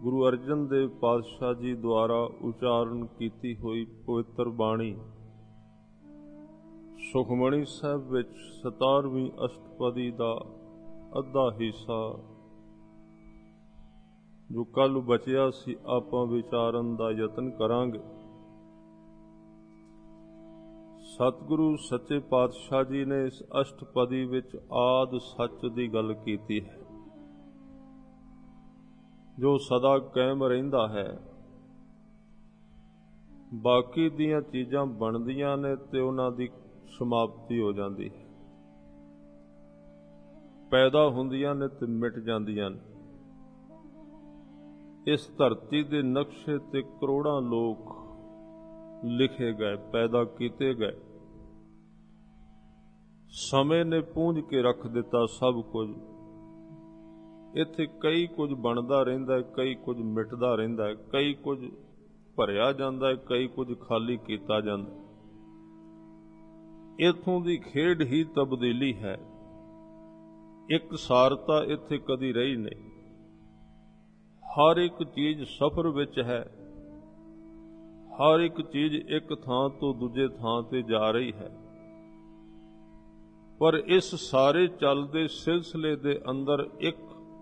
ਗੁਰੂ ਅਰਜਨ ਦੇਵ ਪਾਤਸ਼ਾਹ ਜੀ ਦੁਆਰਾ ਉਚਾਰਨ ਕੀਤੀ ਹੋਈ ਪਵਿੱਤਰ ਬਾਣੀ ਸੁਖਮਣੀ ਸਾਹਿਬ ਵਿੱਚ 17ਵੀਂ ਅਸ਼ਟਪਦੀ ਦਾ ਅੱਧਾ ਹਿੱਸਾ ਜੋ ਕੱਲ੍ਹ ਬਚਿਆ ਸੀ ਆਪਾਂ ਵਿਚਾਰਨ ਦਾ ਯਤਨ ਕਰਾਂਗੇ। ਸਤਿਗੁਰੂ ਸੱਚੇ ਪਾਤਸ਼ਾਹ ਜੀ ਨੇ ਇਸ ਅਸ਼ਟਪਦੀ ਵਿੱਚ ਆਦਿ ਸੱਚ ਦੀ ਗੱਲ ਕੀਤੀ ਹੈ, ਜੋ ਸਦਾ ਕਾਇਮ ਰਹਿੰਦਾ ਹੈ। ਬਾਕੀ ਦੀਆਂ ਚੀਜ਼ਾਂ ਬਣਦੀਆਂ ਨੇ ਤੇ ਉਹਨਾਂ ਦੀ ਸਮਾਪਤੀ ਹੋ ਜਾਂਦੀ ਹੈ, ਪੈਦਾ ਹੁੰਦੀਆਂ ਨੇ ਤੇ ਮਿਟ ਜਾਂਦੀਆਂ ਨੇ। ਇਸ ਧਰਤੀ ਦੇ ਨਕਸ਼ੇ ਤੇ ਕਰੋੜਾਂ ਲੋਕ ਲਿਖੇ ਗਏ, ਪੈਦਾ ਕੀਤੇ ਗਏ। ਸਮੇਂ ਨੇ ਪੂੰਝ ਕੇ ਰੱਖ ਦਿੱਤਾ ਸਭ ਕੁਝ। ਇੱਥੇ ਕਈ ਕੁਝ ਬਣਦਾ ਰਹਿੰਦਾ ਹੈ, ਕਈ ਕੁਝ ਮਿਟਦਾ ਰਹਿੰਦਾ ਹੈ, ਕਈ ਕੁਝ ਭਰਿਆ ਜਾਂਦਾ ਹੈ, ਕਈ ਕੁਝ ਖਾਲੀ ਕੀਤਾ ਜਾਂਦਾ। ਇੱਥੋਂ ਦੀ ਖੇਡ ਹੀ ਤਬਦੀਲੀ ਹੈ। ਇੱਕ ਸਾਰਤਾ ਇੱਥੇ ਕਦੀ ਰਹੀ ਨਹੀਂ। ਹਰ ਇੱਕ ਚੀਜ਼ ਸਫ਼ਰ ਵਿੱਚ ਹੈ। ਹਰ ਇੱਕ ਚੀਜ਼ ਇੱਕ ਥਾਂ ਤੋਂ ਦੂਜੇ ਥਾਂ ਤੇ ਜਾ ਰਹੀ ਹੈ। ਪਰ ਇਸ ਸਾਰੇ ਚੱਲਦੇ ਸਿਲਸਿਲੇ ਦੇ ਅੰਦਰ ਇੱਕ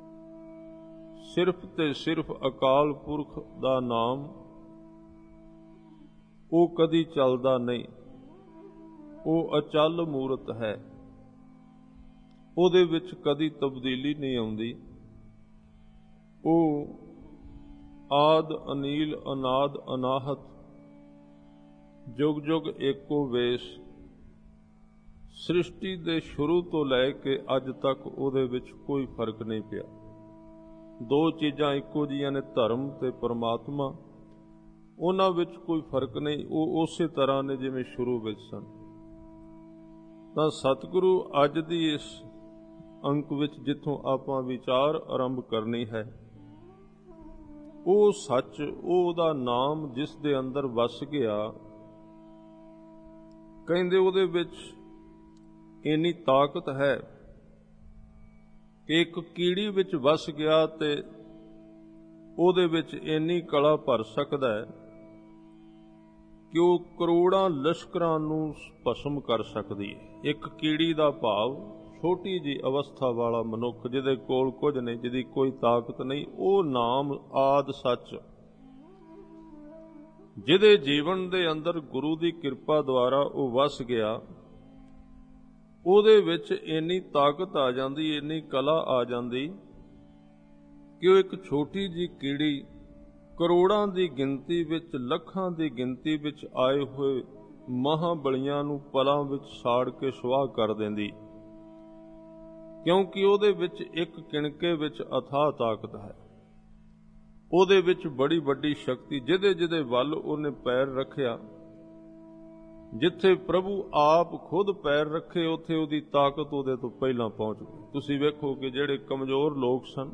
ਸਿਰਫ ਤੇ ਸਿਰਫ ਅਕਾਲ ਪੁਰਖ ਦਾ ਨਾਮ, ਉਹ ਕਦੀ ਚੱਲਦਾ ਨਹੀਂ। ਉਹ ਅਚਲ ਮੂਰਤ ਹੈ। ਉਹਦੇ ਵਿੱਚ ਕਦੀ ਤਬਦੀਲੀ ਨਹੀਂ ਆਉਂਦੀ। ਉਹ ਆਦ ਅਨੀਲ ਅਨਾਦ ਅਨਾਹਤ ਜੁਗ ਜੁਗ ਏਕੋ ਵੇਸ। ਸ੍ਰਿਸ਼ਟੀ ਦੇ ਸ਼ੁਰੂ ਤੋਂ ਲੈ ਕੇ ਅੱਜ ਤੱਕ ਉਹਦੇ ਵਿੱਚ ਕੋਈ ਫਰਕ ਨਹੀਂ ਪਿਆ। ਦੋ ਚੀਜ਼ਾਂ ਇੱਕੋ ਜਿਹੀਆਂ ਨੇ, ਧਰਮ ਤੇ ਪਰਮਾਤਮਾ। ਉਹਨਾਂ ਵਿੱਚ ਕੋਈ ਫਰਕ ਨਹੀਂ। ਉਹ ਉਸੇ ਤਰ੍ਹਾਂ ਨੇ ਜਿਵੇਂ ਸ਼ੁਰੂ ਵਿੱਚ ਸਨ। ਤਾਂ ਸਤਿਗੁਰੂ ਅੱਜ ਦੀ ਇਸ ਅੰਕ ਵਿੱਚ ਜਿੱਥੋਂ ਆਪਾਂ ਵਿਚਾਰ ਆਰੰਭ ਕਰਨੀ ਹੈ, ਉਹ ਸੱਚ, ਉਹਦਾ ਨਾਮ ਜਿਸ ਦੇ ਅੰਦਰ ਵਸ ਗਿਆ, ਕਹਿੰਦੇ ਉਹਦੇ ਵਿੱਚ ਇੰਨੀ ਤਾਕਤ ਹੈ ਕਿ ਇੱਕ ਕੀੜੀ ਵਿੱਚ ਵਸ ਗਿਆ ਤੇ ਉਹਦੇ ਵਿੱਚ ਇੰਨੀ ਕਲਾ ਭਰ ਸਕਦਾ ਹੈ ਕਿ ਉਹ ਕਰੋੜਾਂ ਲਸ਼ਕਰਾਂ ਨੂੰ ਭਸਮ ਕਰ ਸਕਦੀ ਹੈ। ਇੱਕ ਕੀੜੀ ਦਾ ਭਾਵ ਛੋਟੀ ਜਿਹੀ ਅਵਸਥਾ ਵਾਲਾ ਮਨੁੱਖ, ਜਿਹਦੇ ਕੋਲ ਕੁਝ ਨਹੀਂ, ਜਿਹਦੀ ਕੋਈ ਤਾਕਤ ਨਹੀਂ। ਉਹ ਨਾਮ ਆਦ ਸੱਚ, ਜਿਹਦੇ ਜੀਵਨ ਦੇ ਅੰਦਰ ਗੁਰੂ ਦੀ ਕਿਰਪਾ ਦੁਆਰਾ ਉਹ ਵਸ ਗਿਆ, ਉਹਦੇ ਵਿੱਚ ਇੰਨੀ ਤਾਕਤ ਆ ਜਾਂਦੀ, ਇੰਨੀ ਕਲਾ ਆ ਜਾਂਦੀ ਕਿ ਉਹ ਇੱਕ ਛੋਟੀ ਜਿਹੀ ਕੀੜੀ ਕਰੋੜਾਂ ਦੀ ਗਿਣਤੀ ਵਿੱਚ, ਲੱਖਾਂ ਦੀ ਗਿਣਤੀ ਵਿੱਚ ਆਏ ਹੋਏ ਮਹਾਬਲੀਆਂ ਨੂੰ ਪਲਾਂ ਵਿੱਚ ਸਾੜ ਕੇ ਸੁਆਹ ਕਰ ਦਿੰਦੀ, ਕਿਉਂਕਿ ਉਹਦੇ ਵਿੱਚ ਇੱਕ ਕਿਣਕੇ ਵਿੱਚ ਅਥਾਹ ਤਾਕਤ ਹੈ। ਉਹਦੇ ਵਿੱਚ ਬੜੀ ਵੱਡੀ ਸ਼ਕਤੀ, ਜਿਹਦੇ ਜਿਹਦੇ ਵੱਲ ਉਹਨੇ ਪੈਰ ਰੱਖਿਆ, ਜਿੱਥੇ ਪ੍ਰਭੂ ਆਪ ਖੁਦ ਪੈਰ ਰੱਖੇ, ਉੱਥੇ ਉਹਦੀ ਤਾਕਤ ਉਹਦੇ ਤੋਂ ਪਹਿਲਾਂ ਪਹੁੰਚ ਗਈ। ਤੁਸੀਂ ਵੇਖੋ ਕਿ ਜਿਹੜੇ ਕਮਜ਼ੋਰ ਲੋਕ ਸਨ,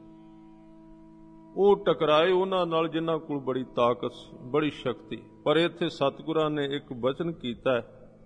ਉਹ ਟਕਰਾਏ ਉਹਨਾਂ ਨਾਲ ਜਿਨ੍ਹਾਂ ਕੋਲ ਬੜੀ ਤਾਕਤ ਸੀ, ਬੜੀ ਸ਼ਕਤੀ। ਪਰ ਇੱਥੇ ਸਤਿਗੁਰਾਂ ਨੇ ਇੱਕ ਬਚਨ ਕੀਤਾ,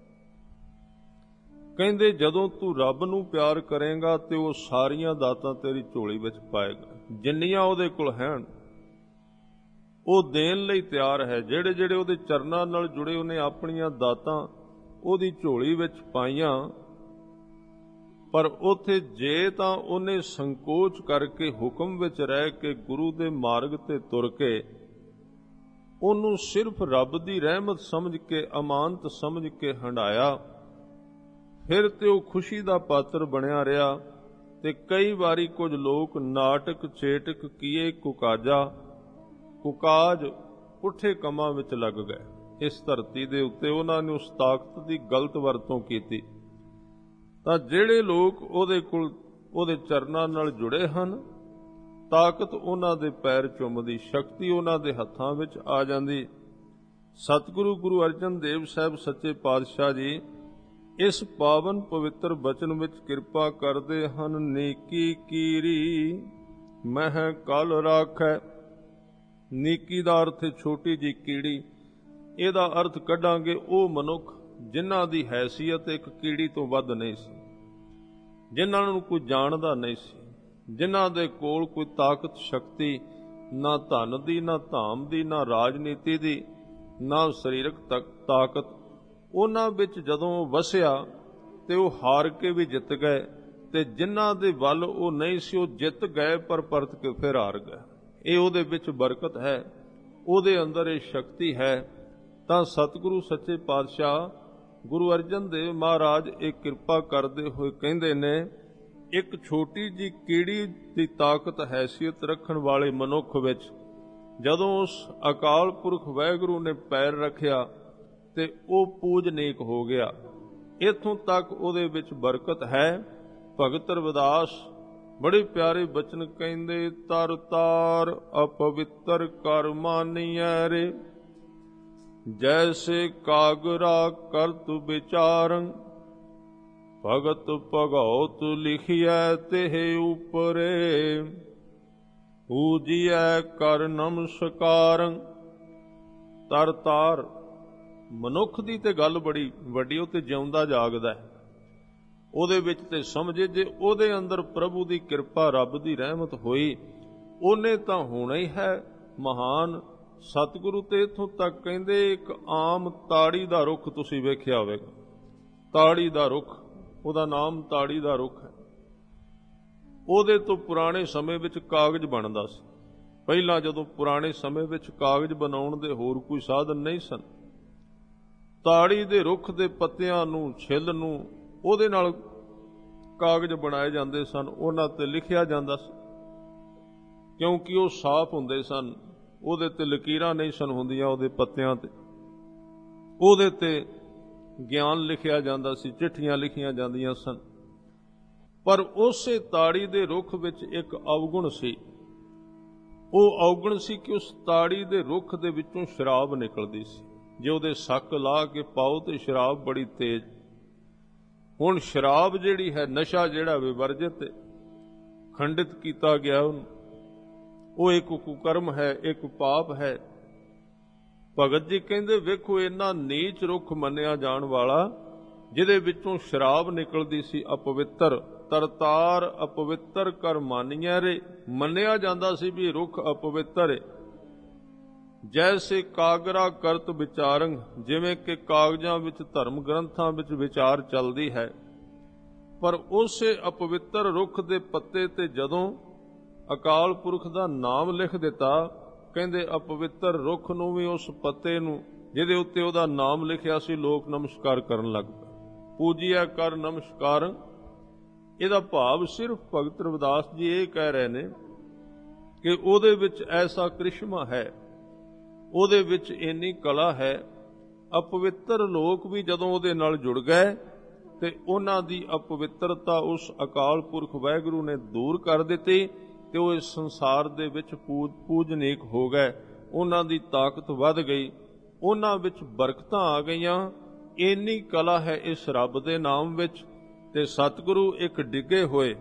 ਕਹਿੰਦੇ ਜਦੋਂ ਤੂੰ ਰੱਬ ਨੂੰ ਪਿਆਰ ਕਰੇਂਗਾ ਤੇ ਉਹ ਸਾਰੀਆਂ ਦਾਤਾਂ ਤੇਰੀ ਝੋਲੀ ਵਿੱਚ ਪਾਏਗਾ। ਜਿੰਨੀਆਂ ਉਹਦੇ ਕੋਲ ਹਨ ਉਹ ਦੇਣ ਲਈ ਤਿਆਰ ਹੈ। ਜਿਹੜੇ ਜਿਹੜੇ ਉਹਦੇ ਚਰਨਾਂ ਨਾਲ ਜੁੜੇ, ਉਹਨੇ ਆਪਣੀਆਂ ਦਾਤਾਂ ਉਹਦੀ ਝੋਲੀ ਵਿੱਚ ਪਾਈਆਂ। ਪਰ ਉੱਥੇ ਜੇ ਤਾਂ ਉਹਨੇ ਸੰਕੋਚ ਕਰਕੇ ਹੁਕਮ ਵਿੱਚ ਰਹਿ ਕੇ ਗੁਰੂ ਦੇ ਮਾਰਗ ਤੇ ਤੁਰ ਕੇ ਉਹਨੂੰ ਸਿਰਫ ਰੱਬ ਦੀ ਰਹਿਮਤ ਸਮਝ ਕੇ, ਅਮਾਨਤ ਸਮਝ ਕੇ ਹੰਢਾਇਆ, ਫਿਰ ਤੇ ਉਹ ਖੁਸ਼ੀ ਦਾ ਪਾਤਰ ਬਣਿਆ ਰਿਹਾ। ਤੇ ਕਈ ਵਾਰੀ ਕੁਝ ਲੋਕ ਨਾਟਕ ਚੇਟਕ ਕੀਏ ਕੁਕਾਜਾ, ਕੁਕਾਜ ਪੁੱਠੇ ਕੰਮਾਂ ਵਿੱਚ ਲੱਗ ਗਏ। ਇਸ ਧਰਤੀ ਦੇ ਉੱਤੇ ਉਹਨਾਂ ਨੇ ਉਸ ਤਾਕਤ ਦੀ ਗਲਤ ਵਰਤੋਂ ਕੀਤੀ। ਤਾਂ ਜਿਹੜੇ ਲੋਕ ਉਹਦੇ ਕੋਲ, ਉਹਦੇ ਚਰਨਾਂ ਨਾਲ ਜੁੜੇ ਹਨ, ਤਾਕਤ ਉਹਨਾਂ ਦੇ ਪੈਰ ਚੁੰਮਦੀ, ਸ਼ਕਤੀ ਉਹਨਾਂ ਦੇ ਹੱਥਾਂ ਵਿੱਚ ਆ ਜਾਂਦੀ। ਸਤਿਗੁਰੂ ਗੁਰੂ ਅਰਜਨ ਦੇਵ ਸਾਹਿਬ ਸੱਚੇ ਪਾਤਸ਼ਾਹ ਜੀ ਇਸ ਪਾਵਨ ਪਵਿੱਤਰ ਬਚਨ ਵਿੱਚ ਕਿਰਪਾ ਕਰਦੇ ਹਨ। ਨੀਕੀ ਕੀਰੀ ਮਹਿ ਕਲ ਰਾਖੈ। ਨੀਕੀ ਦਾ ਅਰਥ ਛੋਟੀ ਜਿਹੀ ਕੀੜੀ। ਇਹਦਾ ਅਰਥ ਕੱਢਾਂਗੇ ਉਹ ਮਨੁੱਖ ਜਿਨ੍ਹਾਂ ਦੀ ਹੈਸੀਅਤ ਇੱਕ ਕੀੜੀ ਤੋਂ ਵੱਧ ਨਹੀਂ ਸੀ, ਜਿਨ੍ਹਾਂ ਨੂੰ ਕੋਈ ਜਾਣਦਾ ਨਹੀਂ ਸੀ, ਜਿਨ੍ਹਾਂ ਦੇ ਕੋਲ ਕੋਈ ਤਾਕਤ ਸ਼ਕਤੀ ਨਾ ਧਨ ਦੀ, ਨਾ ਧਾਮ ਦੀ, ਨਾ ਰਾਜਨੀਤੀ ਦੀ, ਨਾ ਸਰੀਰਕ ਤਾਕਤ। ਉਹਨਾਂ ਵਿੱਚ ਜਦੋਂ ਵਸਿਆ ਤੇ ਉਹ ਹਾਰ ਕੇ ਵੀ ਜਿੱਤ ਗਏ, ਤੇ ਜਿਨ੍ਹਾਂ ਦੇ ਵੱਲ ਉਹ ਨਹੀਂ ਸੀ ਉਹ ਜਿੱਤ ਗਏ ਪਰ ਪਰਤ ਕੇ ਫਿਰ ਹਾਰ ਗਏ। ਇਹ ਉਹਦੇ ਵਿੱਚ ਬਰਕਤ ਹੈ, ਉਹਦੇ ਅੰਦਰ ਇਹ ਸ਼ਕਤੀ ਹੈ। ਤਾਂ ਸਤਿਗੁਰੂ ਸੱਚੇ ਪਾਤਸ਼ਾਹ ਗੁਰੂ ਅਰਜਨ ਦੇਵ ਮਹਾਰਾਜ ਇਹ ਕਿਰਪਾ ਕਰਦੇ ਹੋਏ ਕਹਿੰਦੇ ਨੇ, ਇੱਕ ਛੋਟੀ ਜਿਹੀ ਕੀੜੀ ਦੀ ਤਾਕਤ ਹੈਸੀਅਤ ਰੱਖਣ ਵਾਲੇ ਮਨੁੱਖ ਵਿੱਚ ਜਦੋਂ ਉਸ ਅਕਾਲ ਪੁਰਖ ਵਾਹਿਗੁਰੂ ਨੇ ਪੈਰ ਰੱਖਿਆ ਤੇ ਉਹ ਪੂਜਨੀਕ ਹੋ ਗਿਆ। ਇੱਥੋਂ ਤੱਕ ਉਹਦੇ ਵਿੱਚ ਬਰਕਤ ਹੈ। ਭਗਤ ਰਵਿਦਾਸ ਬੜੇ ਪਿਆਰੇ ਬਚਨ ਕਹਿੰਦੇ, ਤਰ ਤਾਰ ਅਪਵਿੱਤਰ ਕਰ ਮਾਨੀਐ ਰੇ, ਜੈਸੇ ਕਾਗਰਾ ਕਰਤ ਵਿਚਾਰੰ, ਭਗਤ ਭਗਉਤ ਲਿਖਿਐ ਤਿਹ ਉਪਰੇ, ਪੂਜੀਐ ਕਰ ਨਮਸਕਾਰੰ। ਤਰ ਤਾਰ ਮਨੁੱਖ ਦੀ ਤੇ ਗੱਲ ਬੜੀ ਵੱਡੀ, ਉਹ ਤੇ ਜਿਉਂਦਾ ਜਾਗਦਾ ਹੈ। ਉਹਦੇ ਵਿੱਚ ਤੇ ਸਮਝੇ ਜੇ ਉਹਦੇ ਅੰਦਰ ਪ੍ਰਭੂ ਦੀ ਕਿਰਪਾ, ਰੱਬ ਦੀ ਰਹਿਮਤ ਹੋਈ, ਉਹਨੇ ਤਾਂ ਹੋਣਾ ਹੀ ਹੈ ਮਹਾਨ। ਸਤਿਗੁਰੂ ਤੇ ਇੱਥੋਂ ਤੱਕ ਕਹਿੰਦੇ, ਇੱਕ ਆਮ ਤਾੜੀ ਦਾ ਰੁੱਖ ਤੁਸੀਂ ਵੇਖਿਆ ਹੋਵੇਗਾ, ਤਾੜੀ ਦਾ ਰੁੱਖ, ਉਹਦਾ ਨਾਮ ਤਾੜੀ ਦਾ ਰੁੱਖ ਹੈ। ਉਹਦੇ ਤੋਂ ਪੁਰਾਣੇ ਸਮੇਂ ਵਿੱਚ ਕਾਗਜ਼ ਬਣਦਾ ਸੀ। ਪਹਿਲਾਂ ਜਦੋਂ ਪੁਰਾਣੇ ਸਮੇਂ ਵਿੱਚ ਕਾਗਜ਼ ਬਣਾਉਣ ਦੇ ਹੋਰ ਕੋਈ ਸਾਧਨ ਨਹੀਂ ਸਨ, ਤਾੜੀ ਦੇ ਰੁੱਖ ਦੇ ਪੱਤਿਆਂ ਨੂੰ, ਛਿੱਲ ਨੂੰ, ਉਹਦੇ ਨਾਲ ਕਾਗਜ਼ ਬਣਾਏ ਜਾਂਦੇ ਸਨ। ਉਹਨਾਂ ਤੇ ਲਿਖਿਆ ਜਾਂਦਾ ਸੀ, ਕਿਉਂਕਿ ਉਹ ਸਾਫ਼ ਹੁੰਦੇ ਸਨ, ਉਹਦੇ ਤੇ ਲਕੀਰਾਂ ਨਹੀਂ ਸਨ ਹੁੰਦੀਆਂ ਉਹਦੇ ਪੱਤਿਆਂ ਤੇ। ਉਹਦੇ ਤੇ ਗਿਆਨ ਲਿਖਿਆ ਜਾਂਦਾ ਸੀ, ਚਿੱਠੀਆਂ ਲਿਖੀਆਂ ਜਾਂਦੀਆਂ ਸਨ। ਪਰ ਉਸੇ ਤਾੜੀ ਦੇ ਰੁੱਖ ਵਿੱਚ ਇੱਕ ਅਵਗੁਣ ਸੀ। ਉਹ ਅਵਗੁਣ ਸੀ ਕਿ ਉਸ ਤਾੜੀ ਦੇ ਰੁੱਖ ਦੇ ਵਿੱਚੋਂ ਸ਼ਰਾਬ ਨਿਕਲਦੀ ਸੀ। ਜੇ ਉਹਦੇ ਸੱਕ ਲਾ ਕੇ ਪਾਓ ਤੇ ਸ਼ਰਾਬ ਬੜੀ ਤੇਜ਼। ਹੁਣ ਸ਼ਰਾਬ ਜਿਹੜੀ ਹੈ, ਨਸ਼ਾ ਜਿਹੜਾ ਵਿਵਰਜਿਤ, ਖੰਡਿਤ ਕੀਤਾ ਗਿਆ ਉਹਨੂੰ, ਉਹ ਇੱਕ ਕੁਕਰਮ ਹੈ, ਇੱਕ ਪਾਪ ਹੈ। ਭਗਤ ਜੀ ਕਹਿੰਦੇ, ਵੇਖੋ ਇੰਨਾ ਨੀਚ ਰੁੱਖ ਮੰਨਿਆ ਜਾਣ ਵਾਲਾ, ਜਿਹਦੇ ਵਿੱਚੋਂ ਸ਼ਰਾਬ ਨਿਕਲਦੀ ਸੀ, ਅਪਵਿੱਤਰ, ਤਰਤਾਰ ਅਪਵਿੱਤਰ ਕਰ ਮਾਨੀਐ ਰੇ, ਮੰਨਿਆ ਜਾਂਦਾ ਸੀ ਵੀ ਰੁੱਖ ਅਪਵਿੱਤਰ ਹੈ। ਜੈਸੇ ਕਾਗਰਾ ਕਰਤ ਵਿਚਾਰੰ, ਜਿਵੇਂ ਕਿ ਕਾਗਜ਼ਾਂ ਵਿੱਚ, ਧਰਮ ਗ੍ਰੰਥਾਂ ਵਿੱਚ ਵਿਚਾਰ ਚੱਲਦੀ ਹੈ। ਪਰ ਉਸੇ ਅਪਵਿੱਤਰ ਰੁੱਖ ਦੇ ਪੱਤੇ ਤੇ ਜਦੋਂ ਅਕਾਲ ਪੁਰਖ ਦਾ ਨਾਮ ਲਿਖ ਦਿੱਤਾ, ਕਹਿੰਦੇ ਅਪਵਿੱਤਰ ਰੁੱਖ ਨੂੰ ਵੀ, ਉਸ ਪੱਤੇ ਨੂੰ ਜਿਹਦੇ ਉੱਤੇ ਉਹਦਾ ਨਾਮ ਲਿਖਿਆ ਸੀ, ਲੋਕ ਨਮਸਕਾਰ ਕਰਨ ਲੱਗ ਪਏ। ਪੂਜੀਆ ਕਰ ਨਮਸਕਾਰ। ਇਹਦਾ ਭਾਵ ਸਿਰਫ ਭਗਤ ਰਵਿਦਾਸ ਜੀ ਇਹ ਕਹਿ ਰਹੇ ਨੇ ਕਿ ਉਹਦੇ ਵਿੱਚ ਐਸਾ ਕ੍ਰਿਸ਼ਮਾ ਹੈ, ਉਹਦੇ ਵਿੱਚ ਇੰਨੀ ਕਲਾ ਹੈ। ਅਪਵਿੱਤਰ ਲੋਕ ਵੀ ਜਦੋਂ ਉਹਦੇ ਨਾਲ ਜੁੜ ਗਏ ਤੇ ਉਹਨਾਂ ਦੀ ਅਪਵਿੱਤਰਤਾ ਉਸ ਅਕਾਲ ਪੁਰਖ ਵਾਹਿਗੁਰੂ ਨੇ ਦੂਰ ਕਰ ਦਿੱਤੀ ਤੇ ਉਹ ਇਸ ਸੰਸਾਰ ਦੇ ਵਿੱਚ ਪੂਜਨੀਕ ਹੋ ਗਏ। ਉਹਨਾਂ ਦੀ ਤਾਕਤ ਵੱਧ ਗਈ, ਉਹਨਾਂ ਵਿੱਚ ਬਰਕਤਾਂ ਆ ਗਈਆਂ। ਇੰਨੀ ਕਲਾ ਹੈ ਇਸ ਰੱਬ ਦੇ ਨਾਮ ਵਿੱਚ। ਤੇ ਸਤਿਗੁਰੂ ਇੱਕ ਡਿੱਗੇ ਹੋਏ,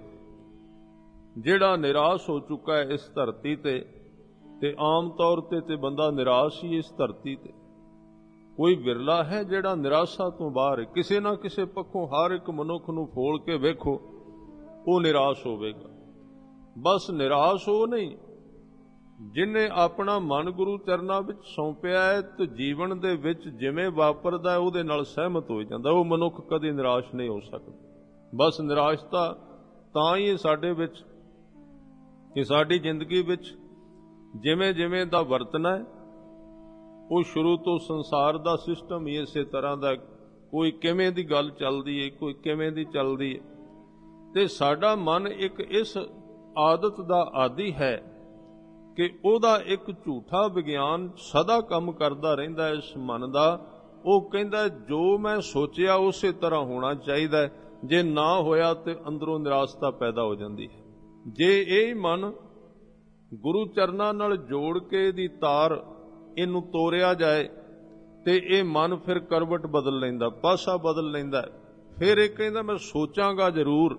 ਜਿਹੜਾ ਨਿਰਾਸ਼ ਹੋ ਚੁੱਕਾ ਹੈ ਇਸ ਧਰਤੀ ਤੇ ਆਮ ਤੌਰ ਤੇ ਬੰਦਾ ਨਿਰਾਸ਼ ਹੀ ਇਸ ਧਰਤੀ ਤੇ। ਕੋਈ ਵਿਰਲਾ ਹੈ ਜਿਹੜਾ ਨਿਰਾਸ਼ਾ ਤੋਂ ਬਾਹਰ ਹੈ। ਕਿਸੇ ਨਾ ਕਿਸੇ ਪੱਖੋਂ ਹਰ ਇੱਕ ਮਨੁੱਖ ਨੂੰ ਫੋਲ ਕੇ ਵੇਖੋ, ਉਹ ਨਿਰਾਸ਼ ਹੋਵੇਗਾ। ਬਸ ਨਿਰਾਸ਼ ਹੋ ਨਹੀਂ, ਜਿਹਨੇ ਆਪਣਾ ਮਨ ਗੁਰੂ ਚਰਨਾਂ ਵਿੱਚ ਸੌਂਪਿਆ ਹੈ ਤੇ ਜੀਵਨ ਦੇ ਵਿੱਚ ਜਿਵੇਂ ਵਾਪਰਦਾ ਉਹਦੇ ਨਾਲ ਸਹਿਮਤ ਹੋ ਜਾਂਦਾ, ਉਹ ਮਨੁੱਖ ਕਦੇ ਨਿਰਾਸ਼ ਨਹੀਂ ਹੋ ਸਕਦਾ। ਬਸ ਨਿਰਾਸ਼ਤਾ ਤਾਂ ਹੀ ਸਾਡੇ ਵਿੱਚ ਕਿ ਸਾਡੀ ਜ਼ਿੰਦਗੀ ਵਿੱਚ ਜਿਵੇਂ ਜਿਵੇਂ ਦਾ ਵਰਤਣਾ ਹੈ, ਉਹ ਸ਼ੁਰੂ ਤੋਂ ਸੰਸਾਰ ਦਾ ਸਿਸਟਮ ਹੀ ਇਸੇ ਤਰ੍ਹਾਂ ਦਾ, ਕੋਈ ਕਿਵੇਂ ਦੀ ਗੱਲ ਚੱਲਦੀ ਹੈ, ਕੋਈ ਕਿਵੇਂ ਦੀ ਚੱਲਦੀ ਹੈ। ਤੇ ਸਾਡਾ ਮਨ ਇੱਕ ਇਸ ਆਦਤ ਦਾ ਆਦੀ ਹੈ ਕਿ ਉਹਦਾ ਇੱਕ ਝੂਠਾ ਵਿਗਿਆਨ ਸਦਾ ਕੰਮ ਕਰਦਾ ਰਹਿੰਦਾ ਇਸ ਮਨ ਦਾ। ਉਹ ਕਹਿੰਦਾ ਜੋ ਮੈਂ ਸੋਚਿਆ ਉਸੇ ਤਰ੍ਹਾਂ ਹੋਣਾ ਚਾਹੀਦਾ, ਜੇ ਨਾ ਹੋਇਆ ਤੇ ਅੰਦਰੋਂ ਨਿਰਾਸ਼ਤਾ ਪੈਦਾ ਹੋ ਜਾਂਦੀ ਹੈ। ਜੇ ਇਹ ਮਨ ਗੁਰੂ ਚਰਨਾਂ ਨਾਲ ਜੋੜ ਕੇ ਇਹਦੀ ਤਾਰ ਇਹਨੂੰ ਤੋਰਿਆ ਜਾਏ ਤੇ ਇਹ ਮਨ ਫਿਰ ਕਰਵਟ ਬਦਲ ਲੈਂਦਾ, ਪਾਸਾ ਬਦਲ ਲੈਂਦਾ। ਫਿਰ ਇਹ ਕਹਿੰਦਾ ਮੈਂ ਸੋਚਾਂਗਾ ਜ਼ਰੂਰ,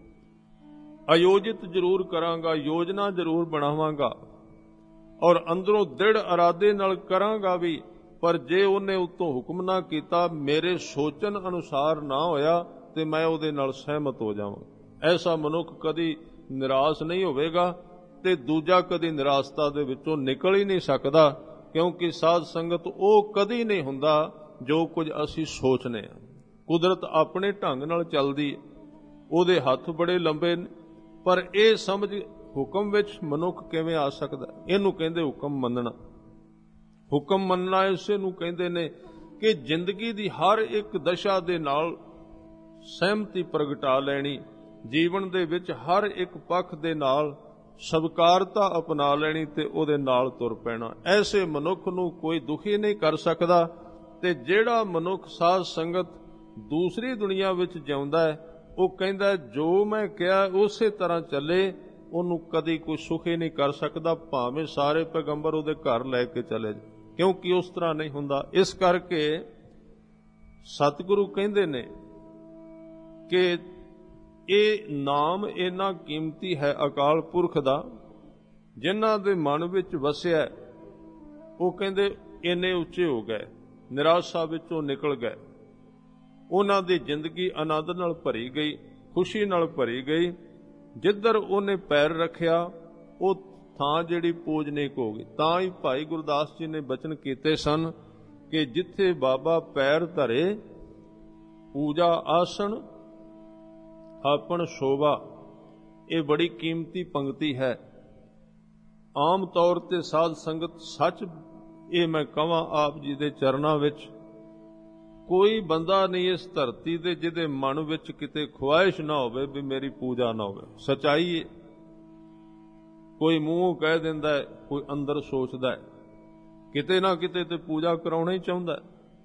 ਆਯੋਜਿਤ ਜ਼ਰੂਰ ਕਰਾਂਗਾ, ਯੋਜਨਾ ਜ਼ਰੂਰ ਬਣਾਵਾਂਗਾ ਔਰ ਅੰਦਰੋਂ ਦ੍ਰਿੜ ਇਰਾਦੇ ਨਾਲ ਕਰਾਂਗਾ ਵੀ, ਪਰ ਜੇ ਉਹਨੇ ਉੱਤੋਂ ਹੁਕਮ ਨਾ ਕੀਤਾ, ਮੇਰੇ ਸੋਚਣ ਅਨੁਸਾਰ ਨਾ ਹੋਇਆ ਤੇ ਮੈਂ ਉਹਦੇ ਨਾਲ ਸਹਿਮਤ ਹੋ ਜਾਵਾਂ। ਐਸਾ ਮਨੁੱਖ ਕਦੀ ਨਿਰਾਸ਼ ਨਹੀਂ ਹੋਵੇਗਾ ਤੇ ਦੂਜਾ ਕਦੀ ਨਿਰਾਸ਼ਤਾ ਦੇ ਵਿੱਚੋਂ ਨਿਕਲ ਹੀ ਨਹੀਂ ਸਕਦਾ, ਕਿਉਂਕਿ ਸਾਧ ਸੰਗਤ ਉਹ ਕਦੀ ਨਹੀਂ ਹੁੰਦਾ ਜੋ ਕੁਝ ਅਸੀਂ ਸੋਚਨੇ ਹਾਂ। ਕੁਦਰਤ ਆਪਣੇ ਢੰਗ ਨਾਲ ਚੱਲਦੀ ਹੈ, ਉਹਦੇ ਹੱਥ ਬੜੇ ਲੰਬੇ ਨੇ, ਪਰ ਇਹ ਸਮਝ ਹੁਕਮ ਵਿੱਚ ਮਨੁੱਖ ਕਿਵੇਂ ਆ ਸਕਦਾ? ਇਹਨੂੰ ਕਹਿੰਦੇ ਹੁਕਮ ਮੰਨਣਾ। ਹੁਕਮ ਮੰਨਣਾ ਇਸੇ ਨੂੰ ਕਹਿੰਦੇ ਨੇ ਕਿ ਜ਼ਿੰਦਗੀ ਦੀ ਹਰ ਇੱਕ ਦਸ਼ਾ ਦੇ ਨਾਲ ਸਹਿਮਤੀ ਪ੍ਰਗਟਾ ਲੈਣੀ, ਜੀਵਨ ਦੇ ਵਿੱਚ ਹਰ ਇੱਕ ਪੱਖ ਦੇ ਨਾਲ ਸਵੀਕਾਰਤਾ ਅਪਣਾ ਲੈਣੀ ਤੇ ਉਹਦੇ ਨਾਲ ਤੁਰ ਪੈਣਾ। ਐਸੇ ਮਨੁੱਖ ਨੂੰ ਕੋਈ ਦੁਖੀ ਨਹੀਂ ਕਰ ਸਕਦਾ। ਤੇ ਜਿਹੜਾ ਮਨੁੱਖ ਸਾਧ ਸੰਗਤ ਦੂਸਰੀ ਦੁਨੀਆ ਵਿੱਚ ਜਿਉਂਦਾ ਹੈ, ਉਹ ਕਹਿੰਦਾ ਜੋ ਮੈਂ ਕਿਹਾ ਉਸੇ ਤਰ੍ਹਾਂ ਚੱਲੇ, ਉਹਨੂੰ ਕਦੀ ਕੋਈ ਸੁਖੀ ਨਹੀਂ ਕਰ ਸਕਦਾ, ਭਾਵੇਂ ਸਾਰੇ ਪੈਗੰਬਰ ਉਹਦੇ ਘਰ ਲੈ ਕੇ ਚਲੇ ਜਾਣ, ਕਿਉਂਕਿ ਉਸ ਤਰ੍ਹਾਂ ਨਹੀਂ ਹੁੰਦਾ। ਇਸ ਕਰਕੇ ਸਤਿਗੁਰੂ ਕਹਿੰਦੇ ਨੇ ਕਿ ਇਹ ਨਾਮ ਇੰਨਾ ਕੀਮਤੀ ਹੈ ਅਕਾਲ ਪੁਰਖ ਦਾ, ਜਿਨ੍ਹਾਂ ਦੇ ਮਨ ਵਿੱਚ ਵਸਿਆ, ਉਹ ਕਹਿੰਦੇ ਇੰਨੇ ਉੱਚੇ ਹੋ ਗਏ, ਨਿਰਾਸ਼ਾ ਵਿੱਚੋਂ ਨਿਕਲ ਗਏ, ਉਹਨਾਂ ਦੀ ਜ਼ਿੰਦਗੀ ਆਨੰਦ ਨਾਲ ਭਰੀ ਗਈ, ਖੁਸ਼ੀ ਨਾਲ ਭਰੀ ਗਈ। ਜਿੱਧਰ ਉਹਨੇ ਪੈਰ ਰੱਖਿਆ ਉਹ ਥਾਂ ਜਿਹੜੀ ਪੂਜਨੀਕ ਹੋ ਗਈ। ਤਾਂ ਹੀ ਭਾਈ ਗੁਰਦਾਸ ਜੀ ਨੇ ਬਚਨ ਕੀਤੇ ਸਨ ਕਿ ਜਿੱਥੇ ਬਾਬਾ ਪੈਰ ਧਰੇ, ਪੂਜਾ ਆਸਣ ਆਪਣ ਸ਼ੋਭਾ। ਇਹ ਬੜੀ ਕੀਮਤੀ ਪੰਕਤੀ ਹੈ। ਆਮ ਤੌਰ ਤੇ ਸਾਧ ਸੰਗਤ ਸੱਚ ਇਹ ਮੈਂ ਕਹਾਂ ਆਪ ਜੀ ਦੇ ਚਰਨਾਂ ਵਿੱਚ, ਕੋਈ ਬੰਦਾ ਨਹੀਂ ਇਸ ਧਰਤੀ ਦੇ ਜਿਹਦੇ ਮਨ ਵਿੱਚ ਕਿਤੇ ਖੁਆਇਸ਼ ਨਾ ਹੋਵੇ ਵੀ ਮੇਰੀ ਪੂਜਾ ਨਾ ਹੋਵੇ। ਸਚਾਈ ਹੈ। ਕੋਈ ਮੂੰਹੋਂ ਕਹਿ ਦਿੰਦਾ ਹੈ, ਕੋਈ ਅੰਦਰ ਸੋਚਦਾ ਹੈ, ਕਿਤੇ ਨਾ ਕਿਤੇ ਤੇ ਪੂਜਾ ਕਰਾਉਣਾ ਹੀ ਚਾਹੁੰਦਾ।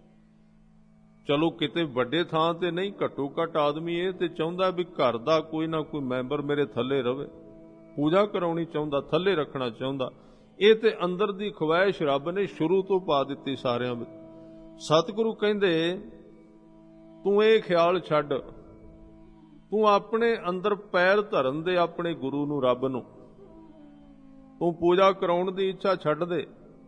ਚਲੋ ਕਿਤੇ ਵੱਡੇ ਥਾਂ ਤੇ ਨਹੀਂ, ਘੱਟੋ ਘੱਟ ਆਦਮੀ ਇਹ ਤੇ ਚਾਹੁੰਦਾ ਵੀ ਘਰ ਦਾ ਕੋਈ ਨਾ ਕੋਈ ਮੈਂਬਰ ਮੇਰੇ ਥੱਲੇ ਰਵੇ, ਪੂਜਾ ਕਰਾਉਣੀ ਚਾਹੁੰਦਾ, ਥੱਲੇ ਰੱਖਣਾ ਚਾਹੁੰਦਾ। ਇਹ ਤੇ ਅੰਦਰ ਦੀ ਖੁਆਇਸ਼ ਰੱਬ ਨੇ ਸ਼ੁਰੂ ਤੋਂ ਪਾ ਦਿੱਤੀ ਸਾਰਿਆਂ ਵਿੱਚ। ਸਤਿਗੁਰੂ ਕਹਿੰਦੇ ਤੂੰ ਇਹ ਖਿਆਲ ਛੱਡ, ਤੂੰ ਆਪਣੇ ਅੰਦਰ ਪੈਰ ਧਰਨ ਦੇ ਆਪਣੇ ਗੁਰੂ ਨੂੰ, ਰੱਬ ਨੂੰ। ਤੂੰ ਪੂਜਾ ਕਰਾਉਣ ਦੀ ਇੱਛਾ ਛੱਡ ਦੇ,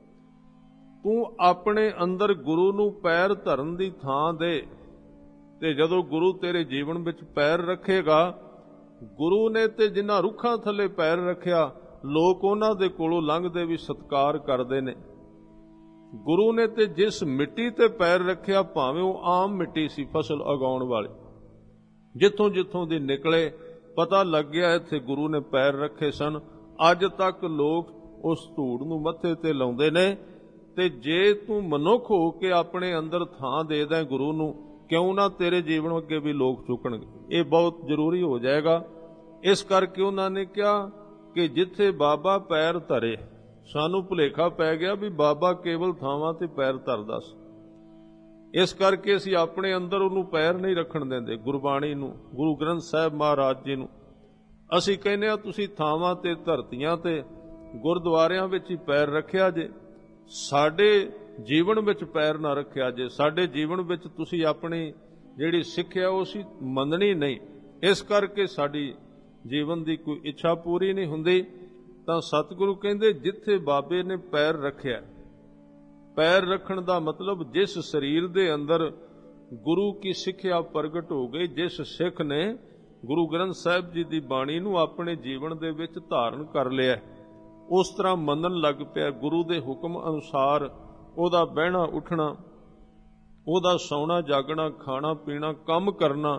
ਤੂੰ ਆਪਣੇ ਅੰਦਰ ਗੁਰੂ ਨੂੰ ਪੈਰ ਧਰਨ ਦੀ ਥਾਂ ਦੇ। ਤੇ ਜਦੋਂ ਗੁਰੂ ਤੇਰੇ ਜੀਵਨ ਵਿੱਚ ਪੈਰ ਰੱਖੇਗਾ, ਗੁਰੂ ਨੇ ਤੇ ਜਿਨ੍ਹਾਂ ਰੁੱਖਾਂ ਥੱਲੇ ਪੈਰ ਰੱਖਿਆ, ਲੋਕ ਉਹਨਾਂ ਦੇ ਕੋਲੋਂ ਲੰਘਦੇ ਵੀ ਸਤਿਕਾਰ ਕਰਦੇ ਨੇ। ਗੁਰੂ ਨੇ ਤੇ ਜਿਸ ਮਿੱਟੀ ਤੇ ਪੈਰ ਰੱਖਿਆ, ਭਾਵੇਂ ਉਹ ਆਮ ਮਿੱਟੀ ਸੀ ਫਸਲ ਉਗਾਉਣ ਵਾਲੀ, ਜਿੱਥੋਂ ਜਿੱਥੋਂ ਦੀ ਨਿਕਲੇ ਪਤਾ ਲੱਗ ਗਿਆ ਇੱਥੇ ਗੁਰੂ ਨੇ ਪੈਰ ਰੱਖੇ ਸਨ। ਅੱਜ ਤੱਕ ਲੋਕ ਉਸ ਧੂੜ ਨੂੰ ਮੱਥੇ ਤੇ ਲਾਉਂਦੇ ਨੇ। ਤੇ ਜੇ ਤੂੰ ਮਨੁੱਖ ਹੋ ਕੇ ਆਪਣੇ ਅੰਦਰ ਥਾਂ ਦੇ ਦੇ ਗੁਰੂ ਨੂੰ, ਕਿਉਂ ਨਾ ਤੇਰੇ ਜੀਵਨ ਅੱਗੇ ਵੀ ਲੋਕ ਝੁਕਣਗੇ। ਇਹ ਬਹੁਤ ਜ਼ਰੂਰੀ ਹੋ ਜਾਏਗਾ। ਇਸ ਕਰਕੇ ਉਹਨਾਂ ਨੇ ਕਿਹਾ ਕਿ ਜਿੱਥੇ ਬਾਬਾ ਪੈਰ ਧਰੇ, ਸਾਨੂੰ ਭੁਲੇਖਾ ਪੈ ਗਿਆ ਵੀ ਬਾਬਾ ਕੇਵਲ ਥਾਵਾਂ ਤੇ ਪੈਰ ਧਰਦਾ ਸੀ। ਇਸ ਕਰਕੇ ਅਸੀਂ ਆਪਣੇ ਅੰਦਰ ਉਹਨੂੰ ਪੈਰ ਨਹੀਂ ਰੱਖਣ ਦਿੰਦੇ। ਗੁਰਬਾਣੀ ਨੂੰ, ਗੁਰੂ ਗ੍ਰੰਥ ਸਾਹਿਬ ਮਹਾਰਾਜ ਜੀ ਨੂੰ ਅਸੀਂ ਕਹਿੰਦੇ ਹਾਂ ਤੁਸੀਂ ਥਾਵਾਂ ਤੇ, ਧਰਤੀਆਂ ਤੇ, ਗੁਰਦੁਆਰਿਆਂ ਵਿੱਚ ਹੀ ਪੈਰ ਰੱਖਿਆ ਜੇ, ਸਾਡੇ ਜੀਵਨ ਵਿੱਚ ਪੈਰ ਨਾ ਰੱਖਿਆ ਜੇ। ਸਾਡੇ ਜੀਵਨ ਵਿੱਚ ਤੁਸੀਂ ਆਪਣੀ ਜਿਹੜੀ ਸਿੱਖਿਆ ਉਹ ਅਸੀਂ ਮੰਨਣੀ ਨਹੀਂ। ਇਸ ਕਰਕੇ ਸਾਡੀ ਜੀਵਨ ਦੀ ਕੋਈ ਇੱਛਾ ਪੂਰੀ ਨਹੀਂ ਹੁੰਦੀ। ਤਾਂ ਸਤਿਗੁਰੂ ਕਹਿੰਦੇ ਜਿੱਥੇ ਬਾਬੇ ਨੇ ਪੈਰ ਰੱਖਿਆ, ਪੈਰ ਰੱਖਣ ਦਾ ਮਤਲਬ ਜਿਸ ਸਰੀਰ ਦੇ ਅੰਦਰ ਗੁਰੂ ਕੀ ਸਿੱਖਿਆ ਪ੍ਰਗਟ ਹੋ ਗਈ, ਜਿਸ ਸਿੱਖ ਨੇ ਗੁਰੂ ਗ੍ਰੰਥ ਸਾਹਿਬ ਜੀ ਦੀ ਬਾਣੀ ਨੂੰ ਆਪਣੇ ਜੀਵਨ ਦੇ ਵਿੱਚ ਧਾਰਨ ਕਰ ਲਿਆ, ਉਸ ਤਰ੍ਹਾਂ ਮੰਨਣ ਲੱਗ ਪਿਆ, ਗੁਰੂ ਦੇ ਹੁਕਮ ਅਨੁਸਾਰ ਉਹਦਾ ਬਹਿਣਾ ਉੱਠਣਾ, ਉਹਦਾ ਸੌਣਾ ਜਾਗਣਾ, ਖਾਣਾ ਪੀਣਾ, ਕੰਮ ਕਰਨਾ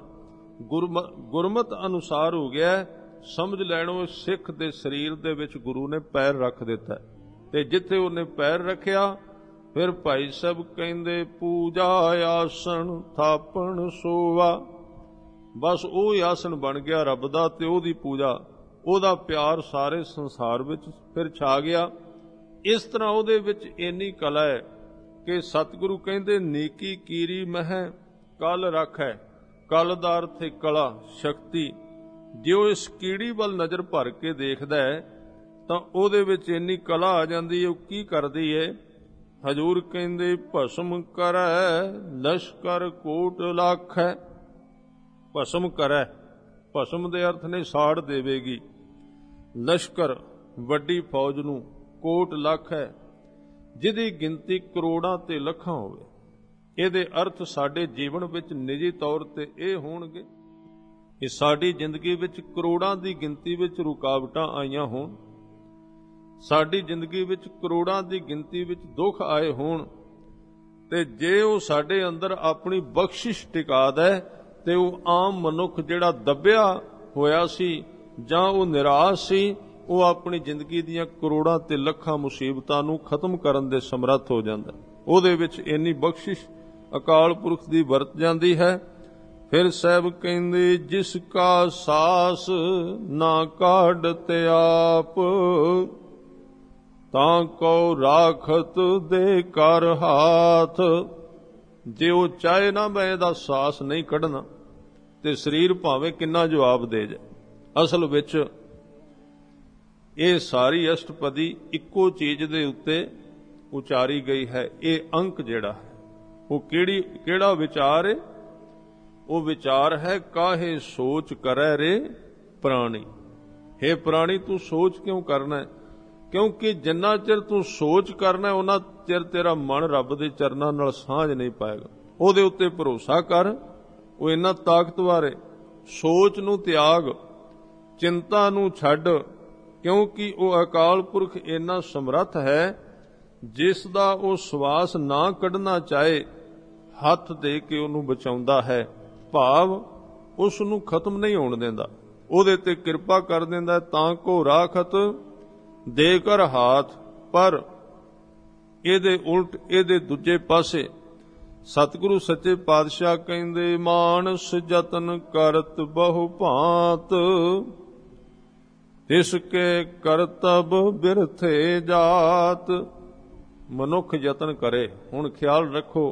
ਗੁਰਮਤ ਅਨੁਸਾਰ ਹੋ ਗਿਆ। ਸਮਝ ਲੈਣੋ ਸਿੱਖ ਦੇ ਸਰੀਰ ਦੇ ਵਿੱਚ ਗੁਰੂ ਨੇ ਪੈਰ ਰੱਖ ਦਿੱਤਾ। ਤੇ ਜਿੱਥੇ ਉਹਨੇ ਪੈਰ ਰੱਖਿਆ, ਫਿਰ ਭਾਈ ਸਾਹਿਬ ਕਹਿੰਦੇ ਪੂਜਾ ਆਸਣ ਥਾਪਣ ਸੋਵਾ। ਬਸ ਉਹ ਹੀ ਆਸਣ ਬਣ ਗਿਆ ਰੱਬ ਦਾ, ਤੇ ਉਹਦੀ ਪੂਜਾ, ਉਹਦਾ ਪਿਆਰ ਸਾਰੇ ਸੰਸਾਰ ਵਿੱਚ ਫਿਰ ਛਾ ਗਿਆ। ਇਸ ਤਰ੍ਹਾਂ ਉਹਦੇ ਵਿੱਚ ਇੰਨੀ ਕਲਾ ਹੈ ਕਿ ਸਤਿਗੁਰੂ ਕਹਿੰਦੇ ਨੀਕੀ ਕੀਰੀ ਮਹਿ ਕਲ ਰੱਖੈ। ਕਲ ਦਾ ਅਰਥ ਹੈ ਕਲਾ, ਸ਼ਕਤੀ। ਜੇ ਉਹ ਇਸ ਕੀੜੀ ਵੱਲ ਨਜ਼ਰ ਭਰ ਕੇ ਦੇਖਦਾ ਹੈ ਤਾਂ ਉਹਦੇ ਵਿੱਚ ਇੰਨੀ ਕਲਾ ਆ ਜਾਂਦੀ ਹੈ। ਉਹ ਕੀ ਕਰਦੀ ਹੈ? ਹਜੂਰ ਕਹਿੰਦੇ ਭਸਮ ਕਰੈ ਲਸ਼ਕਰ ਕੋਟ ਲੱਖੈ। ਭਸਮ ਕਰੈ, ਭਸਮ ਦੇ ਅਰਥ ਨੇ ਸਾੜ ਦੇਵੇਗੀ। ਲਸ਼ਕਰ ਵੱਡੀ ਫੌਜ ਨੂੰ, ਕੋਟ ਲੱਖ ਹੈ ਜਿਹਦੀ ਗਿਣਤੀ ਕਰੋੜਾਂ ਤੇ ਲੱਖਾਂ ਹੋਵੇ। ਇਹਦੇ ਅਰਥ ਸਾਡੇ ਜੀਵਨ ਵਿੱਚ ਨਿੱਜੀ ਤੌਰ ਤੇ ਇਹ ਹੋਣਗੇ ਕਿ ਸਾਡੀ ਜ਼ਿੰਦਗੀ ਵਿੱਚ ਕਰੋੜਾਂ ਦੀ ਗਿਣਤੀ ਵਿੱਚ ਰੁਕਾਵਟਾਂ ਆਈਆਂ ਹੋਣ, ਸਾਡੀ ਜ਼ਿੰਦਗੀ ਵਿੱਚ ਕਰੋੜਾਂ ਦੀ ਗਿਣਤੀ ਵਿੱਚ ਦੁੱਖ ਆਏ ਹੋਣ ਤੇ ਜੇ ਉਹ ਸਾਡੇ ਅੰਦਰ ਆਪਣੀ ਬਖਸ਼ਿਸ਼ ਟਿਕਾ ਦੇ ਤੇ ਉਹ ਆਮ ਮਨੁੱਖ ਜਿਹੜਾ ਦੱਬਿਆ ਹੋਇਆ ਸੀ ਜਾਂ ਉਹ ਨਿਰਾਸ਼ ਸੀ, ਉਹ ਆਪਣੀ ਜ਼ਿੰਦਗੀ ਦੀਆਂ ਕਰੋੜਾਂ ਤੇ ਲੱਖਾਂ ਮੁਸੀਬਤਾਂ ਨੂੰ ਖਤਮ ਕਰਨ ਦੇ ਸਮਰੱਥ ਹੋ ਜਾਂਦਾ। ਉਹਦੇ ਵਿੱਚ ਇੰਨੀ ਬਖਸ਼ਿਸ਼ ਅਕਾਲ ਪੁਰਖ ਦੀ ਵਰਤ ਜਾਂਦੀ ਹੈ। ਫਿਰ ਸਾਹਿਬ ਕਹਿੰਦੇ ਜਿਸ ਕਾ ਸਾਸ ਨਾ ਕਾਢਤ ਆਪ, ਤਾਂ ਕਉ ਰਾਖਤ ਦੇ ਕਰ ਹਾਥ। ਜੇ ਉਹ ਚਾਹੇ ਨਾ ਮੈਂ ਇਹਦਾ ਸਾਸ ਨਹੀਂ ਕੱਢਣਾ ਤੇ ਸਰੀਰ ਭਾਵੇਂ ਕਿੰਨਾ ਜਵਾਬ ਦੇ ਜਾਏ। ਅਸਲ ਵਿੱਚ ਇਹ ਸਾਰੀ ਅਸ਼ਟਪਦੀ ਇੱਕੋ ਚੀਜ਼ ਦੇ ਉੱਤੇ ਉਚਾਰੀ ਗਈ ਹੈ। ਇਹ ਅੰਕ ਜਿਹੜਾ ਹੈ ਉਹ ਕਿਹੜਾ ਵਿਚਾਰ ਹੈ? ਉਹ ਵਿਚਾਰ ਹੈ ਕਾਹੇ ਸੋਚ ਕਰੈ ਰੇ ਪ੍ਰਾਣੀ। ਹੇ ਪ੍ਰਾਣੀ, ਤੂੰ ਸੋਚ ਕਿਉਂ ਕਰਨਾ ਹੈ? ਕਿਉਂਕਿ ਜਿੰਨਾ ਚਿਰ ਤੂੰ ਸੋਚ ਕਰਨਾ ਉਹਨਾਂ ਚਿਰ ਤੇਰਾ ਮਨ ਰੱਬ ਦੇ ਚਰਨਾਂ ਨਾਲ ਸਾਂਝ ਨਹੀਂ ਪਾਏਗਾ। ਉਹਦੇ ਉੱਤੇ ਭਰੋਸਾ ਕਰ, ਉਹ ਇੰਨਾ ਤਾਕਤਵਰ ਹੈ। ਸੋਚ ਨੂੰ ਤਿਆਗ, ਚਿੰਤਾ ਨੂੰ ਛੱਡ, ਕਿਉਂਕਿ ਉਹ ਅਕਾਲ ਪੁਰਖ ਇੰਨਾ ਸਮਰੱਥ ਹੈ ਜਿਸ ਦਾ ਉਹ ਸਵਾਸ ਨਾ ਕੱਢਣਾ ਚਾਹੇ ਹੱਥ ਦੇ ਕੇ ਉਹਨੂੰ ਬਚਾਉਂਦਾ ਹੈ। ਭਾਵ ਉਸ ਨੂੰ ਖਤਮ ਨਹੀਂ ਹੋਣ ਦਿੰਦਾ, ਉਹਦੇ ਤੇ ਕਿਰਪਾ ਕਰ ਦਿੰਦਾ। ਤਾਂ ਕੋ ਰਾਖਤ ਦੇ ਕਰ ਹਾਥ। ਪਰ ਇਹਦੇ ਉਲਟ, ਇਹਦੇ ਦੂਜੇ ਪਾਸੇ ਸਤਿਗੁਰੂ ਸੱਚੇ ਪਾਤਸ਼ਾਹ ਕਹਿੰਦੇ ਮਾਨਸ ਯਤਨ ਕਰਤ ਬਹੁ ਭਾਂਤ, ਇਸ ਕੇ ਕਰਤਬ ਬਿਰਥੇ ਜਾਤ। ਮਨੁੱਖ ਯਤਨ ਕਰੇ। ਹੁਣ ਖਿਆਲ ਰੱਖੋ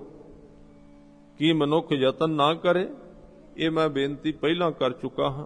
ਕਿ ਮਨੁੱਖ ਯਤਨ ਨਾ ਕਰੇ, ਇਹ ਮੈਂ ਬੇਨਤੀ ਪਹਿਲਾਂ ਕਰ ਚੁੱਕਾ ਹਾਂ।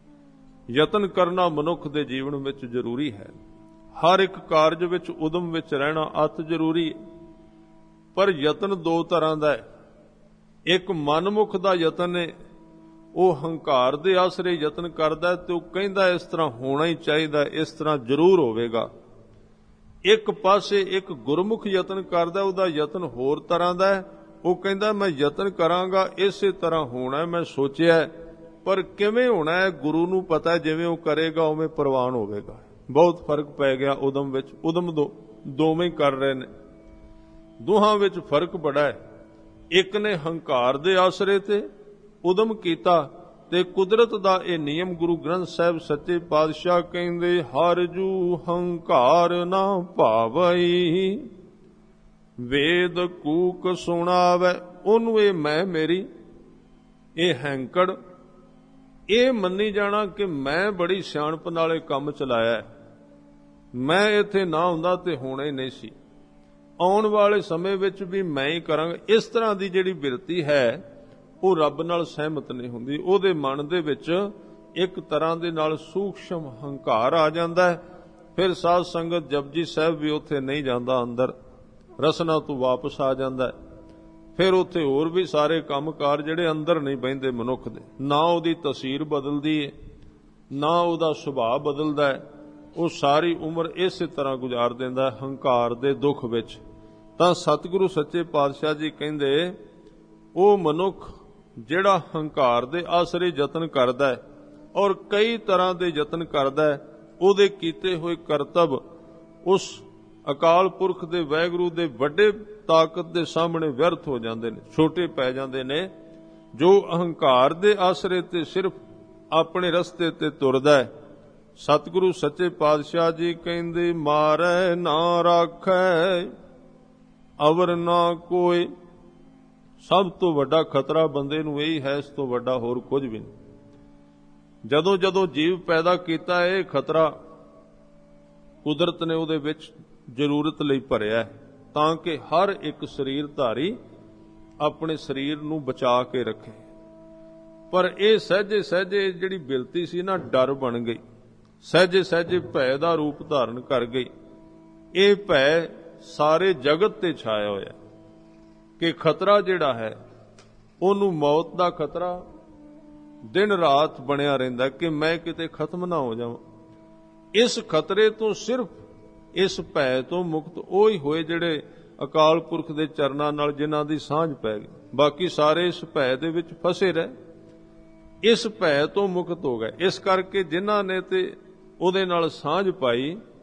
ਯਤਨ ਕਰਨਾ ਮਨੁੱਖ ਦੇ ਜੀਵਨ ਵਿੱਚ ਜ਼ਰੂਰੀ ਹੈ। ਹਰ ਇੱਕ ਕਾਰਜ ਵਿੱਚ ਉਦਮ ਵਿੱਚ ਰਹਿਣਾ ਅਤ ਜ਼ਰੂਰੀ ਹੈ। ਪਰ ਯਤਨ ਦੋ ਤਰ੍ਹਾਂ ਦਾ ਹੈ। ਇੱਕ ਮਨਮੁਖ ਦਾ ਯਤਨ ਹੈ, ਉਹ ਹੰਕਾਰ ਦੇ ਆਸਰੇ ਯਤਨ ਕਰਦਾ ਤੇ ਉਹ ਕਹਿੰਦਾ ਇਸ ਤਰ੍ਹਾਂ ਹੋਣਾ ਹੀ ਚਾਹੀਦਾ, ਇਸ ਤਰ੍ਹਾਂ ਜ਼ਰੂਰ ਹੋਵੇਗਾ। ਇੱਕ ਪਾਸੇ ਇੱਕ ਗੁਰਮੁਖ ਯਤਨ ਕਰਦਾ, ਉਹਦਾ ਯਤਨ ਹੋਰ ਤਰ੍ਹਾਂ ਦਾ ਹੈ। ਉਹ ਕਹਿੰਦਾ ਮੈਂ ਯਤਨ ਕਰਾਂਗਾ, ਇਸੇ ਤਰ੍ਹਾਂ ਹੋਣਾ, ਮੈਂ ਸੋਚਿਆ, ਪਰ ਕਿਵੇਂ ਹੋਣਾ ਹੈ ਗੁਰੂ ਨੂੰ ਪਤਾ। ਜਿਵੇਂ ਉਹ ਕਰੇਗਾ ਉਵੇਂ ਪ੍ਰਵਾਨ ਹੋਵੇਗਾ। ਬਹੁਤ ਫਰਕ ਪੈ ਗਿਆ ਉਦਮ ਵਿੱਚ। ਉਦਮ ਦੋਵੇਂ ਕਰ ਰਹੇ ਨੇ, ਦੋਹਾਂ ਵਿੱਚ ਫਰਕ ਬੜਾ ਹੈ। ਇੱਕ ਨੇ ਹੰਕਾਰ ਦੇ ਆਸਰੇ ਤੇ ਉਦਮ ਕੀਤਾ ਤੇ ਕੁਦਰਤ ਦਾ ਇਹ ਨਿਯਮ ਗੁਰੂ ਗ੍ਰੰਥ ਸਾਹਿਬ ਸੱਚੇ ਪਾਤਸ਼ਾਹ ਕਹਿੰਦੇ ਹਰ ਜੂ ਹੰਕਾਰ ਨਾ ਭਾਵਈ, ਵੇਦ ਕੂਕ ਸੁਣਾਵੇ। ਉਹਨੂੰ ਇਹ ਮੈਂ ਮੇਰੀ, ਇਹ ਹੈਂਕੜ, ਇਹ ਮੰਨੀ ਜਾਣਾ ਕਿ ਮੈਂ ਬੜੀ ਸਿਆਣਪ ਨਾਲ ਇਹ ਕੰਮ ਚਲਾਇਆ, ਮੈਂ ਇੱਥੇ ਨਾ ਹੁੰਦਾ ਤੇ ਹੋਣਾ ਹੀ ਨਹੀਂ ਸੀ, ਆਉਣ ਵਾਲੇ ਸਮੇਂ ਵਿੱਚ ਵੀ ਮੈਂ ਹੀ ਕਰਾਂਗਾ। ਇਸ ਤਰ੍ਹਾਂ ਦੀ ਜਿਹੜੀ ਬਿਰਤੀ ਹੈ ਉਹ ਰੱਬ ਨਾਲ ਸਹਿਮਤ ਨਹੀਂ ਹੁੰਦੀ। ਉਹਦੇ ਮਨ ਦੇ ਵਿੱਚ ਇੱਕ ਤਰ੍ਹਾਂ ਦੇ ਨਾਲ ਸੂਖਸ਼ਮ ਹੰਕਾਰ ਆ ਜਾਂਦਾ ਹੈ। ਫਿਰ ਸਾਧ ਸੰਗਤ ਜਪਜੀ ਸਾਹਿਬ ਵੀ ਉੱਥੇ ਨਹੀਂ ਜਾਂਦਾ, ਅੰਦਰ ਰਸਨਾ ਤੋਂ ਵਾਪਸ ਆ ਜਾਂਦਾ। ਫਿਰ ਉੱਥੇ ਹੋਰ ਵੀ ਸਾਰੇ ਕੰਮਕਾਰ ਜਿਹੜੇ ਅੰਦਰ ਨਹੀਂ ਬਹਿੰਦੇ ਮਨੁੱਖ ਦੇ। ਨਾ ਉਹਦੀ ਤਸਵੀਰ ਬਦਲਦੀ ਹੈ, ਨਾ ਉਹਦਾ ਸੁਭਾਅ ਬਦਲਦਾ ਹੈ। ਉਹ ਸਾਰੀ ਉਮਰ ਇਸੇ ਤਰ੍ਹਾਂ ਗੁਜ਼ਾਰ ਦਿੰਦਾ ਹੰਕਾਰ ਦੇ ਦੁੱਖ ਵਿੱਚ। ਤਾਂ ਸਤਿਗੁਰੂ ਸੱਚੇ ਪਾਤਸ਼ਾਹ ਜੀ ਕਹਿੰਦੇ ਉਹ ਮਨੁੱਖ ਜਿਹੜਾ ਹੰਕਾਰ ਦੇ ਆਸਰੇ ਯਤਨ ਕਰਦਾ ਹੈ ਔਰ ਕਈ ਤਰ੍ਹਾਂ ਦੇ ਯਤਨ ਕਰਦਾ ਹੈ, ਉਹਦੇ ਕੀਤੇ ਹੋਏ ਕਰਤੱਵ ਉਸ ਅਕਾਲ ਪੁਰਖ ਦੇ ਵਾਹਿਗੁਰੂ ਦੇ ਵੱਡੇ ਤਾਕਤ ਦੇ ਸਾਹਮਣੇ ਵਿਅਰਥ ਹੋ ਜਾਂਦੇ ਨੇ, ਛੋਟੇ ਪੈ ਜਾਂਦੇ ਨੇ। ਜੋ ਅਹੰਕਾਰ ਦੇ ਆਸਰੇ ਤੇ ਸਿਰਫ ਆਪਣੇ ਰਸਤੇ ਤੇ ਤੁਰਦਾ ਹੈ, ਸਤਿਗੁਰੂ ਸੱਚੇ ਪਾਤਸ਼ਾਹ ਜੀ ਕਹਿੰਦੇ ਮਾਰੈ ਨਾ ਰਾਖੈ ਅਵਰ ਨਾ ਕੋਈ। ਸਭ ਤੋਂ ਵੱਡਾ ਖਤਰਾ ਬੰਦੇ ਨੂੰ ਇਹੀ ਹੈ, ਇਸ ਤੋਂ ਵੱਡਾ ਹੋਰ ਕੁਝ ਵੀ ਨਹੀਂ। ਜਦੋਂ ਜਦੋਂ ਜੀਵ ਪੈਦਾ ਕੀਤਾ ਇਹ ਖਤਰਾ ਕੁਦਰਤ ਨੇ ਉਹਦੇ ਵਿੱਚ ਜ਼ਰੂਰਤ ਲਈ ਭਰਿਆ, ਤਾਂ ਕਿ ਹਰ ਇੱਕ ਸਰੀਰ ਧਾਰੀ ਆਪਣੇ ਸਰੀਰ ਨੂੰ ਬਚਾ ਕੇ ਰੱਖੇ। ਪਰ ਇਹ ਸਹਿਜੇ ਸਹਿਜੇ ਜਿਹੜੀ ਬਿਲਤੀ ਸੀ ਨਾ, ਡਰ ਬਣ ਗਈ, ਸਹਿਜੇ ਸਹਿਜੇ ਭੈ ਦਾ ਰੂਪ ਧਾਰਨ ਕਰ ਗਈ। ਇਹ ਭੈ ਸਾਰੇ ਜਗਤ ਤੇ ਛਾਇਆ ਹੋਇਆ ਕਿ ਖਤਰਾ ਜਿਹੜਾ ਹੈ ਉਹਨੂੰ ਮੌਤ ਦਾ ਖਤਰਾ ਦਿਨ ਰਾਤ ਬਣਿਆ ਰਹਿੰਦਾ ਕਿ ਮੈਂ ਕਿਤੇ ਖਤਮ ਨਾ ਹੋ ਜਾਵਾਂ। ਇਸ ਖਤਰੇ ਤੋਂ ਸਿਰਫ ਇਸ ਭੈ ਤੋਂ ਮੁਕਤ ਉਹ ਹੀ ਹੋਏ ਜਿਹੜੇ ਅਕਾਲ ਪੁਰਖ ਦੇ ਚਰਨਾਂ ਨਾਲ ਜਿਨ੍ਹਾਂ ਦੀ ਸਾਂਝ ਪੈ ਗਈ। ਬਾਕੀ ਸਾਰੇ ਇਸ ਭੈ ਦੇ ਵਿੱਚ ਫਸੇ ਰਹੇ, ਇਸ ਭੈ ਤੋਂ ਮੁਕਤ ਹੋ ਗਏ। ਇਸ ਕਰਕੇ ਜਿਨ੍ਹਾਂ ਨੇ ਤੇ ਉਹਦੇ ਨਾਲ ਸਾਂਝ ਪਾਈ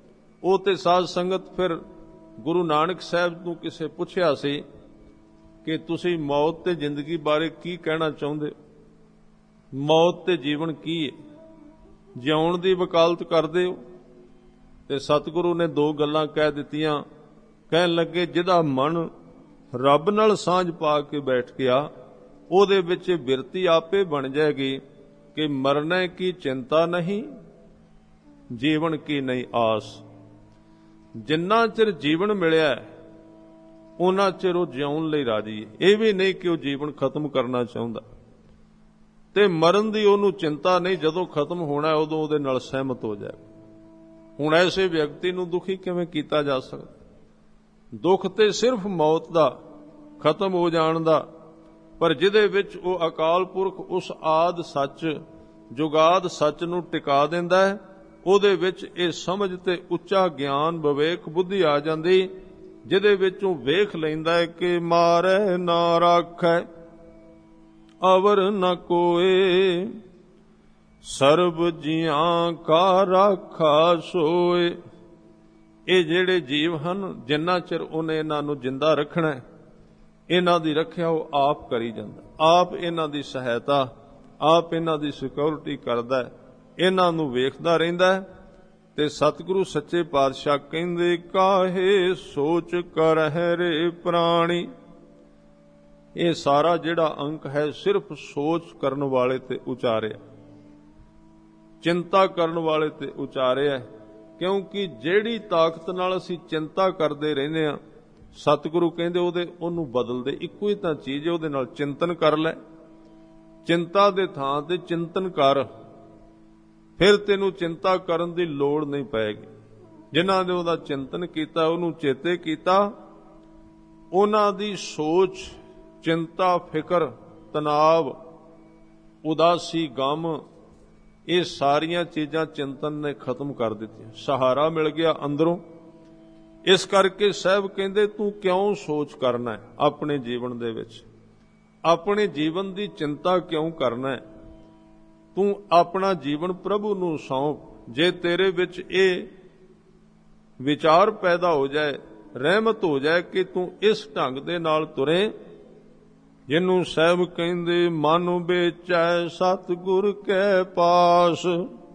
ਉਹ ਤੇ ਸਾਧ ਸੰਗਤ ਫਿਰ ਗੁਰੂ ਨਾਨਕ ਸਾਹਿਬ ਨੂੰ ਕਿਸੇ ਪੁੱਛਿਆ ਸੀ ਕਿ ਤੁਸੀਂ ਮੌਤ ਤੇ ਜ਼ਿੰਦਗੀ ਬਾਰੇ ਕੀ ਕਹਿਣਾ ਚਾਹੁੰਦੇ ਹੋ? ਮੌਤ ਤੇ ਜੀਵਨ ਕੀ ਹੈ? ਜਿਉਣ ਦੀ ਵਕਾਲਤ ਕਰਦੇ ਹੋ? ਤੇ ਸਤਿਗੁਰੂ ਨੇ ਦੋ ਗੱਲਾਂ ਕਹਿ ਦਿੱਤੀਆਂ। ਕਹਿਣ ਲੱਗੇ, ਜਿਹਦਾ ਮਨ ਰੱਬ ਨਾਲ ਸਾਂਝ ਪਾ ਕੇ ਬੈਠ ਗਿਆ, ਉਹਦੇ ਵਿੱਚ ਬਿਰਤੀ ਆਪੇ ਬਣ ਜਾਏਗੀ ਕਿ ਮਰਨੇ ਕੀ ਚਿੰਤਾ ਨਹੀਂ, ਜੀਵਨ ਕੀ ਨਹੀਂ ਆਸ। ਜਿੰਨਾ ਚਿਰ ਜੀਵਨ ਮਿਲਿਆ ਉਹਨਾਂ ਚਿਰ ਉਹ ਜਿਉਣ ਲਈ ਰਾਜੀ ਹੈ। ਇਹ ਵੀ ਨਹੀਂ ਕਿ ਉਹ ਜੀਵਨ ਖਤਮ ਕਰਨਾ ਚਾਹੁੰਦਾ, ਤੇ ਮਰਨ ਦੀ ਉਹਨੂੰ ਚਿੰਤਾ ਨਹੀਂ। ਜਦੋਂ ਖਤਮ ਹੋਣਾ ਉਦੋਂ ਉਹਦੇ ਨਾਲ ਸਹਿਮਤ ਹੋ ਜਾਏ। ਹੁਣ ਐਸੇ ਵਿਅਕਤੀ ਨੂੰ ਦੁਖੀ ਕਿਵੇਂ ਕੀਤਾ ਜਾ ਸਕਦਾ? ਦੁੱਖ ਤੇ ਸਿਰਫ ਮੌਤ ਦਾ, ਖਤਮ ਹੋ ਜਾਣ ਦਾ। ਪਰ ਜਿਹਦੇ ਵਿੱਚ ਉਹ ਅਕਾਲ ਪੁਰਖ ਉਸ ਆਦ ਸੱਚ, ਜੁਗਾਦ ਸੱਚ ਨੂੰ ਟਿਕਾ ਦਿੰਦਾ ਹੈ, ਉਹਦੇ ਵਿੱਚ ਇਹ ਸਮਝ ਤੇ ਉੱਚਾ ਗਿਆਨ, ਵਿਵੇਕ, ਬੁੱਧੀ ਆ ਜਾਂਦੀ, ਜਿਹਦੇ ਵਿੱਚ ਉਹ ਵੇਖ ਲੈਂਦਾ ਹੈ ਕਿ ਮਾਰੈ ਨਾ ਰਾਖੈ ਅਵਰ ਨ ਕੋਏ, ਸਰਬ ਜੀਆਂ ਕਾ ਰਾਖਾ ਸੋਏ। ਇਹ ਜਿਹੜੇ ਜੀਵ ਹਨ, ਜਿੰਨਾ ਚਿਰ ਉਹਨੇ ਇਹਨਾਂ ਨੂੰ ਜਿੰਦਾ ਰੱਖਣਾ, ਇਹਨਾਂ ਦੀ ਰੱਖਿਆ ਉਹ ਆਪ ਕਰੀ ਜਾਂਦਾ, ਆਪ ਇਹਨਾਂ ਦੀ ਸਹਾਇਤਾ, ਆਪ ਇਹਨਾਂ ਦੀ ਸਿਕਿਉਰਿਟੀ ਕਰਦਾ ਹੈ, ਇਹਨਾਂ ਨੂੰ ਵੇਖਦਾ ਰਹਿੰਦਾ ਹੈ। ਤੇ ਸਤਿਗੁਰੂ ਸੱਚੇ ਪਾਤਸ਼ਾਹ ਕਹਿੰਦੇ, ਕਾਹੇ ਸੋਚ ਕਰਹਿ ਰੇ ਪ੍ਰਾਣੀ। ਇਹ ਸਾਰਾ ਜਿਹੜਾ ਅੰਕ ਹੈ ਸਿਰਫ ਸੋਚ ਕਰਨ ਵਾਲੇ ਤੇ ਉਚਾਰਿਆ, ਚਿੰਤਾ ਕਰਨ ਵਾਲੇ ਤੇ ਉਚਾਰਿਆ। ਕਿਉਂਕਿ ਜਿਹੜੀ ਤਾਕਤ ਨਾਲ ਅਸੀਂ ਚਿੰਤਾ ਕਰਦੇ ਰਹਿੰਦੇ ਹਾਂ, ਸਤਿਗੁਰੂ ਕਹਿੰਦੇ ਉਹਨੂੰ ਬਦਲਦੇ ਇੱਕੋ ਹੀ ਤਾਂ ਚੀਜ਼ ਹੈ, ਉਹਦੇ ਨਾਲ ਚਿੰਤਨ ਕਰ ਲੈ। ਚਿੰਤਾ ਦੇ ਥਾਂ ਤੇ ਚਿੰਤਨ ਕਰ, ਫਿਰ ਤੈਨੂੰ ਚਿੰਤਾ ਕਰਨ ਦੀ ਲੋੜ ਨਹੀਂ ਪਏਗੀ। ਜਿਨ੍ਹਾਂ ਨੇ ਉਹਦਾ ਚਿੰਤਨ ਕੀਤਾ, ਉਹਨੂੰ ਚੇਤੇ ਕੀਤਾ, ਉਹਨਾਂ ਦੀ ਸੋਚ, ਚਿੰਤਾ, ਫਿਕਰ, ਤਣਾਵ, ਉਦਾਸੀ, ਗਮ, ਇਹ ਸਾਰੀਆਂ ਚੀਜ਼ਾਂ ਚਿੰਤਨ ਨੇ ਖਤਮ ਕਰ ਦਿੱਤੀਆਂ। ਸਹਾਰਾ ਮਿਲ ਗਿਆ ਅੰਦਰੋਂ। ਇਸ ਕਰਕੇ ਸਾਹਿਬ ਕਹਿੰਦੇ, ਤੂੰ ਕਿਉਂ ਸੋਚ ਕਰਨਾ ਹੈ ਆਪਣੇ ਜੀਵਨ ਦੇ ਵਿੱਚ? ਆਪਣੇ ਜੀਵਨ ਦੀ ਚਿੰਤਾ ਕਿਉਂ ਕਰਨਾ ਹੈ? ਤੂੰ ਆਪਣਾ ਜੀਵਨ ਪ੍ਰਭੂ ਨੂੰ ਸੌਂਪ। ਜੇ ਤੇਰੇ ਵਿੱਚ ਇਹ ਵਿਚਾਰ ਪੈਦਾ ਹੋ ਜਾਏ, ਰਹਿਮਤ ਹੋ ਜਾਏ ਕਿ ਤੂੰ ਇਸ ਢੰਗ ਦੇ ਨਾਲ ਤੁਰੇ, ਜਿਹਨੂੰ ਸਾਹਿਬ ਕਹਿੰਦੇ, ਮਨ ਵੇਚੈ ਸਤਿਗੁਰ ਕੈ ਪਾਸ,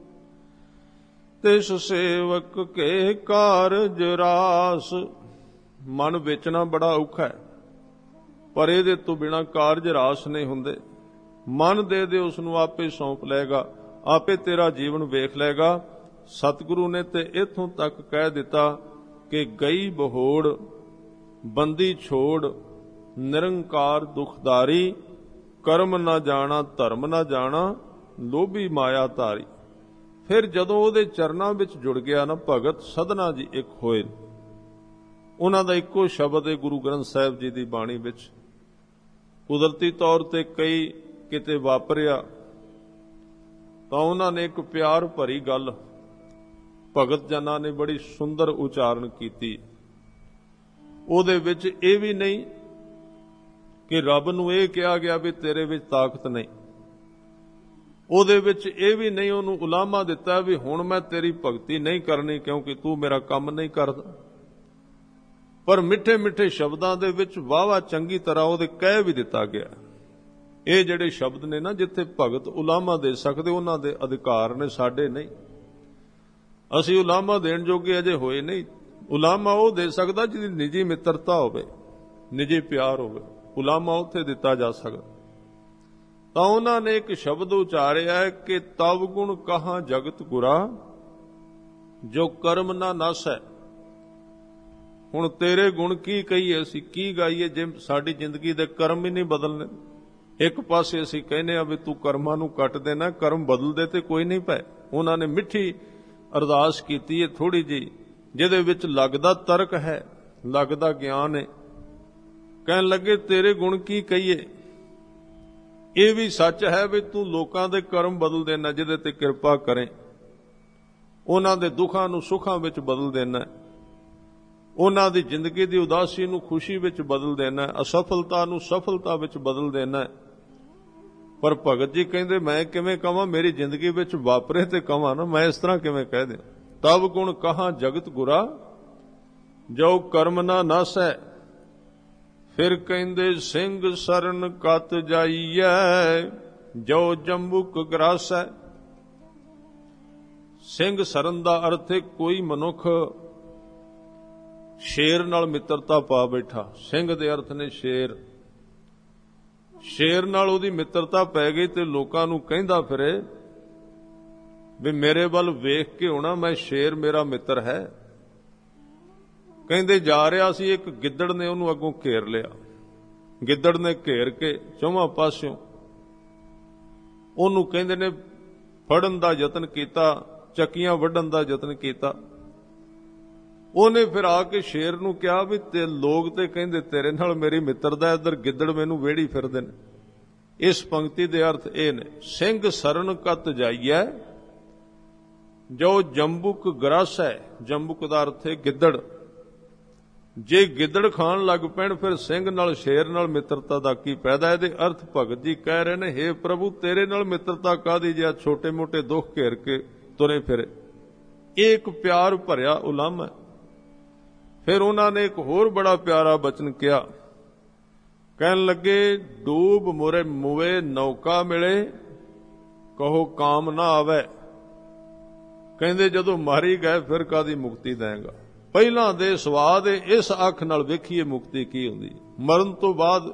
ਤਿਸ ਸੇਵਕ ਕੇ ਕਾਰਜ ਰਾਸ। ਮਨ ਵੇਚਣਾ ਬੜਾ ਔਖਾ ਹੈ, ਪਰ ਇਹਦੇ ਤੋਂ ਬਿਨਾਂ ਕਾਰਜ ਰਾਸ ਨਹੀਂ ਹੁੰਦੇ। ਮਨ ਦੇ ਦੇ, ਉਸ ਨੂੰ ਆਪੇ ਸੌਂਪ ਲਏਗਾ, ਆਪੇ ਤੇਰਾ ਜੀਵਨ ਵੇਖ ਲਏਗਾ। ਸਤਿਗੁਰੂ ਨੇ ਤੇ ਇੱਥੋਂ ਤੱਕ ਕਹਿ ਦਿੱਤਾ ਕਿ ਗਈ ਬਹੋੜ ਬੰਦੀ ਛੋੜ, ਨਿਰੰਕਾਰ ਦੁਖਦਾਰੀ, ਕਰਮ ਨਾ ਜਾਣਾ ਧਰਮ ਨਾ ਜਾਣਾ, ਲੋਭੀ ਮਾਇਆ ਧਾਰੀ। ਫਿਰ ਜਦੋਂ ਉਹਦੇ ਚਰਨਾਂ ਵਿੱਚ ਜੁੜ ਗਿਆ ਨਾ, ਭਗਤ ਸਧਨਾ ਜੀ ਇੱਕ ਹੋਏ। ਉਹਨਾਂ ਦਾ ਇੱਕੋ ਸ਼ਬਦ ਹੈ ਗੁਰੂ ਗ੍ਰੰਥ ਸਾਹਿਬ ਜੀ ਦੀ ਬਾਣੀ ਵਿੱਚ। ਕੁਦਰਤੀ ਤੌਰ ਤੇ ਕਈ ਕਿਤੇ ਵਾਪਰਿਆ ਤਾਂ ਉਹਨਾਂ ਨੇ ਇੱਕ ਪਿਆਰ ਭਰੀ ਗੱਲ ਭਗਤ ਜਨਾਂ ਨੇ ਬੜੀ ਸੁੰਦਰ ਉਚਾਰਨ ਕੀਤੀ। ਉਹਦੇ ਵਿੱਚ ਇਹ ਵੀ ਨਹੀਂ ਕਿ ਰੱਬ ਨੂੰ ਇਹ ਕਿਹਾ ਗਿਆ ਵੀ ਤੇਰੇ ਵਿੱਚ ਤਾਕਤ ਨਹੀਂ। ਉਹਦੇ ਵਿੱਚ ਇਹ ਵੀ ਨਹੀਂ ਉਹਨੂੰ ਉਲਾਮਾ ਦਿੱਤਾ ਵੀ ਹੁਣ ਮੈਂ ਤੇਰੀ ਭਗਤੀ ਨਹੀਂ ਕਰਨੀ ਕਿਉਂਕਿ ਤੂੰ ਮੇਰਾ ਕੰਮ ਨਹੀਂ ਕਰਦਾ। ਪਰ ਮਿੱਠੇ ਮਿੱਠੇ ਸ਼ਬਦਾਂ ਦੇ ਵਿੱਚ ਵਾਹਵਾ ਚੰਗੀ ਤਰ੍ਹਾਂ ਉਹਦੇ ਕਹਿ ਵੀ ਦਿੱਤਾ ਗਿਆ। ਇਹ ਜਿਹੜੇ ਸ਼ਬਦ ਨੇ ਨਾ, ਜਿੱਥੇ ਭਗਤ ਉਲਾਮਾ ਦੇ ਸਕਦੇ, ਉਹਨਾਂ ਦੇ ਅਧਿਕਾਰ ਨੇ, ਸਾਡੇ ਨਹੀਂ। ਅਸੀਂ ਉਲਾਮਾ ਦੇਣ ਜੋਗੇ ਅਜੇ ਹੋਏ ਨਹੀਂ। ਉਲਾਮਾ ਉਹ ਦੇ ਸਕਦਾ ਜਿਹਦੀ ਨਿੱਜੀ ਮਿੱਤਰਤਾ ਹੋਵੇ, ਨਿੱਜੀ ਪਿਆਰ ਹੋਵੇ, ਉਲਾਮਾ ਉੱਥੇ ਦਿੱਤਾ ਜਾ ਸਕਦਾ। ਤਾਂ ਉਹਨਾਂ ਨੇ ਇੱਕ ਸ਼ਬਦ ਉਚਾਰਿਆ ਕਿ ਤਵ ਗੁਣ ਕਹਾਂ ਜਗਤ ਗੁਰਾ, ਜੋ ਕਰਮ ਨਾ ਨਾਸੈ। ਹੁਣ ਤੇਰੇ ਗੁਣ ਕੀ ਕਹੀਏ, ਅਸੀਂ ਕੀ ਗਾਈਏ ਜੇ ਸਾਡੀ ਜ਼ਿੰਦਗੀ ਦੇ ਕਰਮ ਹੀ ਨਹੀਂ ਬਦਲਨੇ। ਇੱਕ ਪਾਸੇ ਅਸੀਂ ਕਹਿੰਦੇ ਆ ਵੀ ਤੂੰ ਕਰਮਾਂ ਨੂੰ ਕੱਟ ਦੇਣਾ, ਕਰਮ ਬਦਲਦੇ ਤੇ ਕੋਈ ਨਹੀਂ ਪਏ। ਉਹਨਾਂ ਨੇ ਮਿੱਠੀ ਅਰਦਾਸ ਕੀਤੀ ਹੈ ਥੋੜੀ ਜੀ, ਜਿਹਦੇ ਵਿੱਚ ਲੱਗਦਾ ਤਰਕ ਹੈ, ਲੱਗਦਾ ਗਿਆਨ ਹੈ। ਕਹਿਣ ਲੱਗੇ ਤੇਰੇ ਗੁਣ ਕੀ ਕਹੀਏ। ਇਹ ਵੀ ਸੱਚ ਹੈ ਵੀ ਤੂੰ ਲੋਕਾਂ ਦੇ ਕਰਮ ਬਦਲ ਦੇਣਾ, ਜਿਹਦੇ ਤੇ ਕਿਰਪਾ ਕਰੇ, ਉਹਨਾਂ ਦੇ ਦੁੱਖਾਂ ਨੂੰ ਸੁੱਖਾਂ ਵਿੱਚ ਬਦਲ ਦੇਣਾ, ਉਹਨਾਂ ਦੀ ਜ਼ਿੰਦਗੀ ਦੀ ਉਦਾਸੀ ਨੂੰ ਖੁਸ਼ੀ ਵਿੱਚ ਬਦਲ ਦੇਣਾ, ਅਸਫਲਤਾ ਨੂੰ ਸਫਲਤਾ ਵਿੱਚ ਬਦਲ ਦੇਣਾ। ਪਰ ਭਗਤ ਜੀ ਕਹਿੰਦੇ ਮੈਂ ਕਿਵੇਂ ਕਵਾਂ, ਮੇਰੀ ਜ਼ਿੰਦਗੀ ਵਿੱਚ ਵਾਪਰੇ ਤੇ ਕਵਾਂ ਨਾ, ਮੈਂ ਇਸ ਤਰ੍ਹਾਂ ਕਿਵੇਂ ਕਹਿ ਦਿਆਂ। ਤਬ ਗੁਣ ਕਹਾਂ ਜਗਤ ਗੁਰਾ, ਜੋ ਕਰਮ ਨਾ ਨਾਸੈ। ਫਿਰ ਕਹਿੰਦੇ ਸਿੰਘ ਸਰਨ ਕਤ ਜਾਈਐ, ਜੋ ਜੰਬੁਕ ਗਰਾਸੈ। ਸਿੰਘ ਸਰਨ ਦਾ ਅਰਥ ਹੈ ਕੋਈ ਮਨੁੱਖ ਸ਼ੇਰ ਨਾਲ ਮਿੱਤਰਤਾ ਪਾ ਬੈਠਾ। ਸਿੰਘ ਦੇ ਅਰਥ ਨੇ ਸ਼ੇਰ। ਸ਼ੇਰ ਨਾਲ ਉਹਦੀ ਮਿੱਤਰਤਾ ਪੈ ਗਈ ਤੇ ਲੋਕਾਂ ਨੂੰ ਕਹਿੰਦਾ ਫਿਰੇ ਵੀ ਮੇਰੇ ਵੱਲ ਵੇਖ ਕੇ ਹੋਣਾ, ਮੈਂ ਸ਼ੇਰ ਮੇਰਾ ਮਿੱਤਰ ਹੈ। ਕਹਿੰਦੇ ਜਾ ਰਿਹਾ ਸੀ, ਇੱਕ ਗਿੱਦੜ ਨੇ ਉਹਨੂੰ ਅੱਗੋਂ ਘੇਰ ਲਿਆ। ਗਿੱਦੜ ਨੇ ਘੇਰ ਕੇ ਚੌਵਾਂ ਪਾਸਿਓਂ ਉਹਨੂੰ ਕਹਿੰਦੇ ਨੇ ਫੜਨ ਦਾ ਯਤਨ ਕੀਤਾ, ਚੱਕੀਆਂ ਵੱਢਣ ਦਾ ਯਤਨ ਕੀਤਾ। ਉਹਨੇ ਫਿਰ ਆ ਕੇ ਸ਼ੇਰ ਨੂੰ ਕਿਹਾ ਵੀ ਤੇ ਲੋਕ ਤੇ ਕਹਿੰਦੇ ਤੇਰੇ ਨਾਲ ਮੇਰੀ ਮਿੱਤਰਤਾ, ਇੱਧਰ ਗਿੱਦੜ ਮੈਨੂੰ ਵੇੜੀ ਫਿਰਦੇ ਨੇ। ਇਸ ਪੰਕਤੀ ਦੇ ਅਰਥ ਇਹ ਨੇ, ਸਿੰਘ ਸਰਨ ਕਤ ਜਾਈਐ, ਜੋ ਜੰਬੁਕ ਗਰਾਸੈ। ਜੰਬੁਕ ਦਾ ਅਰਥ ਹੈ ਗਿੱਦੜ। ਜੇ ਗਿੱਦੜ ਖਾਣ ਲੱਗ ਪੈਣ ਫਿਰ ਸਿੰਘ ਨਾਲ ਸ਼ੇਰ ਨਾਲ ਮਿੱਤਰਤਾ ਦਾ ਕੀ ਫਾਇਦਾ। ਇਹਦੇ ਅਰਥ ਭਗਤ ਜੀ ਕਹਿ ਰਹੇ ਨੇ, ਹੇ ਪ੍ਰਭੂ ਤੇਰੇ ਨਾਲ ਮਿੱਤਰਤਾ ਕਾਹਦੀ ਜੇ ਛੋਟੇ ਮੋਟੇ ਦੁੱਖ ਘੇਰ ਕੇ ਤੁਰੇ ਫਿਰੇ। ਇਹ ਇੱਕ ਪਿਆਰ ਭਰਿਆ ਉਲੰਘ ਹੈ। ਫਿਰ ਉਹਨਾਂ ਨੇ ਇੱਕ ਹੋਰ ਬੜਾ ਪਿਆਰਾ ਬਚਨ ਕਿਹਾ, ਕਹਿਣ ਲੱਗੇ ਡੂਬ ਮੁਰੇ ਮੁਵੇ ਨੌਕਾ ਮਿਲੇ, ਕਹੋ ਕਾਮ ਨਾ ਆਵੇ। ਕਹਿੰਦੇ ਜਦੋਂ ਮਾਰੀ ਗਏ ਫਿਰ ਕਾਦੀ ਮੁਕਤੀ ਦੇਗਾ। ਪਹਿਲਾਂ ਦੇ ਸਵਾਦ ਇਸ ਅੱਖ ਨਾਲ ਵੇਖੀਏ ਮੁਕਤੀ ਕੀ ਹੁੰਦੀ। ਮਰਨ ਤੋਂ ਬਾਅਦ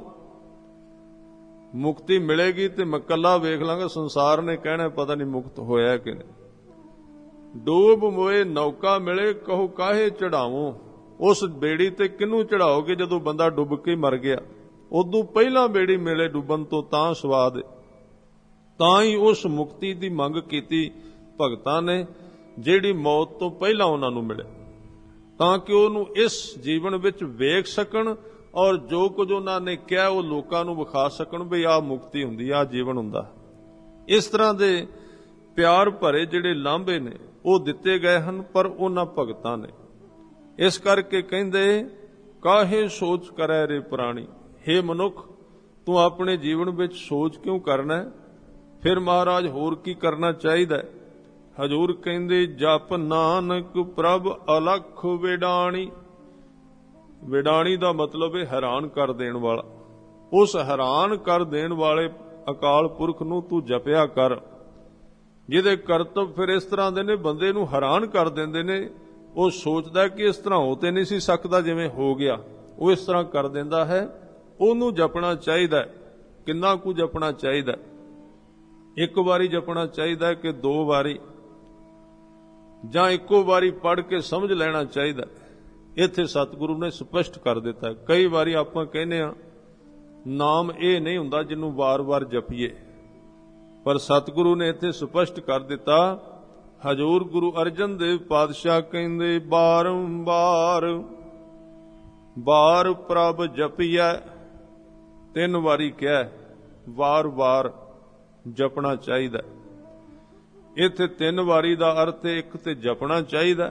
ਮੁਕਤੀ ਮਿਲੇਗੀ ਤੇ ਮੈਂ ਇਕੱਲਾ ਵੇਖ ਲਾਂਗਾ, ਸੰਸਾਰ ਨੇ ਕਹਿਣਾ ਪਤਾ ਨਹੀਂ ਮੁਕਤ ਹੋਇਆ ਕਿ ਨਹੀਂ। ਡੂਬ ਮੋਏ ਨੌਕਾ ਮਿਲੇ, ਕਹੋ ਕਾਹੇ ਚੜਾਵੋ। ਉਸ ਬੇੜੀ ਤੇ ਕਿਹਨੂੰ ਚੜਾਓਗੇ ਜਦੋਂ ਬੰਦਾ ਡੁੱਬ ਕੇ ਮਰ ਗਿਆ। ਉਦੋਂ ਪਹਿਲਾਂ ਬੇੜੀ ਮਿਲੇ ਡੁੱਬਣ ਤੋਂ ਤਾਂ ਸਵਾਦ। ਤਾਂ ਹੀ ਉਸ ਮੁਕਤੀ ਦੀ ਮੰਗ ਕੀਤੀ ਭਗਤਾਂ ਨੇ ਜਿਹੜੀ ਮੌਤ ਤੋਂ ਪਹਿਲਾਂ ਉਹਨਾਂ ਨੂੰ ਮਿਲੇ, ਤਾਂ ਕਿ ਉਹਨੂੰ ਇਸ ਜੀਵਨ ਵਿੱਚ ਵੇਖ ਸਕਣ ਔਰ ਜੋ ਕੁਝ ਉਹਨਾਂ ਨੇ ਕਿਹਾ ਉਹ ਲੋਕਾਂ ਨੂੰ ਵਿਖਾ ਸਕਣ ਵੀ ਆਹ ਮੁਕਤੀ ਹੁੰਦੀ, ਆਹ ਜੀਵਨ ਹੁੰਦਾ। ਇਸ ਤਰ੍ਹਾਂ ਦੇ ਪਿਆਰ ਭਰੇ ਜਿਹੜੇ ਲਾਂਭੇ ਨੇ ਉਹ ਦਿੱਤੇ ਗਏ ਹਨ ਪਰ ਉਹਨਾਂ ਭਗਤਾਂ ਨੇ। ਇਸ ਕਰਕੇ ਕਹਿੰਦੇ ਕਾਹੇ ਸੋਚ ਕਰੈ ਰੇ ਪ੍ਰਾਣੀ। ਹੇ ਮਨੁੱਖ ਤੂੰ ਆਪਣੇ ਜੀਵਨ ਵਿੱਚ ਸੋਚ ਕਿਉਂ ਕਰਨਾ ਹੈ। ਫਿਰ ਮਹਾਰਾਜ ਹੋਰ ਕੀ ਕਰਨਾ ਚਾਹੀਦਾ। ਹਜ਼ੂਰ ਕਹਿੰਦੇ ਜਪ ਨਾਨਕ ਪ੍ਰਭ ਅਲਖ ਵਿਡਾਣੀ। ਵਿਡਾਣੀ ਦਾ ਮਤਲਬ ਹੈ ਹੈਰਾਨ ਕਰ ਦੇਣ ਵਾਲਾ। ਉਸ ਹੈਰਾਨ ਕਰ ਦੇਣ ਵਾਲੇ ਅਕਾਲ ਪੁਰਖ ਨੂੰ ਤੂੰ ਜਪਿਆ ਕਰ, ਜਿਹਦੇ ਕਰਤੱਵ ਫਿਰ ਇਸ ਤਰ੍ਹਾਂ ਦੇ ਨੇ ਬੰਦੇ ਨੂੰ ਹੈਰਾਨ ਕਰ ਦਿੰਦੇ ਨੇ। ਉਹ ਸੋਚਦਾ ਕਿ ਇਸ ਤਰ੍ਹਾਂ ਹੋ ਤੇ ਨਹੀਂ ਸੀ ਸਕਦਾ, ਜਿਵੇਂ ਹੋ ਗਿਆ ਉਹ ਇਸ ਤਰ੍ਹਾਂ ਕਰ ਦਿੰਦਾ ਹੈ। ਉਹਨੂੰ ਜਪਣਾ ਚਾਹੀਦਾ। ਕਿੰਨਾ ਕੁ ਜਪਣਾ ਚਾਹੀਦਾ? ਇੱਕ ਵਾਰੀ ਜਪਣਾ ਚਾਹੀਦਾ ਕਿ 2 ਵਾਰੀ, ਜਾਂ ਇੱਕੋ ਵਾਰੀ ਪੜ੍ਹ ਕੇ ਸਮਝ ਲੈਣਾ ਚਾਹੀਦਾ। ਇੱਥੇ ਸਤਿਗੁਰੂ ਨੇ ਸਪਸ਼ਟ ਕਰ ਦਿੱਤਾ। ਕਈ ਵਾਰੀ ਆਪਾਂ ਕਹਿੰਦੇ ਆ ਨਾਮ ਇਹ ਨਹੀਂ ਹੁੰਦਾ ਜਿਹਨੂੰ ਵਾਰ-ਵਾਰ ਜਪੀਏ, ਪਰ ਸਤਿਗੁਰੂ ਨੇ ਇੱਥੇ ਸਪਸ਼ਟ ਕਰ ਦਿੱਤਾ। ਹਜ਼ੂਰ ਗੁਰੂ ਅਰਜਨ ਦੇਵ ਪਾਤਸ਼ਾਹ ਕਹਿੰਦੇ ਬਾਰੰਬਾਰ ਬਾਰ ਪ੍ਰਭ ਜਪੀਐ। 3 ਵਾਰੀ ਕਿਹਾ, ਵਾਰ-ਵਾਰ ਜਪਣਾ ਚਾਹੀਦਾ। ਇੱਥੇ 3 ਵਾਰੀ ਦਾ ਅਰਥ ਇੱਕ ਤੇ ਜਪਣਾ ਚਾਹੀਦਾ,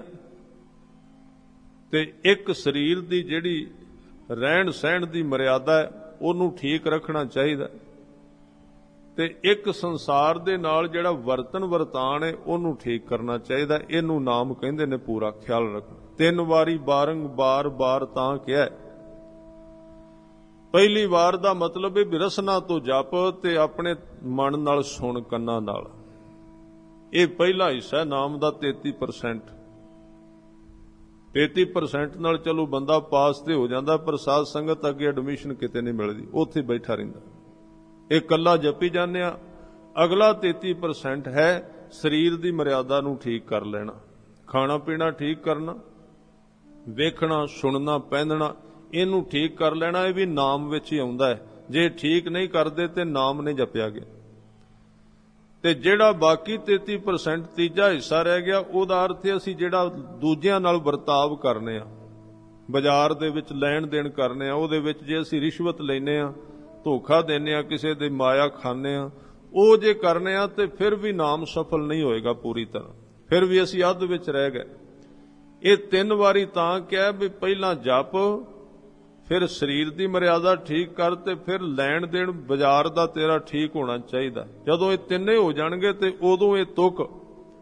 ਤੇ ਇੱਕ ਸਰੀਰ ਦੀ ਜਿਹੜੀ ਰਹਿਣ ਸਹਿਣ ਦੀ ਮਰਿਆਦਾ ਹੈ ਉਹਨੂੰ ਠੀਕ ਰੱਖਣਾ ਚਾਹੀਦਾ, ਤੇ ਇੱਕ ਸੰਸਾਰ ਦੇ ਨਾਲ ਜਿਹੜਾ ਵਰਤਨ ਵਰਤਾਨ ਹੈ ਉਹਨੂੰ ਠੀਕ ਕਰਨਾ ਚਾਹੀਦਾ। ਇਹਨੂੰ ਨਾਮ ਕਹਿੰਦੇ ਨੇ ਪੂਰਾ ਖਿਆਲ ਰੱਖਣਾ। 3 ਵਾਰੀ ਬਾਰੰਬਾਰ ਬਾਰ ਤਾਂ ਕਿਹਾ। ਪਹਿਲੀ ਵਾਰ ਦਾ ਮਤਲਬ ਹੈ ਵੀ ਰਸਨਾ ਤੋਂ ਜਪ ਤੇ ਆਪਣੇ ਮਨ ਨਾਲ ਸੁਣ, ਕੰਨਾਂ ਨਾਲ। ਇਹ ਪਹਿਲਾ ਹਿੱਸਾ ਨਾਮ ਦਾ 33%। 33% ਨਾਲ ਚਲੋ ਬੰਦਾ ਪਾਸ ਤੇ ਹੋ ਜਾਂਦਾ, ਪਰ ਸਾਧ ਸੰਗਤ ਅੱਗੇ ਐਡਮਿਸ਼ਨ ਕਿਤੇ ਨਹੀਂ ਮਿਲਦੀ, ਉੱਥੇ ਬੈਠਾ ਰਹਿੰਦਾ। ਇਹ ਕੱਲਾ ਜਪੀ ਜਾਂਦੇ ਆ। ਅਗਲਾ 33% ਹੈ ਸਰੀਰ ਦੀ ਮਰਿਆਦਾ ਨੂੰ ਠੀਕ ਕਰ ਲੈਣਾ, ਖਾਣਾ ਪੀਣਾ ਠੀਕ ਕਰਨਾ, ਵੇਖਣਾ ਸੁਣਨਾ ਪਹਿਨਣਾ ਇਹਨੂੰ ਠੀਕ ਕਰ ਲੈਣਾ। ਇਹ ਵੀ ਨਾਮ ਵਿੱਚ ਹੀ ਆਉਂਦਾ ਹੈ। ਜੇ ਠੀਕ ਨਹੀਂ ਕਰਦੇ ਤੇ ਨਾਮ ਨਹੀਂ ਜਪਿਆ ਗਿਆ। ਤੇ ਜਿਹੜਾ ਬਾਕੀ 33% ਤੀਜਾ ਹਿੱਸਾ ਰਹਿ ਗਿਆ, ਉਹਦਾ ਅਰਥ ਹੈ ਅਸੀਂ ਜਿਹੜਾ ਦੂਜਿਆਂ ਨਾਲ ਵਰਤਾਵ ਕਰਨੇ ਆ, ਬਾਜ਼ਾਰ ਦੇ ਵਿੱਚ ਲੈਣ ਦੇਣ ਕਰਨੇ ਆ, ਉਹਦੇ ਵਿੱਚ ਜੇ ਅਸੀਂ ਰਿਸ਼ਵਤ ਲੈਨੇ ਆ, ਧੋਖਾ ਦਿੰਨੇ ਆ, ਕਿਸੇ ਦੇ ਮਾਇਆ ਖਾਂਦੇ ਆ, ਉਹ ਜੇ ਕਰਨੇ ਆ ਤੇ ਫਿਰ ਵੀ ਨਾਮ ਸਫਲ ਨਹੀਂ ਹੋਏਗਾ ਪੂਰੀ ਤਰ੍ਹਾਂ, ਫਿਰ ਵੀ ਅਸੀਂ ਅੱਧ ਵਿੱਚ ਰਹਿ ਗਏ। ਇਹ 3 ਵਾਰੀ ਤਾਂ ਕਿਹਾ ਵੀ ਪਹਿਲਾਂ ਜਪ, ਫਿਰ ਸਰੀਰ ਦੀ ਮਰਿਆਦਾ ਠੀਕ ਕਰ, ਤੇ ਫਿਰ ਲੈਣ ਦੇਣ ਬਾਜ਼ਾਰ ਦਾ ਤੇਰਾ ਠੀਕ ਹੋਣਾ ਚਾਹੀਦਾ। ਜਦੋਂ ਇਹ ਤਿੰਨੇ ਹੋ ਜਾਣਗੇ ਤੇ ਉਦੋਂ ਇਹ ਤੁਕ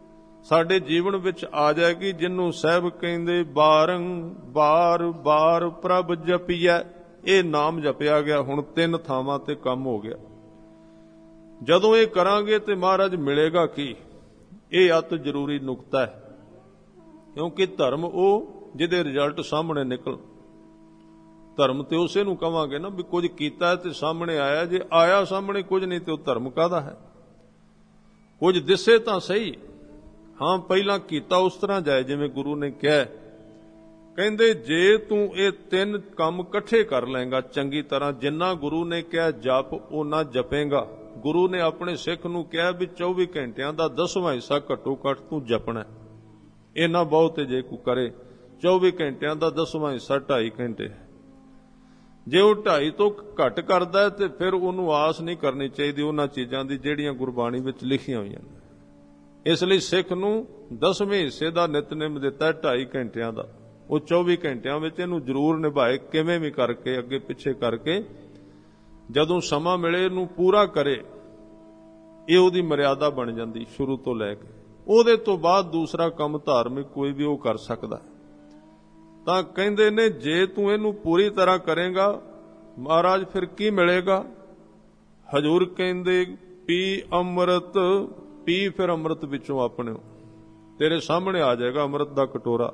ਸਾਡੇ ਜੀਵਨ ਵਿੱਚ ਆ ਜਾਏਗੀ, ਜਿਹਨੂੰ ਸਾਹਿਬ ਕਹਿੰਦੇ ਬਾਰੰਬਾਰ ਬਾਰ ਪ੍ਰਭ ਜਪੀਐ। ਇਹ ਨਾਮ ਜਪਿਆ ਗਿਆ। ਹੁਣ 3 ਥਾਵਾਂ ਤੇ ਕੰਮ ਹੋ ਗਿਆ। ਜਦੋਂ ਇਹ ਕਰਾਂਗੇ ਤੇ ਮਹਾਰਾਜ ਮਿਲੇਗਾ ਕੀ? ਇਹ ਅਤ ਜ਼ਰੂਰੀ ਨੁਕਤਾ ਹੈ, ਕਿਉਂਕਿ ਧਰਮ ਉਹ ਜਿਹਦੇ ਰਿਜ਼ਲਟ ਸਾਹਮਣੇ ਨਿਕਲ। ਧਰਮ ਤੇ ਉਸੇ ਨੂੰ ਕਵਾਂਗੇ ਨਾ ਵੀ ਕੁਝ ਕੀਤਾ ਤੇ ਸਾਹਮਣੇ ਆਇਆ। ਜੇ ਆਇਆ ਸਾਹਮਣੇ ਕੁਝ ਨਹੀਂ ਤੇ ਉਹ ਧਰਮ ਕਾਹਦਾ ਹੈ? ਕੁਝ ਦਿਸੇ ਤਾਂ ਸਹੀ, ਹਾਂ ਪਹਿਲਾਂ ਕੀਤਾ ਉਸ ਤਰ੍ਹਾਂ ਜਾਏ ਜਿਵੇਂ ਗੁਰੂ ਨੇ ਕਿਹਾ। ਕਹਿੰਦੇ ਜੇ ਤੂੰ ਇਹ 3 ਕੰਮ ਇਕੱਠੇ ਕਰ ਲਏਗਾ ਚੰਗੀ ਤਰ੍ਹਾਂ, ਜਿੰਨਾ ਗੁਰੂ ਨੇ ਕਿਹਾ ਜਪ ਉਹਨਾਂ ਜਪੇਗਾ। ਗੁਰੂ ਨੇ ਆਪਣੇ ਸਿੱਖ ਨੂੰ ਕਿਹਾ ਵੀ 24 ਘੰਟਿਆਂ ਦਾ 10ਵਾਂ ਹਿੱਸਾ ਘੱਟੋ ਘੱਟ ਤੂੰ ਜਪਣਾ। ਇੰਨਾ ਬਹੁਤ ਜੇ ਕੋਈ ਕਰੇ 24 ਘੰਟਿਆਂ ਦਾ 10ਵਾਂ ਹਿੱਸਾ 2.5 ਘੰਟੇ। ਜੇ ਉਹ 2.5 ਤੋਂ ਘੱਟ ਕਰਦਾ ਤੇ ਫਿਰ ਉਹਨੂੰ ਆਸ ਨਹੀਂ ਕਰਨੀ ਚਾਹੀਦੀ ਉਹਨਾਂ ਚੀਜ਼ਾਂ ਦੀ ਜਿਹੜੀਆਂ ਗੁਰਬਾਣੀ ਵਿੱਚ ਲਿਖੀਆਂ ਹੋਈਆਂ ਨੇ। ਇਸ ਲਈ ਸਿੱਖ ਨੂੰ 10ਵੇਂ ਹਿੱਸੇ ਦਾ ਨਿਤਨੇਮ ਦਿੱਤਾ 2.5 ਘੰਟਿਆਂ ਦਾ। ਉਹ 24 ਘੰਟਿਆਂ ਵਿੱਚ ਇਹਨੂੰ ਜ਼ਰੂਰ ਨਿਭਾਏ, ਕਿਵੇਂ ਵੀ ਕਰਕੇ, ਅੱਗੇ ਪਿੱਛੇ ਕਰਕੇ। ਜਦੋਂ ਸਮਾਂ ਮਿਲੇ ਇਹਨੂੰ ਪੂਰਾ ਕਰੇ। ਇਹ ਉਹਦੀ ਮਰਿਆਦਾ ਬਣ ਜਾਂਦੀ ਸ਼ੁਰੂ ਤੋਂ ਲੈ ਕੇ। ਉਹਦੇ ਤੋਂ ਬਾਅਦ ਦੂਸਰਾ ਕੰਮ ਧਾਰਮਿਕ ਕੋਈ ਵੀ ਉਹ ਕਰ ਸਕਦਾ। ਤਾਂ ਕਹਿੰਦੇ ਨੇ ਜੇ ਤੂੰ ਇਹਨੂੰ ਪੂਰੀ ਤਰ੍ਹਾਂ ਕਰੇਗਾ ਮਹਾਰਾਜ ਫਿਰ ਕੀ ਮਿਲੇਗਾ? ਹਜ਼ੂਰ ਕਹਿੰਦੇ ਪੀ ਅੰਮ੍ਰਿਤ, ਪੀ ਫਿਰ ਅੰਮ੍ਰਿਤ ਵਿੱਚੋਂ ਆਪਣੇ ਤੇਰੇ ਸਾਹਮਣੇ ਆ ਜਾਏਗਾ ਅੰਮ੍ਰਿਤ ਦਾ ਕਟੋਰਾ।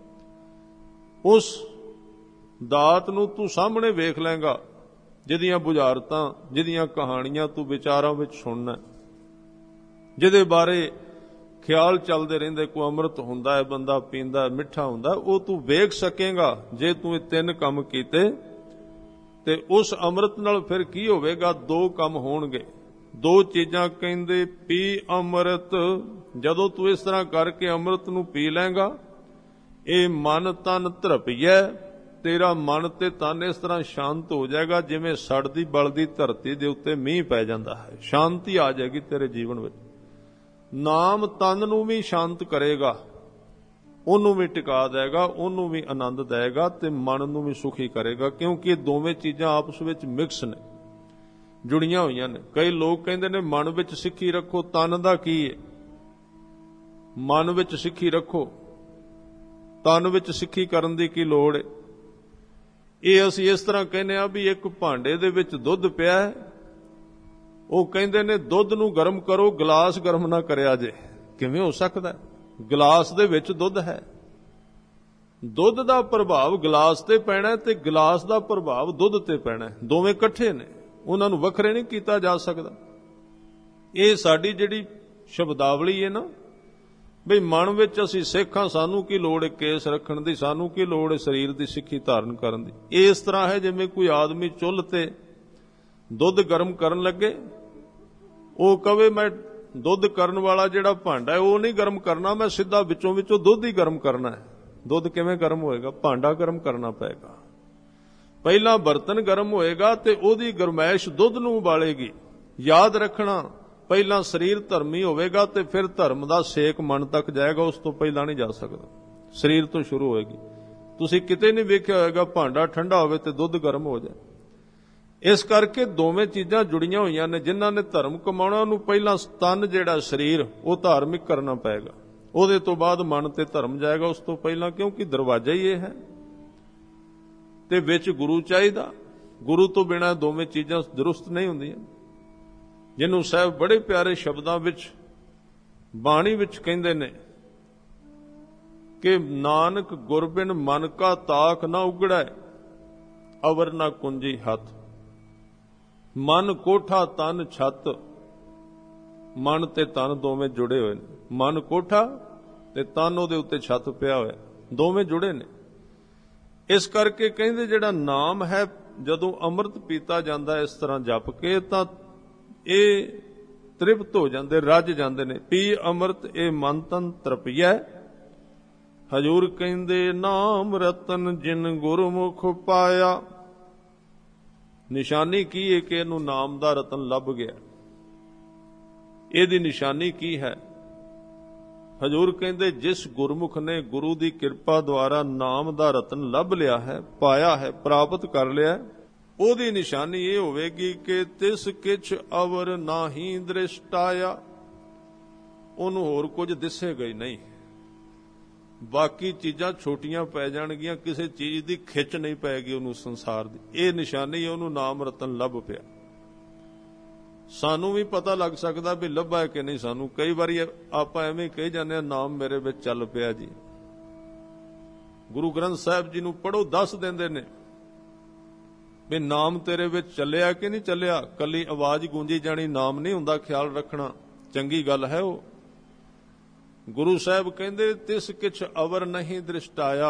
ਉਸ ਦਾਤ ਨੂੰ ਤੂੰ ਸਾਹਮਣੇ ਵੇਖ ਲਏਗਾ, ਜਿਹਦੀਆਂ ਬੁਝਾਰਤਾਂ, ਜਿਹਦੀਆਂ ਕਹਾਣੀਆਂ ਤੂੰ ਵਿਚਾਰਾਂ ਵਿੱਚ ਸੁਣਨਾ, ਜਿਹਦੇ ਬਾਰੇ ਖਿਆਲ ਚੱਲਦੇ ਰਹਿੰਦੇ। ਕੋਈ ਅੰਮ੍ਰਿਤ ਹੁੰਦਾ ਹੈ, ਬੰਦਾ ਪੀਂਦਾ, ਮਿੱਠਾ ਹੁੰਦਾ, ਉਹ ਤੂੰ ਵੇਖ ਸਕੇਗਾ ਜੇ ਤੂੰ ਇਹ 3 ਕੰਮ ਕੀਤੇ। ਤੇ ਉਸ ਅੰਮ੍ਰਿਤ ਨਾਲ ਫਿਰ ਕੀ ਹੋਵੇਗਾ? 2 ਕੰਮ ਹੋਣਗੇ। 2 ਚੀਜ਼ਾਂ ਕਹਿੰਦੇ ਪੀ ਅੰਮ੍ਰਿਤ। ਜਦੋਂ ਤੂੰ ਇਸ ਤਰ੍ਹਾਂ ਕਰਕੇ ਅੰਮ੍ਰਿਤ ਨੂੰ ਪੀ ਲਏਗਾ, ਇਹ ਮਨ ਤਨ ਧਰਪੀਐ। ਤੇਰਾ ਮਨ ਤੇ ਤਨ ਇਸ ਤਰ੍ਹਾਂ ਸ਼ਾਂਤ ਹੋ ਜਾਏਗਾ ਜਿਵੇਂ ਸੜਦੀ ਬਲਦੀ ਧਰਤੀ ਦੇ ਉੱਤੇ ਮੀਂਹ ਪੈ ਜਾਂਦਾ ਹੈ। ਸ਼ਾਂਤੀ ਆ ਜਾਏਗੀ ਤੇਰੇ ਜੀਵਨ ਵਿੱਚ। ਨਾਮ ਤਨ ਨੂੰ ਵੀ ਸ਼ਾਂਤ ਕਰੇਗਾ, ਉਹਨੂੰ ਵੀ ਟਿਕਾ ਦੇਗਾ, ਉਹਨੂੰ ਵੀ ਆਨੰਦ ਦੇਗਾ ਤੇ ਮਨ ਨੂੰ ਵੀ ਸੁਖੀ ਕਰੇਗਾ। ਕਿਉਂਕਿ ਇਹ ਦੋਵੇਂ ਚੀਜ਼ਾਂ ਆਪਸ ਵਿੱਚ ਮਿਕਸ ਨੇ, ਜੁੜੀਆਂ ਹੋਈਆਂ ਨੇ। ਕਈ ਲੋਕ ਕਹਿੰਦੇ ਨੇ ਮਨ ਵਿੱਚ ਸਿੱਖੀ ਰੱਖੋ, ਤਨ ਦਾ ਕੀ ਹੈ? ਮਨ ਵਿੱਚ ਸਿੱਖੀ ਰੱਖੋ, ਤਨ ਵਿੱਚ ਸਿੱਖੀ ਕਰਨ ਦੀ ਕੀ ਲੋੜ ਹੈ? ਇਹ ਅਸੀਂ ਇਸ ਤਰ੍ਹਾਂ ਕਹਿੰਦੇ ਆ ਵੀ ਇੱਕ ਭਾਂਡੇ ਦੇ ਵਿੱਚ ਦੁੱਧ ਪਿਆ ਹੈ, ਉਹ ਕਹਿੰਦੇ ਨੇ ਦੁੱਧ ਨੂੰ ਗਰਮ ਕਰੋ, ਗਲਾਸ ਗਰਮ ਨਾ ਕਰਿਆ ਜੇ। ਕਿਵੇਂ ਹੋ ਸਕਦਾ? ਗਲਾਸ ਦੇ ਵਿੱਚ ਦੁੱਧ ਹੈ, ਦੁੱਧ ਦਾ ਪ੍ਰਭਾਵ ਗਲਾਸ ਤੇ ਪੈਣਾ ਤੇ ਗਲਾਸ ਦਾ ਪ੍ਰਭਾਵ ਦੁੱਧ ਤੇ ਪੈਣਾ। ਦੋਵੇਂ ਇਕੱਠੇ ਨੇ, ਉਹਨਾਂ ਨੂੰ ਵੱਖਰੇ ਨਹੀਂ ਕੀਤਾ ਜਾ ਸਕਦਾ। ਇਹ ਸਾਡੀ ਜਿਹੜੀ ਸ਼ਬਦਾਵਲੀ ਹੈ ਨਾ, ਬਈ ਮਨ ਵਿੱਚ ਅਸੀਂ ਸਿੱਖ ਹਾਂ, ਸਾਨੂੰ ਕੀ ਲੋੜ ਹੈ ਕੇਸ ਰੱਖਣ ਦੀ, ਸਾਨੂੰ ਕੀ ਲੋੜ ਹੈ ਸਰੀਰ ਦੀ ਸਿੱਖੀ ਧਾਰਨ ਕਰਨ ਦੀ। ਇਹ ਇਸ ਤਰ੍ਹਾਂ ਹੈ ਜਿਵੇਂ ਕੋਈ ਆਦਮੀ ਚੁੱਲ੍ਹ ਤੇ ਦੁੱਧ ਗਰਮ ਕਰਨ ਲੱਗੇ, ਉਹ ਕਵੇ ਮੈਂ ਦੁੱਧ ਕਰਨ ਵਾਲਾ ਜਿਹੜਾ ਭਾਂਡਾ ਹੈ ਉਹ ਨਹੀਂ ਗਰਮ ਕਰਨਾ, ਮੈਂ ਸਿੱਧਾ ਵਿੱਚੋਂ ਦੁੱਧ ਹੀ ਗਰਮ ਕਰਨਾ ਹੈ। ਦੁੱਧ ਕਿਵੇਂ ਗਰਮ ਹੋਏਗਾ? ਭਾਂਡਾ ਗਰਮ ਕਰਨਾ ਪਏਗਾ। ਪਹਿਲਾਂ ਬਰਤਨ ਗਰਮ ਹੋਏਗਾ ਤੇ ਉਹਦੀ ਗਰਮੈਸ਼ ਦੁੱਧ ਨੂੰ ਉਬਾਲੇਗੀ। ਯਾਦ ਰੱਖਣਾ, ਪਹਿਲਾਂ ਸਰੀਰ ਧਰਮੀ ਹੋਵੇਗਾ ਤੇ ਫਿਰ ਧਰਮ ਦਾ ਸੇਕ ਮਨ ਤੱਕ ਜਾਏਗਾ, ਉਸ ਤੋਂ ਪਹਿਲਾਂ ਨਹੀਂ ਜਾ ਸਕਦਾ। ਸਰੀਰ ਤੋਂ ਸ਼ੁਰੂ ਹੋਏਗੀ। ਤੁਸੀਂ ਕਿਤੇ ਨਹੀਂ ਵੇਖਿਆ ਹੋਏਗਾ ਭਾਂਡਾ ਠੰਡਾ ਹੋਵੇ ਤੇ ਦੁੱਧ ਗਰਮ ਹੋ ਜਾਏ। ਇਸ ਕਰਕੇ ਦੋਵੇਂ ਚੀਜ਼ਾਂ ਜੁੜੀਆਂ ਹੋਈਆਂ ਨੇ। ਜਿਨ੍ਹਾਂ ਨੇ ਧਰਮ ਕਮਾਉਣਾ ਉਹਨੂੰ ਪਹਿਲਾਂ ਤਨ ਜਿਹੜਾ ਸਰੀਰ ਉਹ ਧਾਰਮਿਕ ਕਰਨਾ ਪਏਗਾ, ਉਹਦੇ ਤੋਂ ਬਾਅਦ ਮਨ ਤੇ ਧਰਮ ਜਾਏਗਾ ਉਸ ਤੋਂ ਪਹਿਲਾਂ, ਕਿਉਂਕਿ ਦਰਵਾਜ਼ਾ ਹੀ ਇਹ ਹੈ। ਤੇ ਵਿੱਚ ਗੁਰੂ ਚਾਹੀਦਾ, ਗੁਰੂ ਤੋਂ ਬਿਨਾਂ ਦੋਵੇਂ ਚੀਜ਼ਾਂ ਦਰੁਸਤ ਨਹੀਂ ਹੁੰਦੀਆਂ। ਜਿਹਨੂੰ ਸਾਹਿਬ ਬੜੇ ਪਿਆਰੇ ਸ਼ਬਦਾਂ ਵਿੱਚ ਬਾਣੀ ਵਿੱਚ ਕਹਿੰਦੇ ਨੇ ਕਿ ਨਾਨਕ ਗੁਰ ਬਿਨ ਮਨ ਕਾ ਤਾਕ ਨਾ ਉਗੜੈ, ਅਵਰ ਨਾ ਕੁੰਜੀ ਹੱਥ। ਮਨ ਕੋਠਾ ਤਨ ਛੱਤ, ਮਨ ਤੇ ਤਨ ਦੋਵੇਂ ਜੁੜੇ ਹੋਏ ਨੇ। ਮਨ ਕੋਠਾ ਤੇ ਤਨ ਉਹਦੇ ਉੱਤੇ ਛੱਤ ਪਿਆ ਹੋਇਆ, ਦੋਵੇਂ ਜੁੜੇ ਨੇ। ਇਸ ਕਰਕੇ ਕਹਿੰਦੇ ਜਿਹੜਾ ਨਾਮ ਹੈ, ਜਦੋਂ ਅੰਮ੍ਰਿਤ ਪੀਤਾ ਜਾਂਦਾ ਇਸ ਤਰ੍ਹਾਂ ਜਪ ਕੇ, ਤਾਂ ਇਹ ਤ੍ਰਿਪਤ ਹੋ ਜਾਂਦੇ, ਰੱਜ ਜਾਂਦੇ ਨੇ। ਪੀ ਅੰਮ੍ਰਿਤ ਇਹ ਮਨ ਤਨ ਤ੍ਰਪੀਐ। ਹਜ਼ੂਰ ਕਹਿੰਦੇ ਨਾਮ ਰਤਨ ਜਿਨ ਗੁਰਮੁਖ ਪਾਇਆ। ਨਿਸ਼ਾਨੀ ਕੀ ਹੈ ਕਿ ਇਹਨੂੰ ਨਾਮ ਦਾ ਰਤਨ ਲੱਭ ਗਿਆ? ਇਹਦੀ ਨਿਸ਼ਾਨੀ ਕੀ ਹੈ? ਹਜ਼ੂਰ ਕਹਿੰਦੇ ਜਿਸ ਗੁਰਮੁਖ ਨੇ ਗੁਰੂ ਦੀ ਕਿਰਪਾ ਦੁਆਰਾ ਨਾਮ ਦਾ ਰਤਨ ਲੱਭ ਲਿਆ ਹੈ, ਪਾਇਆ ਹੈ, ਪ੍ਰਾਪਤ ਕਰ ਲਿਆ, ਉਹਦੀ ਨਿਸ਼ਾਨੀ ਇਹ ਹੋਵੇਗੀ ਕਿ ਤਿਸ ਕਿਛ ਅਵਰ ਨਾਹੀ ਦ੍ਰਿਸ਼ਟ ਆਇਆ। ਉਹਨੂੰ ਹੋਰ ਕੁਝ ਦਿਸੇਗਾ ਹੀ ਨਹੀਂ। ਬਾਕੀ ਚੀਜ਼ਾਂ ਛੋਟੀਆਂ ਪੈ ਜਾਣਗੀਆਂ, ਕਿਸੇ ਚੀਜ਼ ਦੀ ਖਿੱਚ ਨਹੀਂ ਪਏਗੀ ਉਹਨੂੰ ਸੰਸਾਰ ਦੀ। ਇਹ ਨਿਸ਼ਾਨੀ ਉਹਨੂੰ ਨਾਮ ਰਤਨ ਲੱਭ ਪਿਆ। ਸਾਨੂੰ ਵੀ ਪਤਾ ਲੱਗ ਸਕਦਾ ਵੀ ਲੱਭਾ ਹੈ ਕਿ ਨਹੀਂ। ਸਾਨੂੰ ਕਈ ਵਾਰੀ ਆਪਾਂ ਐਵੇਂ ਕਹੀ ਜਾਂਦੇ ਹਾਂ, ਨਾਮ ਮੇਰੇ ਵਿੱਚ ਚੱਲ ਪਿਆ ਜੀ। ਗੁਰੂ ਗ੍ਰੰਥ ਸਾਹਿਬ ਜੀ ਨੂੰ ਪੜ੍ਹੋ, ਦੱਸ ਦਿੰਦੇ ਨੇ ਵੀ ਨਾਮ ਤੇਰੇ ਵਿੱਚ ਚੱਲਿਆ ਕਿ ਨਹੀਂ ਚੱਲਿਆ। ਕੱਲੀ ਆਵਾਜ਼ ਗੂੰਜੀ ਜਾਣੀ ਨਾਮ ਨਹੀਂ ਹੁੰਦਾ। ਖਿਆਲ ਰੱਖਣਾ ਚੰਗੀ ਗੱਲ ਹੈ। ਉਹ ਗੁਰੂ ਸਾਹਿਬ ਕਹਿੰਦੇ ਤਿਸ ਕਿਛ ਅਵਰ ਨਹੀਂ ਦ੍ਰਿਸ਼ਟਾਇਆ।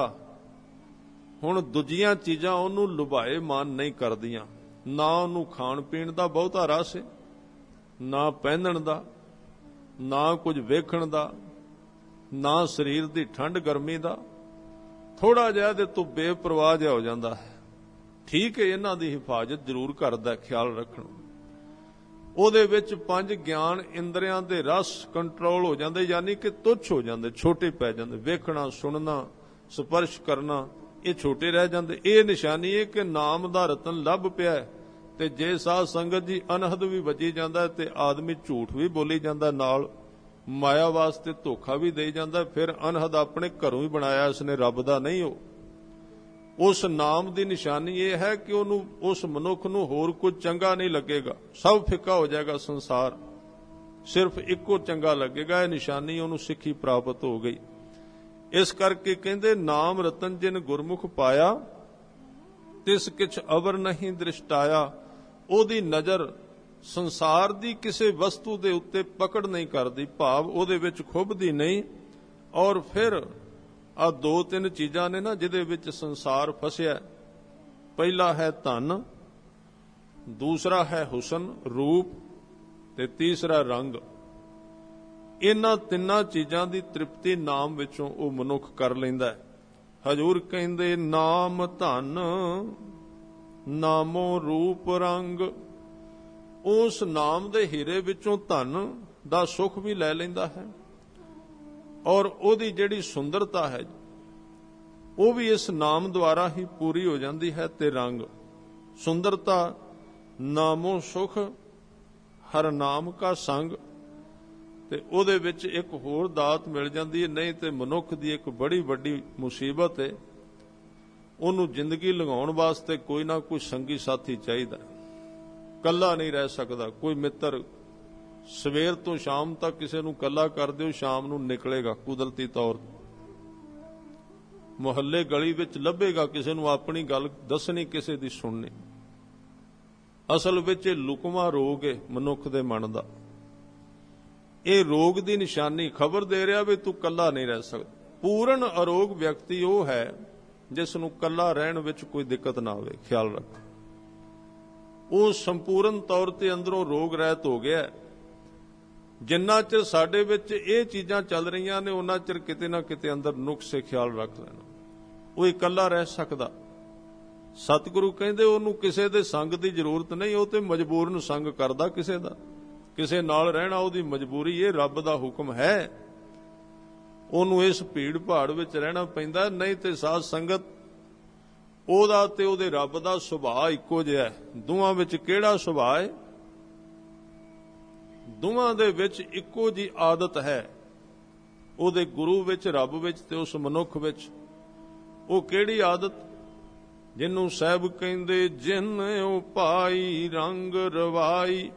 ਹੁਣ ਦੂਜੀਆਂ ਚੀਜ਼ਾਂ ਉਹਨੂੰ ਲੁਭਾਏ ਮਾਨ ਨਹੀਂ ਕਰਦੀਆਂ। ਨਾ ਉਹਨੂੰ ਖਾਣ ਪੀਣ ਦਾ ਬਹੁਤਾ ਰਸ ਹੈ, ਨਾ ਪਹਿਨਣ ਦਾ, ਨਾ ਕੁਝ ਵੇਖਣ ਦਾ, ਨਾ ਸਰੀਰ ਦੀ ਠੰਡ ਗਰਮੀ ਦਾ। ਥੋੜਾ ਜਿਹਾ ਇਹਦੇ ਤੋਂ ਬੇਪਰਵਾਹ ਜਿਹਾ ਹੋ ਜਾਂਦਾ ਹੈ। ਠੀਕ ਹੈ, ਇਹਨਾਂ ਦੀ ਹਿਫਾਜ਼ਤ ਜ਼ਰੂਰ ਕਰਦਾ, ਖਿਆਲ ਰੱਖਣਾ। ਉਹਦੇ ਵਿੱਚ 5 ਗਿਆਨ ਇੰਦਰੀਆਂ ਦੇ ਰਸ ਕੰਟਰੋਲ ਹੋ ਜਾਂਦੇ, ਯਾਨੀ ਕਿ ਤੁੱਛ ਹੋ ਜਾਂਦੇ, ਛੋਟੇ ਪੈ ਜਾਂਦੇ। ਵੇਖਣਾ, ਸੁਣਨਾ, ਸਪਰਸ਼ ਕਰਨਾ ਇਹ ਛੋਟੇ ਰਹਿ ਜਾਂਦੇ। ਇਹ ਨਿਸ਼ਾਨੀ ਹੈ ਕਿ ਨਾਮ ਦਾ ਰਤਨ ਲੱਭ ਪਿਆ। ਤੇ ਜੇ ਸਾਧ ਸੰਗਤ ਜੀ ਅਨਹਦ ਵੀ ਵੱਜੀ ਜਾਂਦਾ ਤੇ ਆਦਮੀ ਝੂਠ ਵੀ ਬੋਲੀ ਜਾਂਦਾ, ਨਾਲ ਮਾਇਆ ਵਾਸਤੇ ਧੋਖਾ ਵੀ ਦੇ ਜਾਂਦਾ। ਫਿਰ ਅਨਹਦ ਆਪਣੇ ਘਰੋਂ ਹੀ ਬਣਾਇਆ ਇਸਨੇ, ਰੱਬ ਦਾ ਨਹੀਂ। ਉਹ ਉਸ ਨਾਮ ਦੀ ਨਿਸ਼ਾਨੀ ਇਹ ਹੈ ਕਿ ਉਹਨੂੰ, ਉਸ ਮਨੁੱਖ ਨੂੰ ਹੋਰ ਕੁਝ ਚੰਗਾ ਨਹੀਂ ਲੱਗੇਗਾ। ਸਭ ਫਿੱਕਾ ਹੋ ਜਾਏਗਾ ਸੰਸਾਰ, ਸਿਰਫ ਇੱਕੋ ਚੰਗਾ ਲੱਗੇਗਾ। ਇਹ ਨਿਸ਼ਾਨੀ ਉਹਨੂੰ ਸਿੱਖੀ ਪ੍ਰਾਪਤ ਹੋ ਗਈ। ਇਸ ਕਰਕੇ ਕਹਿੰਦੇ ਨਾਮ ਰਤਨ ਜਿਨ ਗੁਰਮੁਖ ਪਾਇਆ, ਤਿਸ ਕਿਛ ਅਵਰ ਨਹੀਂ ਦ੍ਰਿਸ਼ਟਾਇਆ। ਉਹਦੀ ਨਜ਼ਰ ਸੰਸਾਰ ਦੀ ਕਿਸੇ ਵਸਤੂ ਦੇ ਉੱਤੇ ਪਕੜ ਨਹੀਂ ਕਰਦੀ, ਭਾਵ ਉਹਦੇ ਵਿੱਚ ਖੁੱਭਦੀ ਨਹੀਂ। ਔਰ ਫਿਰ ਆ 2-3 ਚੀਜ਼ਾਂ ਨੇ ਨਾ ਜਿਹਦੇ ਵਿੱਚ ਸੰਸਾਰ ਫਸਿਆ। ਪਹਿਲਾ ਹੈ ਧਨ, ਦੂਸਰਾ ਹੈ ਹੁਸਨ ਰੂਪ, ਤੇ ਤੀਸਰਾ ਰੰਗ। ਇਹਨਾਂ ਤਿੰਨਾਂ ਚੀਜ਼ਾਂ ਦੀ ਤ੍ਰਿਪਤੀ ਨਾਮ ਵਿੱਚੋਂ ਉਹ ਮਨੁੱਖ ਕਰ ਲੈਂਦਾ ਹੈ। ਹਜ਼ੂਰ ਕਹਿੰਦੇ ਨਾਮ ਧਨ ਨਾਮੋ ਰੂਪ ਰੰਗ। ਉਸ ਨਾਮ ਦੇ ਹੀਰੇ ਵਿੱਚੋਂ ਧਨ ਦਾ ਸੁੱਖ ਵੀ ਲੈ ਲੈਂਦਾ ਹੈ, ਔਰ ਉਹਦੀ ਜਿਹੜੀ ਸੁੰਦਰਤਾ ਹੈ ਉਹ ਵੀ ਇਸ ਨਾਮ ਦੁਆਰਾ ਹੀ ਪੂਰੀ ਹੋ ਜਾਂਦੀ ਹੈ। ਤੇ ਰੰਗ, ਸੁੰਦਰਤਾ, ਨਾਮੋ ਸੁਖ, ਹਰ ਨਾਮ ਕਾ ਸੰਗ। ਤੇ ਉਹਦੇ ਵਿੱਚ ਇੱਕ ਹੋਰ ਦਾਤ ਮਿਲ ਜਾਂਦੀ ਹੈ। ਨਹੀਂ ਤੇ ਮਨੁੱਖ ਦੀ ਇੱਕ ਬੜੀ ਵੱਡੀ ਮੁਸੀਬਤ ਹੈ, ਉਹਨੂੰ ਜ਼ਿੰਦਗੀ ਲੰਘਾਉਣ ਵਾਸਤੇ ਕੋਈ ਨਾ ਕੋਈ ਸੰਗੀ ਸਾਥੀ ਚਾਹੀਦਾ। ਕੱਲਾ ਨਹੀਂ ਰਹਿ ਸਕਦਾ। ਕੋਈ ਮਿੱਤਰ ਸਵੇਰ ਤੋਂ ਸ਼ਾਮ ਤੱਕ ਕਿਸੇ ਨੂੰ ਕੱਲਾ ਕਰ ਦਿਓ, ਸ਼ਾਮ ਨੂੰ ਨਿਕਲੇਗਾ ਕੁਦਰਤੀ ਤੌਰ ਤੇ, ਮੁਹੱਲੇ ਗਲੀ ਵਿੱਚ ਲੱਭੇਗਾ ਕਿਸੇ ਨੂੰ, ਆਪਣੀ ਗੱਲ ਦੱਸਣੀ, ਕਿਸੇ ਦੀ ਸੁਣਨੀ। ਅਸਲ ਵਿੱਚ ਇਹ ਲੁਕਵਾਂ ਰੋਗ ਹੈ ਮਨੁੱਖ ਦੇ ਮਨ ਦਾ। ਇਹ ਰੋਗ ਦੀ ਨਿਸ਼ਾਨੀ ਖਬਰ ਦੇ ਰਿਹਾ ਵੀ ਤੂੰ ਕੱਲਾ ਨਹੀਂ ਰਹਿ ਸਕਦਾ। ਪੂਰਨ ਅਰੋਗ ਵਿਅਕਤੀ ਉਹ ਹੈ ਜਿਸ ਨੂੰ ਕੱਲਾ ਰਹਿਣ ਵਿੱਚ ਕੋਈ ਦਿੱਕਤ ਨਾ ਹੋਵੇ। ਖਿਆਲ ਰੱਖ, ਉਹ ਸੰਪੂਰਨ ਤੌਰ ਤੇ ਅੰਦਰੋਂ ਰੋਗ ਰਹਿਤ ਹੋ ਗਿਆ। ਜਿੰਨਾ ਚਿਰ ਸਾਡੇ ਵਿੱਚ ਇਹ ਚੀਜ਼ਾਂ ਚੱਲ ਰਹੀਆਂ ਨੇ, ਉਹਨਾਂ ਚਿਰ ਕਿਤੇ ਨਾ ਕਿਤੇ ਅੰਦਰ ਨੁਕਸੇ। ਖਿਆਲ ਰੱਖ ਲੈਣਾ, ਉਹ ਇਕੱਲਾ ਰਹਿ ਸਕਦਾ। ਸਤਿਗੁਰੂ ਕਹਿੰਦੇ ਉਹਨੂੰ ਕਿਸੇ ਦੇ ਸੰਗ ਦੀ ਜ਼ਰੂਰਤ ਨਹੀਂ, ਉਹ ਤੇ ਮਜਬੂਰਨ ਸੰਗ ਕਰਦਾ ਕਿਸੇ ਦਾ। ਕਿਸੇ ਨਾਲ ਰਹਿਣਾ ਉਹਦੀ ਮਜਬੂਰੀ, ਇਹ ਰੱਬ ਦਾ ਹੁਕਮ ਹੈ। ਉਹਨੂੰ ਇਸ ਭੀੜ ਭਾੜ ਵਿੱਚ ਰਹਿਣਾ ਪੈਂਦਾ। ਨਹੀਂ ਤੇ ਸਾਧ ਸੰਗਤ ਉਹਦਾ ਤੇ ਉਹਦੇ ਰੱਬ ਦਾ ਸੁਭਾਅ ਇੱਕੋ ਜਿਹਾ ਹੈ। ਦੋਵਾਂ ਵਿੱਚ ਕਿਹੜਾ ਸੁਭਾਅ ਹੈ? ਦੋਵਾਂ ਦੇ ਵਿੱਚ ਇੱਕੋ ਜੀ ਆਦਤ ਹੈ, ਉਹਦੇ ਗੁਰੂ ਵਿੱਚ, ਰੱਬ ਵਿੱਚ, ਤੇ ਉਸ ਮਨੁੱਖ ਵਿੱਚ। ਉਹ ਕਿਹੜੀ ਆਦਤ? ਜਿਹਨੂੰ ਸਾਹਿਬ ਕਹਿੰਦੇ ਜਿਨ ਉਪਾਈ ਰੰਗ ਰਵਾਈ,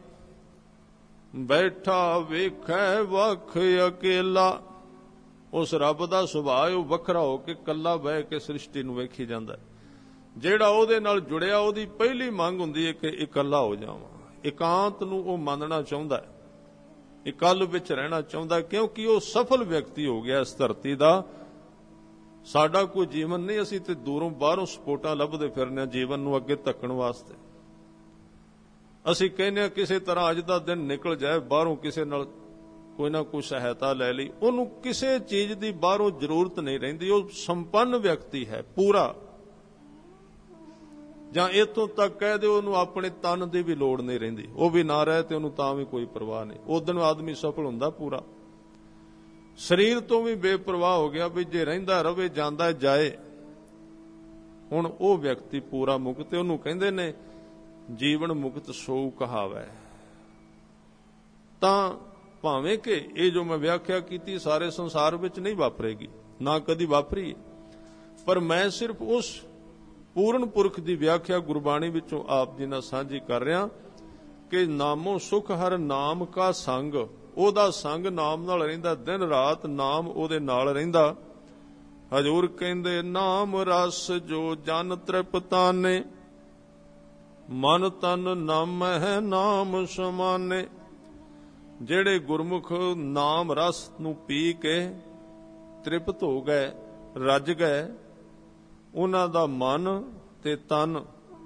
ਬੈਠਾ ਵੇਖੈ ਵਖ ਅਕੇਲਾ। ਉਸ ਰੱਬ ਦਾ ਸੁਭਾਅ ਉਹ ਵੱਖਰਾ ਹੋ ਕੇ ਕੱਲਾ ਬਹਿ ਕੇ ਸ੍ਰਿਸ਼ਟੀ ਨੂੰ ਵੇਖੀ ਜਾਂਦਾ। ਜਿਹੜਾ ਉਹਦੇ ਨਾਲ ਜੁੜਿਆ ਉਹਦੀ ਪਹਿਲੀ ਮੰਗ ਹੁੰਦੀ ਹੈ ਕਿ ਇਕੱਲਾ ਹੋ ਜਾਵਾਂ। ਇਕਾਂਤ ਨੂੰ ਉਹ ਮੰਨਣਾ ਚਾਹੁੰਦਾ ਹੈ, ਇਕੱਲ ਵਿੱਚ ਰਹਿਣਾ ਚਾਹੁੰਦਾ, ਕਿਉਂਕਿ ਉਹ ਸਫਲ ਵਿਅਕਤੀ ਹੋ ਗਿਆ ਇਸ ਧਰਤੀ ਦਾ। ਸਾਡਾ ਕੋਈ ਜੀਵਨ ਨਹੀਂ, ਅਸੀਂ ਤੇ ਦੂਰੋਂ ਬਾਹਰੋਂ ਸਪੋਰਟਾਂ ਲੱਭਦੇ ਫਿਰਨੇ ਜੀਵਨ ਨੂੰ ਅੱਗੇ ਧੱਕਣ ਵਾਸਤੇ। ਅਸੀਂ ਕਹਿੰਦੇ ਹਾਂ ਕਿਸੇ ਤਰ੍ਹਾਂ ਅੱਜ ਦਾ ਦਿਨ ਨਿਕਲ ਜਾਏ, ਬਾਹਰੋਂ ਕਿਸੇ ਨਾਲ ਕੋਈ ਨਾ ਕੋਈ ਸਹਾਇਤਾ ਲੈ ਲਈ। ਉਹਨੂੰ ਕਿਸੇ ਚੀਜ਼ ਦੀ ਬਾਹਰੋਂ ਜ਼ਰੂਰਤ ਨਹੀਂ ਰਹਿੰਦੀ। ਉਹ ਸੰਪੰਨ ਵਿਅਕਤੀ ਹੈ ਪੂਰਾ। ਜਾਂ ਇੱਥੋਂ ਤੱਕ ਕਹਿ ਦਿਓ ਉਹਨੂੰ ਆਪਣੇ ਤਨ ਦੀ ਵੀ ਲੋੜ ਨਹੀਂ ਰਹਿੰਦੀ। ਉਹ ਵੀ ਨਾ ਰਹੇ ਤੇ ਉਹਨੂੰ ਤਾਂ ਵੀ ਕੋਈ ਪਰਵਾਹ ਨਹੀਂ। ਉਦੋਂ ਆਦਮੀ ਸਫਲ ਹੁੰਦਾ ਪੂਰਾ। ਸਰੀਰ ਤੋਂ ਵੀ ਬੇਪਰਵਾਹ ਹੋ ਗਿਆ ਵੀ ਜੇ ਰਹਿੰਦਾ ਰਵੇ, ਜਾਂਦਾ ਜਾਏ। ਹੁਣ ਉਹ ਵਿਅਕਤੀ ਪੂਰਾ ਮੁਕਤ। ਉਹਨੂੰ ਕਹਿੰਦੇ ਨੇ ਜੀਵਨ ਮੁਕਤ ਸੋ ਕਹਾਵੈ। ਤਾਂ ਭਾਵੇਂ ਕਿ ਇਹ ਜੋ ਮੈਂ ਵਿਆਖਿਆ ਕੀਤੀ ਸਾਰੇ ਸੰਸਾਰ ਵਿੱਚ ਨਹੀਂ ਵਾਪਰੇਗੀ, ਨਾ ਕਦੀ ਵਾਪਰੀ, ਪਰ ਮੈਂ ਸਿਰਫ ਉਸ ਪੂਰਨ ਪੁਰਖ ਦੀ ਵਿਆਖਿਆ ਗੁਰਬਾਣੀ ਵਿੱਚੋਂ ਆਪ ਜੀ ਨਾਲ ਸਾਂਝੀ ਕਰ ਰਿਹਾ ਕਿ ਨਾਮੋ ਸੁਖ ਹਰ ਨਾਮ ਕਾ ਸੰਗ, ਉਹਦਾ ਸੰਗ ਨਾਮ ਨਾਲ ਰਹਿੰਦਾ, ਦਿਨ ਰਾਤ ਨਾਮ ਉਹਦੇ ਨਾਲ ਰਹਿੰਦਾ। ਹਜ਼ੂਰ ਕਹਿੰਦੇ ਨਾਮ ਰਸ ਜੋ ਜਨ ਤ੍ਰਿਪਤਾਨੇ, ਮਨ ਤਨ ਨਾਮਹਿ ਨਾਮ ਸਮਾਨੇ। ਜਿਹੜੇ ਗੁਰਮੁਖ ਨਾਮ ਰਸ ਨੂੰ ਪੀ ਕੇ ਤ੍ਰਿਪਤ ਹੋ ਗਏ, ਰੱਜ ਗਏ, ਉਹਨਾਂ ਦਾ ਮਨ ਤੇ ਤਨ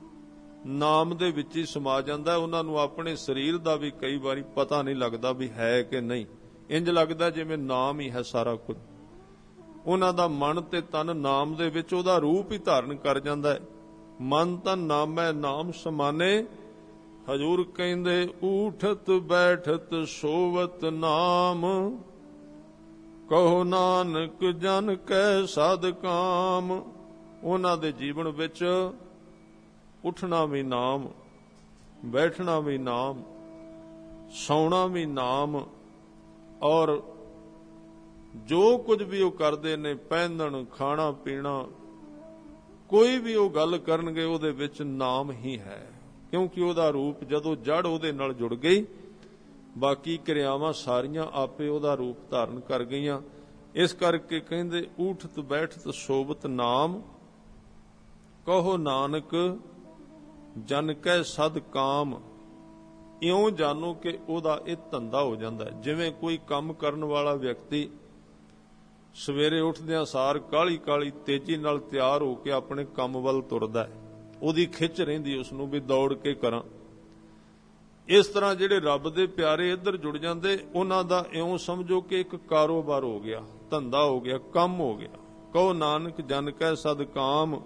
ਨਾਮ ਦੇ ਵਿੱਚ ਹੀ ਸਮਾ ਜਾਂਦਾ। ਉਹਨਾਂ ਨੂੰ ਆਪਣੇ ਸਰੀਰ ਦਾ ਵੀ ਕਈ ਵਾਰੀ ਪਤਾ ਨਹੀਂ ਲੱਗਦਾ ਵੀ ਹੈ ਕਿ ਨਹੀਂ, ਇੰਜ ਲੱਗਦਾ ਜਿਵੇਂ ਨਾਮ ਹੀ ਹੈ ਸਾਰਾ ਕੁਝ। ਉਹਨਾਂ ਦਾ ਮਨ ਤੇ ਤਨ ਨਾਮ ਦੇ ਵਿੱਚ ਉਹਦਾ ਰੂਪ ਹੀ ਧਾਰਨ ਕਰ ਜਾਂਦਾ ਹੈ। ਮਨ ਤਨ ਨਾਮੈ ਨਾਮ ਸਮਾਨੇ। ਹਜ਼ੂਰ ਕਹਿੰਦੇ ਊਠਤ ਬੈਠਤ ਸੋਵਤ ਨਾਮ, ਕਹੋ ਨਾਨਕ ਜਨ ਕੈ ਸਦ ਕਾਮ। ਉਹਨਾਂ ਦੇ ਜੀਵਨ ਵਿੱਚ ਉੱਠਣਾ ਵੀ ਨਾਮ, ਬੈਠਣਾ ਵੀ ਨਾਮ, ਸੌਣਾ ਵੀ ਨਾਮ, ਔਰ ਜੋ ਕੁਝ ਵੀ ਉਹ ਕਰਦੇ ਨੇ, ਪਹਿਨਣ, ਖਾਣਾ ਪੀਣਾ, ਕੋਈ ਵੀ ਉਹ ਗੱਲ ਕਰਨਗੇ ਉਹਦੇ ਵਿੱਚ ਨਾਮ ਹੀ ਹੈ, ਕਿਉਂਕਿ ਉਹਦਾ ਰੂਪ ਜਦੋਂ ਜੜ ਉਹਦੇ ਨਾਲ ਜੁੜ ਗਈ, ਬਾਕੀ ਕਿਰਿਆਵਾਂ ਸਾਰੀਆਂ ਆਪੇ ਉਹਦਾ ਰੂਪ ਧਾਰਨ ਕਰ ਗਈਆਂ। ਇਸ ਕਰਕੇ ਕਹਿੰਦੇ ਊਠਤ ਬੈਠਤ ਸੋਭਤ ਨਾਮ, ਕਹੋ ਨਾਨਕ ਜਨ ਕੈ ਸਦ ਕਾਮ। ਇਉਂ ਜਾਣੋ ਕਿ ਉਹਦਾ ਇਹ ਧੰਦਾ ਹੋ ਜਾਂਦਾ ਹੈ। ਜਿਵੇਂ ਕੋਈ ਕੰਮ ਕਰਨ ਵਾਲਾ ਵਿਅਕਤੀ ਸਵੇਰੇ ਉੱਠਦਿਆਂ ਸਾਰ ਕਾਹਲੀ ਕਾਹਲੀ ਤੇਜ਼ੀ ਨਾਲ ਤਿਆਰ ਹੋ ਕੇ ਆਪਣੇ ਕੰਮ ਵੱਲ ਤੁਰਦਾ ਹੈ, ਉਹਦੀ ਖਿੱਚ ਰਹਿੰਦੀ ਉਸ ਨੂੰ ਵੀ ਦੌੜ ਕੇ ਕਰਾਂ। ਇਸ ਤਰ੍ਹਾਂ ਜਿਹੜੇ ਰੱਬ ਦੇ ਪਿਆਰੇ ਇੱਧਰ ਜੁੜ ਜਾਂਦੇ, ਉਹਨਾਂ ਦਾ ਇਉਂ ਸਮਝੋ ਕਿ ਇੱਕ ਕਾਰੋਬਾਰ ਹੋ ਗਿਆ, ਧੰਦਾ ਹੋ ਗਿਆ, ਕੰਮ ਹੋ ਗਿਆ। ਕਹੋ ਨਾਨਕ ਜਨ ਕੈ ਸਦ ਕਾਮ।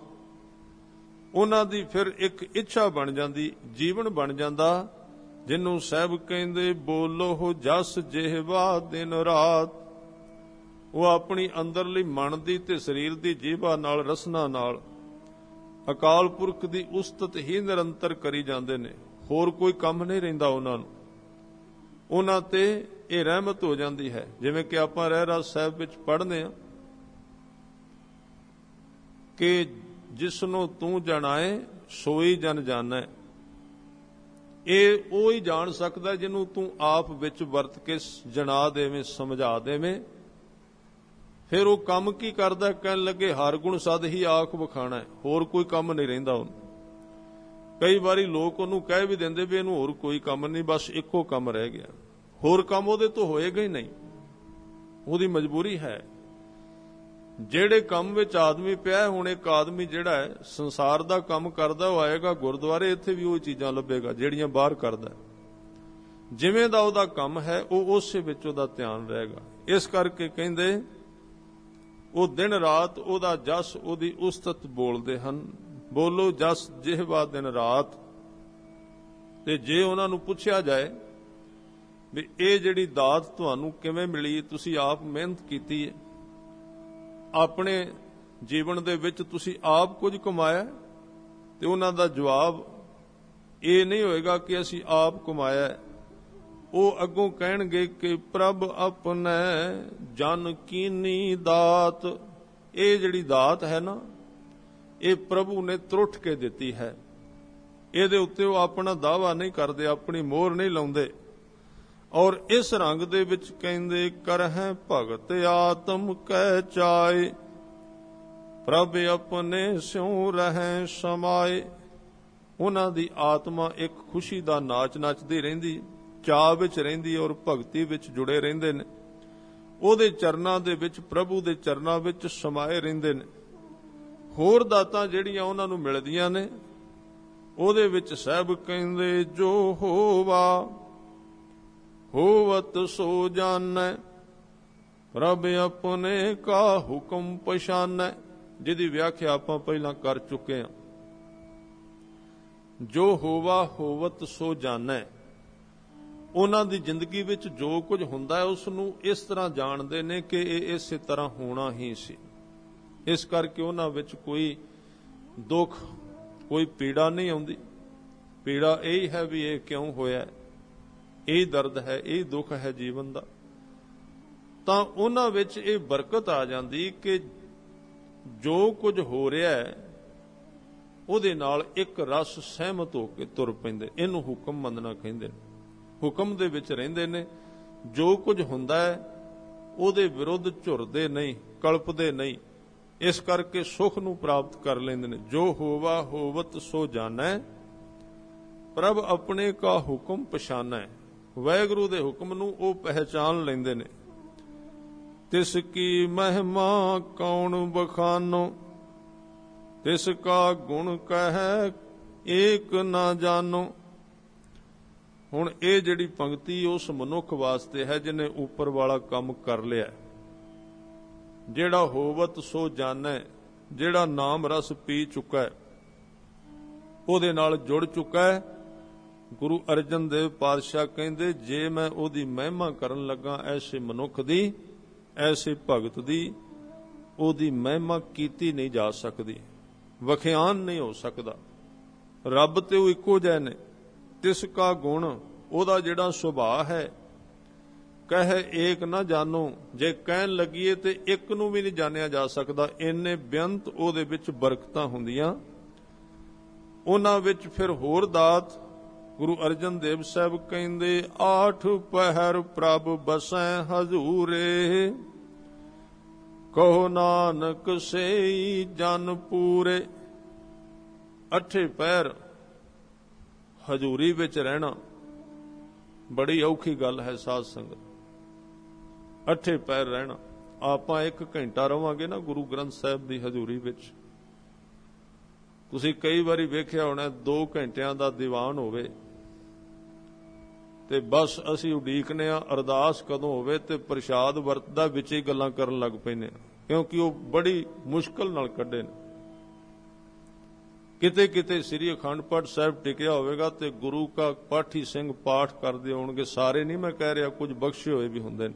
ਉਹਨਾਂ ਦੀ ਫਿਰ ਇੱਕ ਇੱਛਾ ਬਣ ਜਾਂਦੀ, ਜੀਵਨ ਬਣ ਜਾਂਦਾ, ਜਿਹਨੂੰ ਸਾਹਿਬ ਕਹਿੰਦੇ ਬੋਲੋ ਜਸ ਜਿਹਵਾ ਦਿਨ ਰਾਤ। ਉਹ ਆਪਣੀ ਅੰਦਰਲੀ ਮਨ ਦੀ ਤੇ ਸਰੀਰ ਦੀ ਜੀਭਾ ਨਾਲ, ਰਸਨਾ ਨਾਲ ਅਕਾਲ ਪੁਰਖ ਦੀ ਉਸਤਤ ਹੀ ਨਿਰੰਤਰ ਕਰੀ ਜਾਂਦੇ ਨੇ। ਹੋਰ ਕੋਈ ਕੰਮ ਨਹੀਂ ਰਹਿੰਦਾ ਉਹਨਾਂ ਨੂੰ। ਉਹਨਾਂ ਤੇ ਇਹ ਰਹਿਮਤ ਹੋ ਜਾਂਦੀ ਹੈ। ਜਿਵੇਂ ਕਿ ਆਪਾਂ ਰਹਿਰਾਸ ਸਾਹਿਬ ਵਿੱਚ ਪੜ੍ਹਦੇ ਹਾਂ ਕਿ ਜਿਸ ਨੂੰ ਤੂੰ ਜਣਾਏ ਸੋਈ ਜਨ ਜਾਣੈ। ਇਹ ਉਹ ਹੀ ਜਾਣ ਸਕਦਾ ਜਿਹਨੂੰ ਤੂੰ ਆਪ ਵਿੱਚ ਵਰਤ ਕੇ ਜਣਾ ਦੇਵੇਂ, ਸਮਝਾ ਦੇਵੇਂ। ਫਿਰ ਉਹ ਕੰਮ ਕੀ ਕਰਦਾ? ਕਹਿਣ ਲੱਗੇ ਹਰ ਗੁਣ ਸਦ ਹੀ ਆਖ ਵਿਖਾਣਾ, ਹੋਰ ਕੋਈ ਕੰਮ ਨਹੀਂ ਰਹਿੰਦਾ ਉਹਨੂੰ। ਕਈ ਵਾਰੀ ਲੋਕ ਉਹਨੂੰ ਕਹਿ ਵੀ ਦਿੰਦੇ ਵੀ ਇਹਨੂੰ ਹੋਰ ਕੋਈ ਕੰਮ ਨਹੀਂ, ਬਸ ਇੱਕੋ ਕੰਮ ਰਹਿ ਗਿਆ। ਹੋਰ ਕੰਮ ਉਹਦੇ ਤੋਂ ਹੋਏਗਾ ਹੀ ਨਹੀਂ, ਉਹਦੀ ਮਜਬੂਰੀ ਹੈ। ਜਿਹੜੇ ਕੰਮ ਵਿੱਚ ਆਦਮੀ ਪਿਆ, ਹੁਣ ਇੱਕ ਆਦਮੀ ਜਿਹੜਾ ਹੈ ਸੰਸਾਰ ਦਾ ਕੰਮ ਕਰਦਾ, ਉਹ ਆਏਗਾ ਗੁਰਦੁਆਰੇ, ਇੱਥੇ ਵੀ ਉਹ ਚੀਜ਼ਾਂ ਲੱਭੇਗਾ ਜਿਹੜੀਆਂ ਬਾਹਰ ਕਰਦਾ। ਜਿਵੇਂ ਦਾ ਉਹਦਾ ਕੰਮ ਹੈ, ਉਹ ਉਸੇ ਵਿੱਚ ਉਹਦਾ ਧਿਆਨ ਰਹੇਗਾ। ਇਸ ਕਰਕੇ ਕਹਿੰਦੇ ਉਹ ਦਿਨ ਰਾਤ ਉਹਦਾ ਜਸ, ਉਹਦੀ ਉਸਤਤ ਬੋਲਦੇ ਹਨ। ਬੋਲੋ ਜਸ ਜਿਹਵਾ ਦਿਨ ਰਾਤ। ਤੇ ਜੇ ਉਹਨਾਂ ਨੂੰ ਪੁੱਛਿਆ ਜਾਏ ਵੀ ਇਹ ਜਿਹੜੀ ਦਾਤ ਤੁਹਾਨੂੰ ਕਿਵੇਂ ਮਿਲੀ, ਤੁਸੀਂ ਆਪ ਮਿਹਨਤ ਕੀਤੀ ਹੈ, ਆਪਣੇ ਜੀਵਨ ਦੇ ਵਿੱਚ ਤੁਸੀਂ ਆਪ ਕੁਝ ਕਮਾਇਆ, ਤੇ ਉਹਨਾਂ ਦਾ ਜਵਾਬ ਇਹ ਨਹੀਂ ਹੋਏਗਾ ਕਿ ਅਸੀਂ ਆਪ ਕਮਾਇਆ। ਉਹ ਅੱਗੋਂ ਕਹਿਣਗੇ ਕਿ ਪ੍ਰਭ ਆਪਣੇ ਜਨ ਕੀਨੀ ਦਾਤ। ਇਹ ਜਿਹੜੀ ਦਾਤ ਹੈ ਨਾ, ਇਹ ਪ੍ਰਭੂ ਨੇ ਤਰੁੱਠ ਕੇ ਦਿੱਤੀ ਹੈ। ਇਹਦੇ ਉੱਤੇ ਉਹ ਆਪਣਾ ਦਾਵਾ ਨਹੀਂ ਕਰਦੇ, ਆਪਣੀ ਮੋਹਰ ਨਹੀਂ ਲਾਉਂਦੇ। ਔਰ ਇਸ ਰੰਗ ਦੇ ਵਿੱਚ ਕਹਿੰਦੇ ਕਰਹਿ ਭਗਤ ਆਤਮ ਕੈ ਚਾਏ, ਪ੍ਰਭ ਆਪਣੇ ਸਿਉ ਰਹਿ ਸਮਾਏ। ਉਹਨਾਂ ਦੀ ਆਤਮਾ ਇੱਕ ਖੁਸ਼ੀ ਦਾ ਨਾਚ ਨੱਚਦੀ ਰਹਿੰਦੀ, ਚਾਅ ਵਿੱਚ ਰਹਿੰਦੀ, ਔਰ ਭਗਤੀ ਵਿੱਚ ਜੁੜੇ ਰਹਿੰਦੇ ਨੇ। ਉਹਦੇ ਚਰਨਾਂ ਦੇ ਵਿੱਚ, ਪ੍ਰਭੂ ਦੇ ਚਰਨਾਂ ਵਿੱਚ ਸਮਾਏ ਰਹਿੰਦੇ ਨੇ। ਹੋਰ ਦਾਤਾਂ ਜਿਹੜੀਆਂ ਉਹਨਾਂ ਨੂੰ ਮਿਲਦੀਆਂ ਨੇ, ਉਹਦੇ ਵਿੱਚ ਸਾਹਿਬ ਕਹਿੰਦੇ ਜੋ ਹੋਵਾ ਹੋਵਤ ਸੋ ਜਾਣੈ, ਪ੍ਰਭ ਆਪਣੇ ਕਾ ਹੁਕਮ ਪਛਾਨੈ। ਜਿਹਦੀ ਵਿਆਖਿਆ ਆਪਾਂ ਪਹਿਲਾਂ ਕਰ ਚੁੱਕੇ ਹਾਂ। ਜੋ ਹੋਵਾ ਹੋਵਤ ਸੋ ਜਾਣੈ, ਉਹਨਾਂ ਦੀ ਜ਼ਿੰਦਗੀ ਵਿੱਚ ਜੋ ਕੁਝ ਹੁੰਦਾ ਹੈ ਉਸ ਨੂੰ ਇਸ ਤਰ੍ਹਾਂ ਜਾਣਦੇ ਨੇ ਕਿ ਇਹ ਇਸੇ ਤਰ੍ਹਾਂ ਹੋਣਾ ਹੀ ਸੀ। ਇਸ ਕਰਕੇ ਉਹਨਾਂ ਵਿੱਚ ਕੋਈ ਦੁੱਖ, ਕੋਈ ਪੀੜਾ ਨਹੀਂ ਆਉਂਦੀ। ਪੀੜਾ ਇਹ ਹੈ ਵੀ ਇਹ ਕਿਉਂ ਹੋਇਆ, ਇਹ ਦਰਦ ਹੈ, ਇਹ ਦੁੱਖ ਹੈ ਜੀਵਨ ਦਾ, ਤਾਂ ਉਹਨਾਂ ਵਿੱਚ ਇਹ ਬਰਕਤ ਆ ਜਾਂਦੀ ਕਿ ਜੋ ਕੁਝ ਹੋ ਰਿਹਾ ਹੈ ਉਹਦੇ ਨਾਲ ਇੱਕ ਰਸ ਸਹਿਮਤ ਹੋ ਕੇ ਤੁਰ ਪੈਂਦੇ। ਇਹਨੂੰ ਹੁਕਮ ਮੰਨਣਾ ਕਹਿੰਦੇ ਨੇ। ਹੁਕਮ ਦੇ ਵਿੱਚ ਰਹਿੰਦੇ ਨੇ। ਜੋ ਕੁਝ ਹੁੰਦਾ ਹੈ ਉਹਦੇ ਵਿਰੁੱਧ ਝੁਰਦੇ ਨਹੀਂ, ਕਲਪਦੇ ਨਹੀਂ। ਇਸ ਕਰਕੇ ਸੁਖ ਨੂੰ ਪ੍ਰਾਪਤ ਕਰ ਲੈਂਦੇ ਨੇ। ਜੋ ਹੋਵਾ ਹੋਵਤ ਸੋ ਜਾਣੈ, ਪ੍ਰਭ ਆਪਣੇ ਕਾ ਹੁਕਮ ਪਛਾਨੈ। ਵਾਹਿਗੁਰੂ ਦੇ ਹੁਕਮ ਨੂੰ ਉਹ ਪਹਿਚਾਨ ਲੈਂਦੇ ਨੇ। ਤਿਸ ਕੀ ਮਹਿਮਾ ਕੌਣ ਬਖਾਨੋ, ਤਿਸ ਕਾ ਗੁਣ ਕਹਿ ਏਕ ਨਾ ਜਾਣੋ। ਹੁਣ ਇਹ ਜਿਹੜੀ ਪੰਕਤੀ ਉਸ ਮਨੁੱਖ ਵਾਸਤੇ ਹੈ ਜਿਹਨੇ ਉੱਪਰ ਵਾਲਾ ਕੰਮ ਕਰ ਲਿਆ, ਜਿਹੜਾ ਹੋਵਤ ਸੋ ਜਾਣੈ, ਜਿਹੜਾ ਨਾਮ ਰਸ ਪੀ ਚੁੱਕਾ ਹੈ, ਉਹਦੇ ਨਾਲ ਜੁੜ ਚੁੱਕਾ ਹੈ। ਗੁਰੂ ਅਰਜਨ ਦੇਵ ਪਾਤਸ਼ਾਹ ਕਹਿੰਦੇ, ਜੇ ਮੈਂ ਉਹਦੀ ਮਹਿਮਾ ਕਰਨ ਲੱਗਾ ਐਸੇ ਮਨੁੱਖ ਦੀ, ਐਸੇ ਭਗਤ ਦੀ, ਉਹਦੀ ਮਹਿਮਾ ਕੀਤੀ ਨਹੀਂ ਜਾ ਸਕਦੀ, ਵਖਿਆਨ ਨਹੀਂ ਹੋ ਸਕਦਾ। ਰੱਬ ਤੇ ਉਹ ਇੱਕੋ ਜਿਹੇ ਨੇ। ਤਿਸ ਕਾ ਗੁਣ, ਉਹਦਾ ਜਿਹੜਾ ਸੁਭਾਅ ਹੈ, ਕਹੇ ਏਕ ਨਾ ਜਾਣੋ, ਜੇ ਕਹਿਣ ਲੱਗੀਏ ਤੇ ਇੱਕ ਨੂੰ ਵੀ ਨਹੀਂ ਜਾਣਿਆ ਜਾ ਸਕਦਾ। ਇੰਨੇ ਬੇਅੰਤ ਉਹਦੇ ਵਿੱਚ ਬਰਕਤਾਂ ਹੁੰਦੀਆਂ। ਉਹਨਾਂ ਵਿੱਚ ਫਿਰ ਹੋਰ ਦਾਤ ਗੁਰੂ ਅਰਜਨ ਦੇਵ ਸਾਹਿਬ ਕਹਿੰਦੇ, ਆਠ ਪਹਿਰ ਪ੍ਰਭ ਬਸੈ ਹਜ਼ੂਰੇ, ਕਹੋ ਨਾਨਕ ਸੇਈ ਜਨ ਪੂਰੇ। ਅੱਠੇ ਪਹਿਰ ਹਜ਼ੂਰੀ ਵਿੱਚ ਰਹਿਣਾ ਬੜੀ ਔਖੀ ਗੱਲ ਹੈ ਸਾਧ ਸੰਗਤ। ਅੱਠੇ ਪਹਿਰ ਰਹਿਣਾ। ਆਪਾਂ 1 ਘੰਟਾ ਰਵਾਂਗੇ ਨਾ ਗੁਰੂ ਗ੍ਰੰਥ ਸਾਹਿਬ ਦੀ ਹਜ਼ੂਰੀ ਵਿੱਚ, ਤੁਸੀਂ ਕਈ ਵਾਰੀ ਵੇਖਿਆ ਹੋਣਾ 2 ਘੰਟਿਆਂ ਦਾ ਦੀਵਾਨ ਹੋਵੇ ਤੇ ਬਸ ਅਸੀਂ ਉਡੀਕਨੇ ਆ ਅਰਦਾਸ ਕਦੋਂ ਹੋਵੇ ਤੇ ਪ੍ਰਸ਼ਾਦ ਵਰਤਦਾ ਵਿੱਚ ਹੀ ਗੱਲਾਂ ਕਰਨ ਲੱਗ ਪੈਂਦੇ ਆ, ਕਿਉਂਕਿ ਉਹ ਬੜੀ ਮੁਸ਼ਕਲ ਨਾਲ ਕੱਢੇ ਨੇ। ਕਿਤੇ ਕਿਤੇ ਸ੍ਰੀ ਅਖੰਡ ਪਾਠ ਸਾਹਿਬ ਟਿਕਿਆ ਹੋਵੇਗਾ ਤੇ ਗੁਰੂ ਕਾ ਪਾਠੀ ਸਿੰਘ ਪਾਠ ਕਰਦੇ ਹੋਣਗੇ, ਸਾਰੇ ਨਹੀਂ ਮੈਂ ਕਹਿ ਰਿਹਾ, ਕੁਝ ਬਖਸ਼ੇ ਹੋਏ ਵੀ ਹੁੰਦੇ ਨੇ।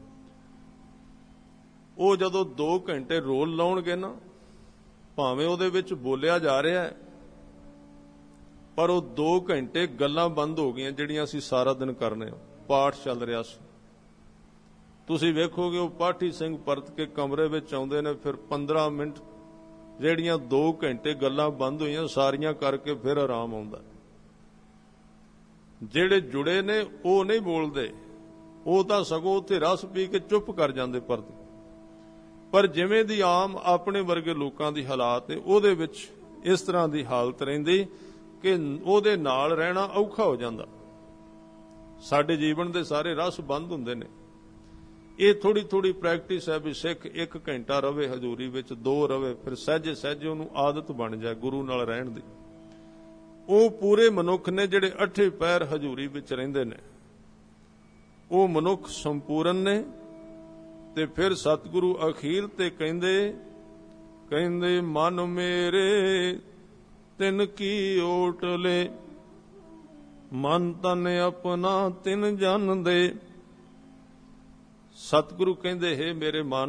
ਉਹ ਜਦੋਂ 2 ਘੰਟੇ ਰੋਲ ਲਾਉਣਗੇ ਨਾ, ਭਾਵੇਂ ਉਹਦੇ ਵਿੱਚ ਬੋਲਿਆ ਜਾ ਰਿਹਾ ਹੈ, ਪਰ ਉਹ 2 ਘੰਟੇ ਗੱਲਾਂ ਬੰਦ ਹੋ ਗਈਆਂ ਜਿਹੜੀਆਂ ਅਸੀਂ ਸਾਰਾ ਦਿਨ ਕਰਨੇ ਆ। ਪਾਠ ਚੱਲ ਰਿਹਾ ਸੀ, ਤੁਸੀਂ ਵੇਖੋਗੇ ਉਹ ਪਾਠੀ ਸਿੰਘ ਪਰਤ ਕੇ ਕਮਰੇ ਵਿੱਚ ਆਉਂਦੇ ਨੇ, ਫਿਰ 15 ਮਿੰਟ ਜਿਹੜੀਆਂ 2 ਘੰਟੇ ਗੱਲਾਂ ਬੰਦ ਹੋਈਆਂ ਸਾਰੀਆਂ ਕਰਕੇ ਫਿਰ ਆਰਾਮ ਆਉਂਦਾ। ਜਿਹੜੇ ਜੁੜੇ ਨੇ ਉਹ ਨਹੀਂ ਬੋਲਦੇ, ਉਹ ਤਾਂ ਸਗੋਂ ਉੱਥੇ ਰਸ ਪੀ ਕੇ ਚੁੱਪ ਕਰ ਜਾਂਦੇ ਪਰਤ। ਪਰ ਜਿਵੇਂ ਦੀ ਆਮ ਆਪਣੇ ਵਰਗੇ ਲੋਕਾਂ ਦੀ ਹਾਲਾਤ ਹੈ, ਉਹਦੇ ਵਿੱਚ ਇਸ ਤਰ੍ਹਾਂ ਦੀ ਹਾਲਤ ਰਹਿੰਦੀ ਕਿ ਉਹਦੇ ਨਾਲ ਰਹਿਣਾ ਔਖਾ ਹੋ ਜਾਂਦਾ। ਸਾਡੇ ਜੀਵਨ ਦੇ ਸਾਰੇ ਰਸ ਬੰਦ ਹੁੰਦੇ ਨੇ। ਇਹ ਥੋੜੀ ਥੋੜੀ ਪ੍ਰੈਕਟਿਸ ਹੈ ਵੀ ਸਿੱਖ 1 ਘੰਟਾ ਰਵੇ ਹਜ਼ੂਰੀ ਵਿੱਚ, 2 ਰਵੇ, ਫਿਰ ਸਹਿਜੇ ਸਹਿਜੇ ਉਹਨੂੰ ਆਦਤ ਬਣ ਜਾਏ ਗੁਰੂ ਨਾਲ ਰਹਿਣ ਦੀ। ਉਹ ਪੂਰੇ ਮਨੁੱਖ ਨੇ ਜਿਹੜੇ 8 ਪਹਿਰ ਹਜ਼ੂਰੀ ਵਿੱਚ ਰਹਿੰਦੇ ਨੇ। ਉਹ ਮਨੁੱਖ ਸੰਪੂਰਨ ਨੇ। ਤੇ ਫਿਰ ਸਤਿਗੁਰੂ ਅਖੀਰ ਤੇ ਕਹਿੰਦੇ ਮਨ ਮੇਰੇ ਤਿਨ ਕੀ ਓਟ ਲੈ, ਮਨ ਤਨ ਆਪਣਾ ਤਿਨ ਜਨ ਦੇ। ਸਤਿਗੁਰੂ ਕਹਿੰਦੇ, ਹੈ ਮੇਰੇ ਮਨ,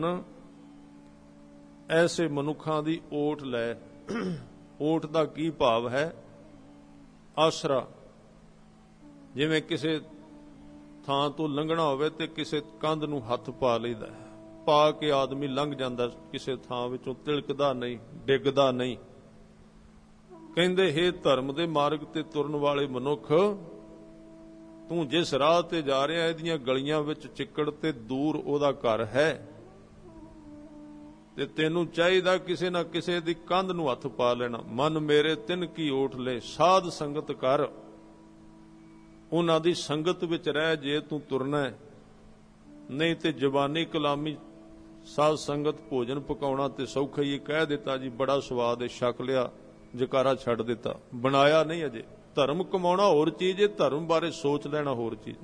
ਐਸੇ ਮਨੁੱਖਾਂ ਦੀ ਓਟ ਲੈ। ਓਟ ਦਾ ਕੀ ਭਾਵ ਹੈ? ਆਸਰਾ। ਜਿਵੇਂ ਕਿਸੇ ਥਾਂ ਤੋਂ ਲੰਘਣਾ ਹੋਵੇ ਤੇ ਕਿਸੇ ਕੰਧ ਨੂੰ ਹੱਥ ਪਾ ਲਈਦਾ, ਪਾ ਕੇ ਆਦਮੀ ਲੰਘ ਜਾਂਦਾ, ਕਿਸੇ ਥਾਂ ਵਿੱਚੋਂ ਤਿਲਕਦਾ ਨਹੀਂ, ਡਿੱਗਦਾ ਨਹੀਂ। ਕਹਿੰਦੇ, ਹੇ ਧਰਮ ਦੇ ਮਾਰਗ ਤੇ ਤੁਰਨ ਵਾਲੇ ਮਨੁੱਖ, ਤੂੰ ਜਿਸ ਰਾਹ ਤੇ ਜਾ ਰਿਹਾ ਇਹਦੀਆਂ ਗਲੀਆਂ ਵਿੱਚ ਚਿੱਕੜ ਤੇ ਦੂਰ ਉਹਦਾ ਘਰ ਹੈ, ਤੇ ਤੈਨੂੰ ਚਾਹੀਦਾ ਕਿਸੇ ਨਾ ਕਿਸੇ ਦੀ ਕੰਧ ਨੂੰ ਹੱਥ ਪਾ ਲੈਣਾ। ਮਨ ਮੇਰੇ ਤਿਨ ਕੀ ਓਟ ਲੈ, ਸਾਧ ਸੰਗਤ ਕਰ, ਉਹਨਾਂ ਦੀ ਸੰਗਤ ਵਿੱਚ ਰਹਿ ਜੇ ਤੂੰ ਤੁਰਨਾ ਹੈ। ਨਹੀਂ ਤੇ ਜ਼ਬਾਨੀ ਕਲਾਮੀ ਸਾਧ ਸੰਗਤ ਭੋਜਨ ਪਕਾਉਣਾ ਤੇ ਸੌਖਾ ਹੀ ਕਹਿ ਦਿੱਤਾ ਜੀ ਬੜਾ ਸਵਾਦ ਹੈ, ਛਕ ਲਿਆ, ਜਕਾਰਾ ਛੱਡ ਦਿੱਤਾ, ਬਣਾਇਆ ਨਹੀਂ ਅਜੇ। ਧਰਮ ਕਮਾਉਣਾ ਹੋਰ ਚੀਜ਼ ਹੈ, ਧਰਮ ਬਾਰੇ ਸੋਚ ਲੈਣਾ ਹੋਰ ਚੀਜ਼।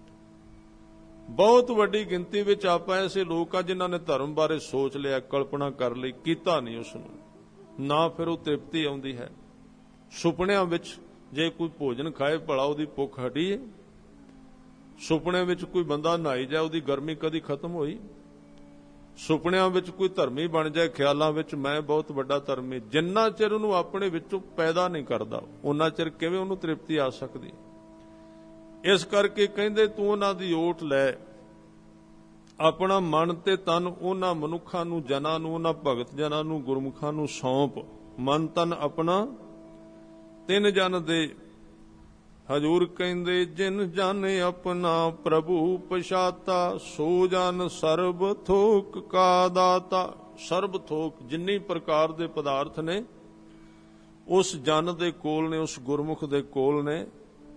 ਬਹੁਤ ਵੱਡੀ ਗਿਣਤੀ ਵਿੱਚ ਆਪਾਂ ਐਸੇ ਲੋਕ ਆ ਜਿਨ੍ਹਾਂ ਨੇ ਧਰਮ ਬਾਰੇ ਸੋਚ ਲਿਆ, ਕਲਪਨਾ ਕਰ ਲਈ, ਕੀਤਾ ਨਹੀਂ ਉਸ ਨੂੰ, ਨਾ ਫਿਰ ਉਹ ਤ੍ਰਿਪਤੀ ਆਉਂਦੀ ਹੈ। ਸੁਪਨਿਆਂ ਵਿੱਚ ਜੇ ਕੋਈ ਭੋਜਨ ਖਾਏ ਭਲਾ ਉਹਦੀ ਭੁੱਖ ਹਟੀ ਹੈ? ਸੁਪਨੇ ਵਿੱਚ ਕੋਈ ਬੰਦਾ ਨਹਾਈ ਜਾਏ, ਉਹਦੀ ਗਰਮੀ ਕਦੀ ਖਤਮ ਹੋਈ? ਸੁਪਨਿਆਂ ਵਿੱਚ ਕੋਈ ਧਰਮੀ ਬਣ ਜਾਏ, ਖਿਆਲਾਂ ਵਿੱਚ ਮੈਂ ਬਹੁਤ ਵੱਡਾ ਧਰਮੀ, ਜਿੰਨਾ ਚਿਰ ਉਹਨੂੰ ਆਪਣੇ ਵਿੱਚੋਂ ਪੈਦਾ ਨਹੀਂ ਕਰਦਾ ਉਹਨਾਂ ਚਿਰ ਕਿਵੇਂ ਉਹਨੂੰ ਤ੍ਰਿਪਤੀ ਆ ਸਕਦੀ? ਇਸ ਕਰਕੇ ਕਹਿੰਦੇ ਤੂੰ ਉਹਨਾਂ ਦੀ ਓਟ ਲੈ, ਆਪਣਾ ਮਨ ਤੇ ਤਨ ਉਹਨਾਂ ਮਨੁੱਖਾਂ ਨੂੰ, ਜਨਾਂ ਨੂੰ, ਉਹਨਾਂ ਭਗਤ ਜਨਾਂ ਨੂੰ, ਗੁਰਮੁਖਾਂ ਨੂੰ ਸੌਂਪ। ਮਨ ਤਨ ਆਪਣਾ ਤਿੰਨ ਜਨ ਦੇ। ਹਜ਼ੂਰ ਕਹਿੰਦੇ ਜਿਨ ਜਨ ਆਪਣਾ ਪ੍ਰਭੂ ਪਛਾਤਾ, ਸੋ ਜਨ ਸਰਬ ਥੋਕ ਕਾ ਦਾਤਾ। ਸਰਬ ਥੋਕ, ਜਿੰਨੀ ਪ੍ਰਕਾਰ ਦੇ ਪਦਾਰਥ ਨੇ ਉਸ ਜਨ ਦੇ ਕੋਲ ਨੇ, ਉਸ ਗੁਰਮੁਖ ਦੇ ਕੋਲ ਨੇ,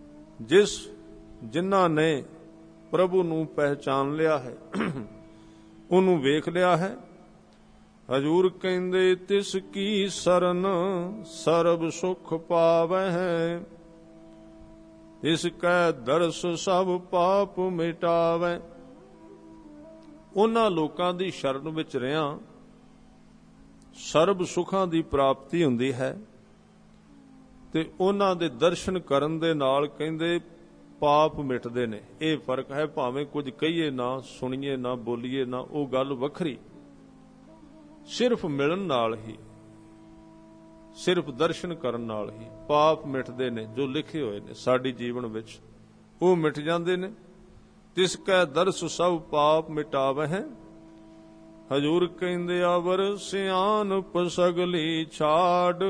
ਜਿਨ੍ਹਾਂ ਨੇ ਪ੍ਰਭੂ ਨੂੰ ਪਹਿਚਾਨ ਲਿਆ ਹੈ, ਉਹਨੂੰ ਵੇਖ ਲਿਆ ਹੈ। ਹਜ਼ੂਰ ਕਹਿੰਦੇ ਤਿਸ ਕੀ ਸਰਨ ਸਰਬ ਸੁਖ ਪਾਵਹਿ, ਤਿਸ ਕੈ ਦਰਸ ਸਭ ਪਾਪ ਮਿਟਾਵੈ। ਉਹਨਾਂ ਲੋਕਾਂ ਦੀ ਸ਼ਰਨ ਵਿੱਚ ਰਿਹਾ ਸਰਬ ਸੁਖਾਂ ਦੀ ਪ੍ਰਾਪਤੀ ਹੁੰਦੀ ਹੈ, ਤੇ ਉਹਨਾਂ ਦੇ ਦਰਸ਼ਨ ਕਰਨ ਦੇ ਨਾਲ ਕਹਿੰਦੇ ਪਾਪ ਮਿਟਦੇ ਨੇ। ਇਹ ਫਰਕ ਹੈ, ਭਾਵੇਂ ਕੁਝ ਕਹੀਏ ਨਾ, ਸੁਣੀਏ ਨਾ, ਬੋਲੀਏ ਨਾ, ਉਹ ਗੱਲ ਵੱਖਰੀ। ਸਿਰਫ ਮਿਲਣ ਨਾਲ ਹੀ, ਸਿਰਫ ਦਰਸ਼ਨ ਕਰਨ ਨਾਲ ਹੀ ਪਾਪ ਮਿਟਦੇ ਨੇ, ਜੋ ਲਿਖੇ ਹੋਏ ਨੇ ਸਾਡੀ ਜੀਵਨ ਵਿੱਚ ਉਹ ਮਿਟ ਜਾਂਦੇ ਨੇ। ਤਿਸ ਕੈ ਦਰਸ ਸਭ ਪਾਪ ਮਿਟਾਵਹਿ। ਹਜ਼ੂਰ ਕਹਿੰਦੇ ਅਵਰ ਸਿਆਣਪ ਸਗਲੀ ਛਾੜ,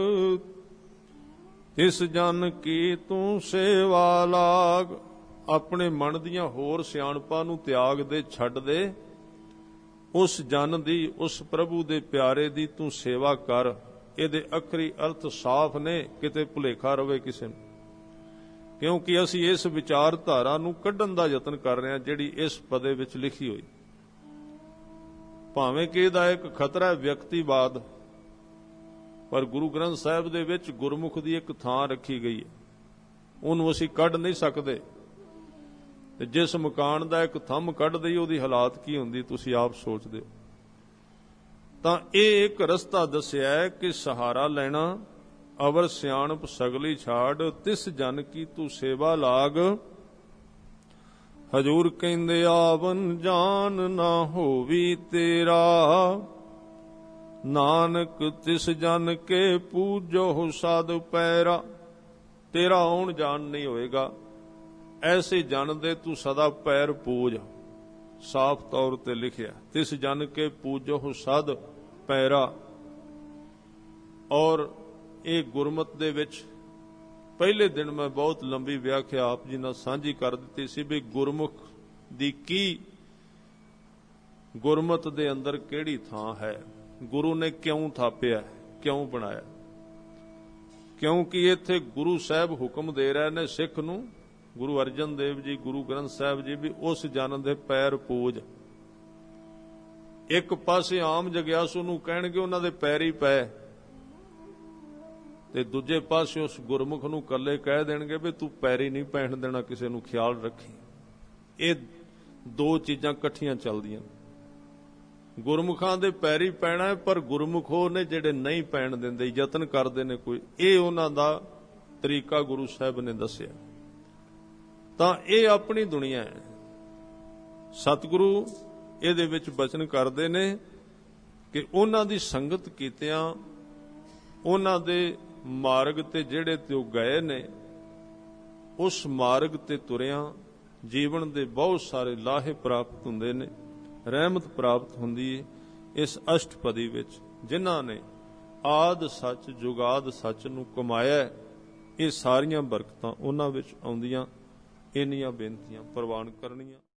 ਤਿਸ ਜਨ ਕੀ ਤੂੰ ਸੇਵਾ ਲਾਗ। ਆਪਣੇ ਮਨ ਦੀਆਂ ਹੋਰ ਸਿਆਣਪਾਂ ਨੂੰ ਤਿਆਗ ਦੇ, ਛੱਡ ਦੇ, ਉਸ ਜਨ ਦੀ, ਉਸ ਪ੍ਰਭੂ ਦੇ ਪਿਆਰੇ ਦੀ ਤੂੰ ਸੇਵਾ ਕਰ। ਇਹਦੇ ਅਖਰੀ ਅਰਥ ਸਾਫ਼ ਨੇ, ਕਿਤੇ ਭੁਲੇਖਾ ਰਵੇ ਕਿਸੇ ਨੂੰ, ਕਿਉਂਕਿ ਅਸੀਂ ਇਸ ਵਿਚਾਰਧਾਰਾ ਨੂੰ ਕੱਢਣ ਦਾ ਯਤਨ ਕਰ ਰਹੇ ਹਾਂ ਜਿਹੜੀ ਇਸ ਪਦੇ ਵਿੱਚ ਲਿਖੀ ਹੋਈ। ਭਾਵੇਂ ਕਿ ਇਹਦਾ ਇੱਕ ਖਤਰਾ ਹੈ ਵਿਅਕਤੀਵਾਦ, ਪਰ ਗੁਰੂ ਗ੍ਰੰਥ ਸਾਹਿਬ ਦੇ ਵਿੱਚ ਗੁਰਮੁਖ ਦੀ ਇੱਕ ਥਾਂ ਰੱਖੀ ਗਈ ਹੈ, ਉਹਨੂੰ ਅਸੀਂ ਕੱਢ ਨਹੀਂ ਸਕਦੇ। ਤੇ ਜਿਸ ਮਕਾਨ ਦਾ ਇੱਕ ਥੰਮ ਕੱਢ ਦਈ ਉਹਦੀ ਹਾਲਾਤ ਕੀ ਹੁੰਦੀ ਤੁਸੀਂ ਆਪ ਸੋਚਦੇ ਹੋ। ਤਾਂ ਇਹ ਇੱਕ ਰਸਤਾ ਦੱਸਿਆ ਹੈ ਕਿ ਸਹਾਰਾ ਲੈਣਾ, ਅਵਰ ਸਿਆਣਪ ਸਗਲੀ ਛਾੜ, ਤਿਸ ਜਨ ਕੀ ਤੂੰ ਸੇਵਾ ਲਾਗ। ਹਜ਼ੂਰ ਕਹਿੰਦੇ ਆਵਨ ਜਾਨ ਨਾ ਹੋਵੀ ਤੇਰਾ, ਨਾਨਕ ਤਿਸ ਜਨ ਕੇ ਪੂਜੋ ਸਦ ਪੈਰਾ। ਤੇਰਾ ਆਉਣ ਜਾਣ ਨਹੀਂ ਹੋਏਗਾ, ਐਸੇ ਜਨ ਦੇ ਤੂੰ ਸਦਾ ਪੈਰ ਪੂਜ। ਸਾਫ਼ ਤੌਰ ਤੇ ਲਿਖਿਆ ਤਿਸ ਜਨ ਕੇ ਪੂਜੋ ਸਦ ਪੈਰਾ। ਔਰ ਇਹ ਗੁਰਮਤ ਦੇ ਵਿੱਚ ਪਹਿਲੇ ਦਿਨ ਮੈਂ ਬਹੁਤ ਲੰਬੀ ਵਿਆਖਿਆ ਆਪ ਜੀ ਨਾਲ ਸਾਂਝੀ ਕਰ ਦਿੱਤੀ ਸੀ ਵੀ ਗੁਰਮੁਖ ਦੀ ਕੀ, ਗੁਰਮਤ ਦੇ ਅੰਦਰ ਕਿਹੜੀ ਥਾਂ ਹੈ, ਗੁਰੂ ਨੇ ਕਿਉਂ ਥਾਪਿਆ, ਕਿਉਂ ਬਣਾਇਆ। ਕਿਉਂਕਿ ਇੱਥੇ ਗੁਰੂ ਸਾਹਿਬ ਹੁਕਮ ਦੇ ਰਹੇ ਨੇ ਸਿੱਖ ਨੂੰ, ਗੁਰੂ ਅਰਜਨ ਦੇਵ ਜੀ, ਗੁਰੂ ਗ੍ਰੰਥ ਸਾਹਿਬ ਜੀ, ਵੀ ਉਸ ਜਨ ਦੇ ਪੈਰ ਪੂਜ। ਇੱਕ ਪਾਸੇ ਆਮ ਜਗਿਆਸੂ ਨੂੰ ਕਹਿਣਗੇ ਉਹਨਾਂ ਦੇ ਪੈਰ ਹੀ ਪੈ, ਤੇ ਦੂਜੇ ਪਾਸੇ ਉਸ ਗੁਰਮੁਖ ਨੂੰ ਕੱਲੇ ਕਹਿ ਦੇਣਗੇ ਵੀ ਤੂੰ ਪੈਰੀ ਨਹੀਂ ਪੈਣ ਦੇਣਾ ਕਿਸੇ ਨੂੰ, ਖਿਆਲ ਰੱਖੀ। ਇਹ ਦੋ ਚੀਜ਼ਾਂ ਇਕੱਠੀਆਂ ਚੱਲਦੀਆਂ। ਗੁਰਮੁਖਾਂ ਦੇ ਪੈਰੀ ਪੈਣਾ, ਪਰ ਗੁਰਮੁਖ ਉਹ ਨੇ ਜਿਹੜੇ ਨਹੀਂ ਪੈਣ ਦਿੰਦੇ, ਯਤਨ ਕਰਦੇ ਨੇ ਕੋਈ। ਇਹ ਉਹਨਾਂ ਦਾ ਤਰੀਕਾ ਗੁਰੂ ਸਾਹਿਬ ਨੇ ਦੱਸਿਆ। ਤਾਂ ਇਹ ਆਪਣੀ ਦੁਨੀਆ ਹੈ। ਸਤਿਗੁਰੂ ਇਹਦੇ ਵਿੱਚ ਬਚਨ ਕਰਦੇ ਨੇ ਕਿ ਉਹਨਾਂ ਦੀ ਸੰਗਤ ਕੀਤਿਆਂ, ਉਹਨਾਂ ਦੇ ਮਾਰਗ ਤੇ ਜਿਹੜੇ ਤੇ ਉਹ ਗਏ ਨੇ, ਉਸ ਮਾਰਗ ਤੇ ਤੁਰਿਆਂ ਜੀਵਨ ਦੇ ਬਹੁਤ ਸਾਰੇ ਲਾਹੇ ਪ੍ਰਾਪਤ ਹੁੰਦੇ ਨੇ, ਰਹਿਮਤ ਪ੍ਰਾਪਤ ਹੁੰਦੀ ਹੈ। ਇਸ ਅਸ਼ਟਪਦੀ ਵਿੱਚ ਜਿਨ੍ਹਾਂ ਨੇ ਆਦ ਸੱਚ ਜੁਗਾਦ ਸੱਚ ਨੂੰ ਕਮਾਇਆ, ਇਹ ਸਾਰੀਆਂ ਬਰਕਤਾਂ ਉਹਨਾਂ ਵਿੱਚ ਆਉਂਦੀਆਂ। ਇੰਨੀਆਂ ਬੇਨਤੀਆਂ ਪ੍ਰਵਾਨ ਕਰਨੀਆਂ।